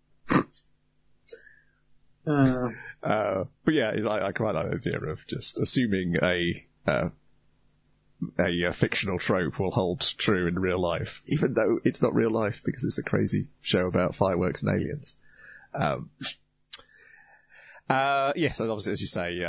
But yeah, I quite like the idea of just assuming a fictional trope will hold true in real life, even though it's not real life because it's a crazy show about fireworks and aliens. Yes, and obviously, as you say,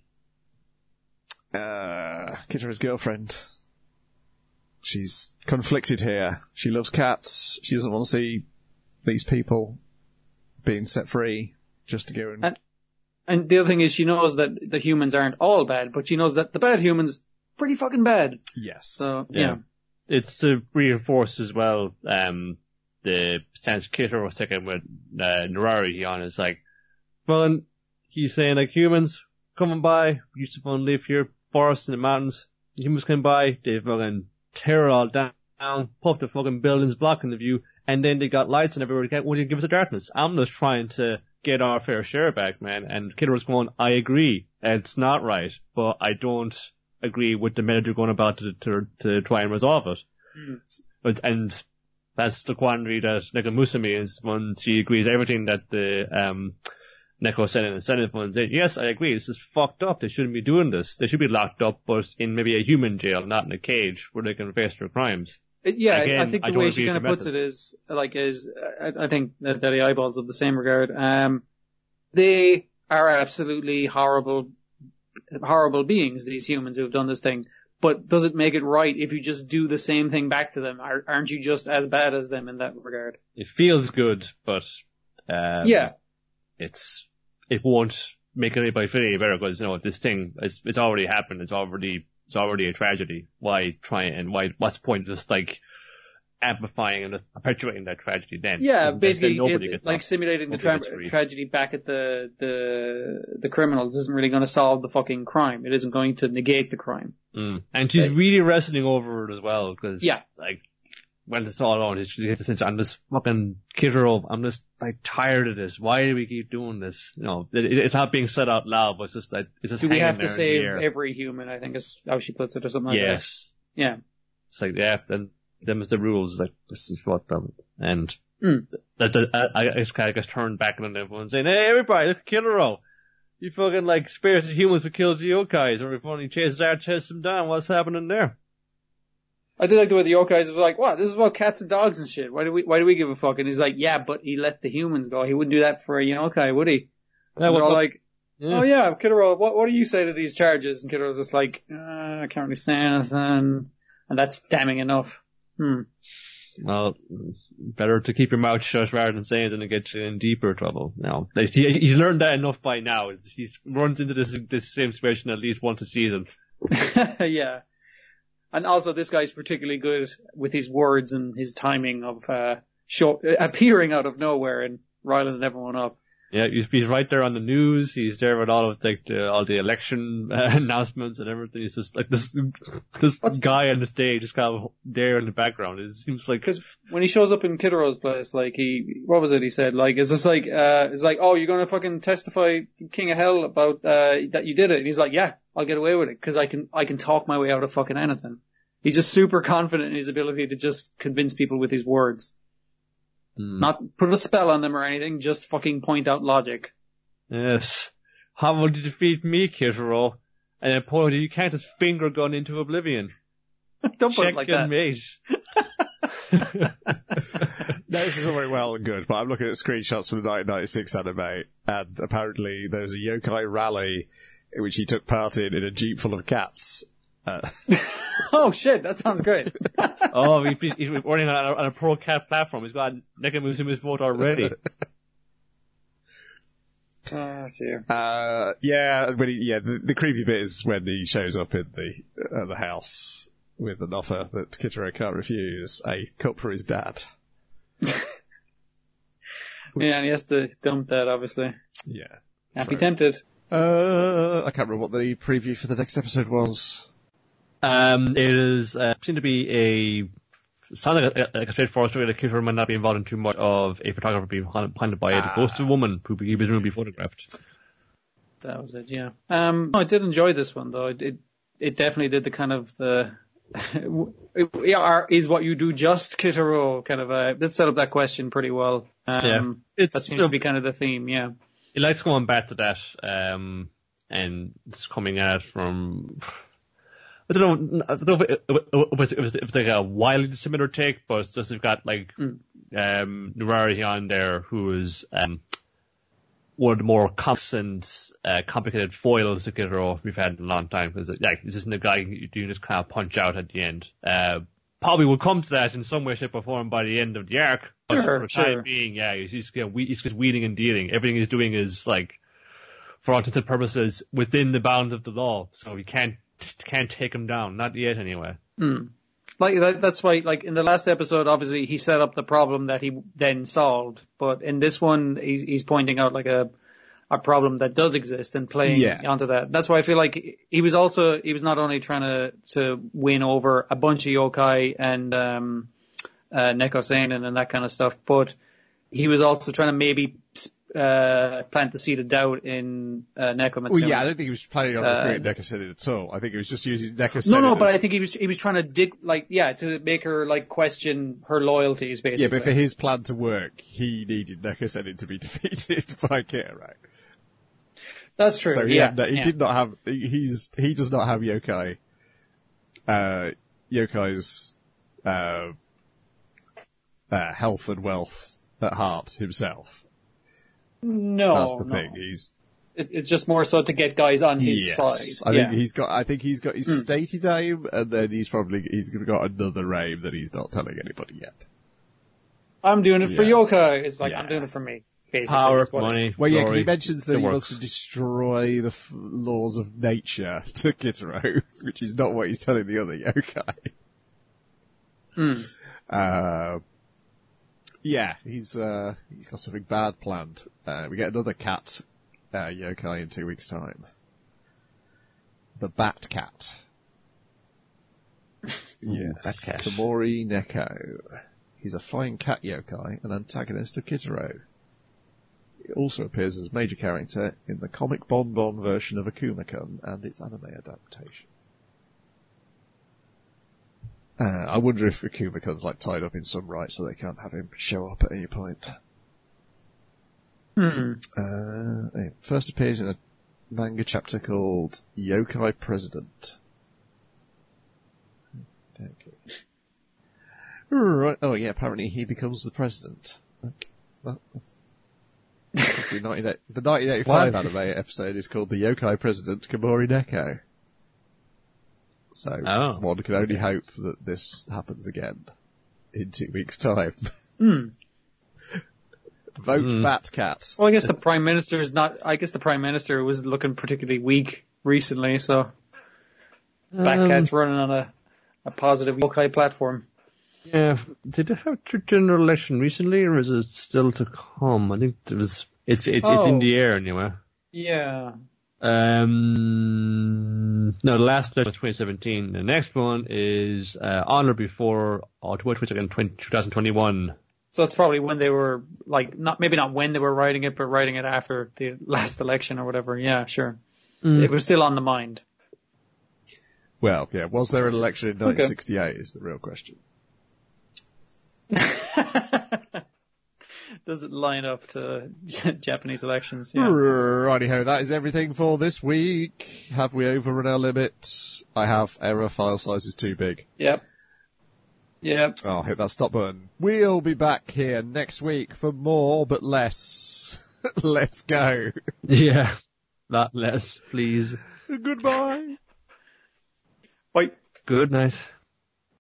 Kitara's girlfriend, she's conflicted here. She loves cats. She doesn't want to see these people being set free just to go and the other thing is, she knows that the humans aren't all bad, but she knows that the bad humans pretty fucking bad. Yes. So yeah. It's to reinforce as well the stance Kitaro was taking with Narari on. It's like, well, he's saying like, humans coming by, we used to fucking live here, forests in the mountains. Humans come by, they fucking tear it all down, pop the fucking buildings blocking the view, and then they got lights and everybody won't even give us the darkness. I'm just trying to get our fair share back, man. And Kitaro's going, I agree, it's not right, but I don't agree with the method you're going about to try and resolve it. And that's the quandary that Neko Musume is when she agrees everything that the Neko Senate and Senate ones say. Yes, I agree, this is fucked up, they shouldn't be doing this. They should be locked up, but in maybe a human jail, not in a cage where they can face their crimes. Again, I think the way she kind of puts it is, I think that Daddy Eyeballs of the same regard. They are absolutely horrible beings, these humans who have done this thing. But does it make it right if you just do the same thing back to them? Aren't you just as bad as them in that regard? It feels good, but it won't make anybody feel any better because this thing it's already happened. It's already a tragedy. Why try and what's the point of just like amplifying and perpetuating that tragedy then? Yeah, basically gets like simulating the tragedy back at the criminals isn't really going to solve the fucking crime. It isn't going to negate the crime. And she's really wrestling over it as well because like when it's all on, she gets the sense I'm just fucking Kitaro. I'm just like tired of this. Why do we keep doing this? It's not being said out loud, but it's just like it's just. Do we have to save every human? I think is how she puts it, or something like that. Yes. Yeah. It's like then them is the rules. Like this is what them and I guess turned back on everyone saying, "Hey, everybody, look at Kitaro. He fucking like spares the humans but kills the yokais, or if only chases them down. What's happening there?" I did like the way the yokais was like, "What? This is about cats and dogs and shit. Why do we give a fuck?" And he's like, "Yeah, but he let the humans go. He wouldn't do that for a yokai, would he?" Yeah, and they're all like, "Oh yeah, Kitaro, what do you say to these charges?" And Kitaro's just like, "I can't really say anything," and that's damning enough. Well, better to keep your mouth shut rather than saying it and get you in deeper trouble. No, he's learned that enough by now. He runs into this same situation at least once a season. Yeah. And also, this guy's particularly good with his words and his timing of appearing out of nowhere and riling everyone up. Yeah, he's right there on the news. He's there with all of all the election announcements and everything. He's just like this guy on the stage, just kind of there in the background. It seems like because when he shows up in Kitaro's place, like what was it he said? Like it's just like it's like, oh, you're gonna fucking testify King of Hell about that you did it, and he's like, yeah, I'll get away with it because I can talk my way out of fucking anything. He's just super confident in his ability to just convince people with his words. Not put a spell on them or anything, just fucking point out logic. Yes. How will you defeat me, Kitaro? And then point you can't just finger gun into oblivion. Don't put it like that. Mate. No, this is all very well and good, but I'm looking at screenshots from the 1996 anime, and apparently there's a yokai rally in which he took part in a jeep full of cats. Oh shit, that sounds great. Oh, he's running on a pro cat platform. He's got Neko Musume's vote already. Oh, dear. The creepy bit is when he shows up in the house with an offer that Kitaro can't refuse, a cup for his dad. Yeah, and he has to dump that, obviously. Yeah. Can't be tempted. I can't remember what the preview for the next episode was. It is seemed to be sounded like a straightforward story that Kitaro might not be involved in too much of a photographer being haunted by a ghosted woman who he presumably photographed. That was it, yeah. I did enjoy this one, though. It definitely did the kind of the is what you do just Kitaro kind of that set up that question pretty well. That seems to be kind of the theme, yeah. He likes going back to that, and it's coming at it from. I don't know if it's like a wildly similar take, but it's just they've got like Nurari on there, who is one of the more complex and complicated foils of Kitaro we've had in a long time. Because this isn't a guy you just kind of punch out at the end. Probably will come to that in some way, shape, or form by the end of the arc. But for the time being, he's just wheeling and dealing. Everything he's doing is like, for all intents and purposes, within the bounds of the law. So he can't take him down. Not yet, anyway. Like that's why, like in the last episode, obviously he set up the problem that he then solved. But in this one, he's pointing out like a problem that does exist and playing onto that. That's why I feel like he was not only trying to win over a bunch of yokai and Neko Seinen and that kind of stuff, but he was also trying to maybe plant the seed of doubt in Neko Matsuno. Well, yeah, I don't think he was planning on recruiting Neko Seinen at all. I think he was just using Neko Seinen. No, but I think he was trying to to make her like question her loyalties, basically. Yeah, but for his plan to work, he needed Neko Seinen to be defeated by Kitaro. That's true. So he did not have. He does not have yokai. Yokai's health and wealth at heart himself. No, that's the thing. It's just more so to get guys on his side. I think he's got his stated aim, and then he's got another aim that he's not telling anybody yet. I'm doing it for yokai. It's like I'm doing it for me. Basically, power, money. Well, because he mentions that he wants to destroy the laws of nature to Kitaro, which is not what he's telling the other yokai. He's got something bad planned. We get another cat yokai in 2 weeks' time. The Bat Cat. Yes, Bat Cat. Komori Neko. He's a flying cat yokai, an antagonist of Kitaro. He also appears as a major character in the comic Bon version of Akuma-kun and its anime adaptation. I wonder if Akuma-kun's like tied up in some rights so they can't have him show up at any point. First appears in a manga chapter called Yokai President. Right. Oh yeah, apparently he becomes the president. The 1985 anime episode is called The Yokai President Komori Neko. So one can only hope that this happens again in 2 weeks' time. Vote Bat Cat. Well, I guess the Prime Minister was looking particularly weak recently, so Bat Cat's running on a positive yokai platform. Yeah, did they have a general election recently, or is it still to come? I think it's in the air anyway. Yeah. No, the last election was 2017. The next one is on or before October 22nd, 2021. So that's probably when they were maybe not when they were writing it, but writing it after the last election or whatever. Yeah, sure. It was still on the mind. Well, yeah. Was there an election in 1968? Is the real question. Does it line up to Japanese elections? Yeah. Righty-ho, that is everything for this week. Have we overrun our limit? I have. Error, file size is too big. Yep. I'll hit that stop button. We'll be back here next week for more, but less. Let's go. Yeah, not less, please. Goodbye. Bye. Good night.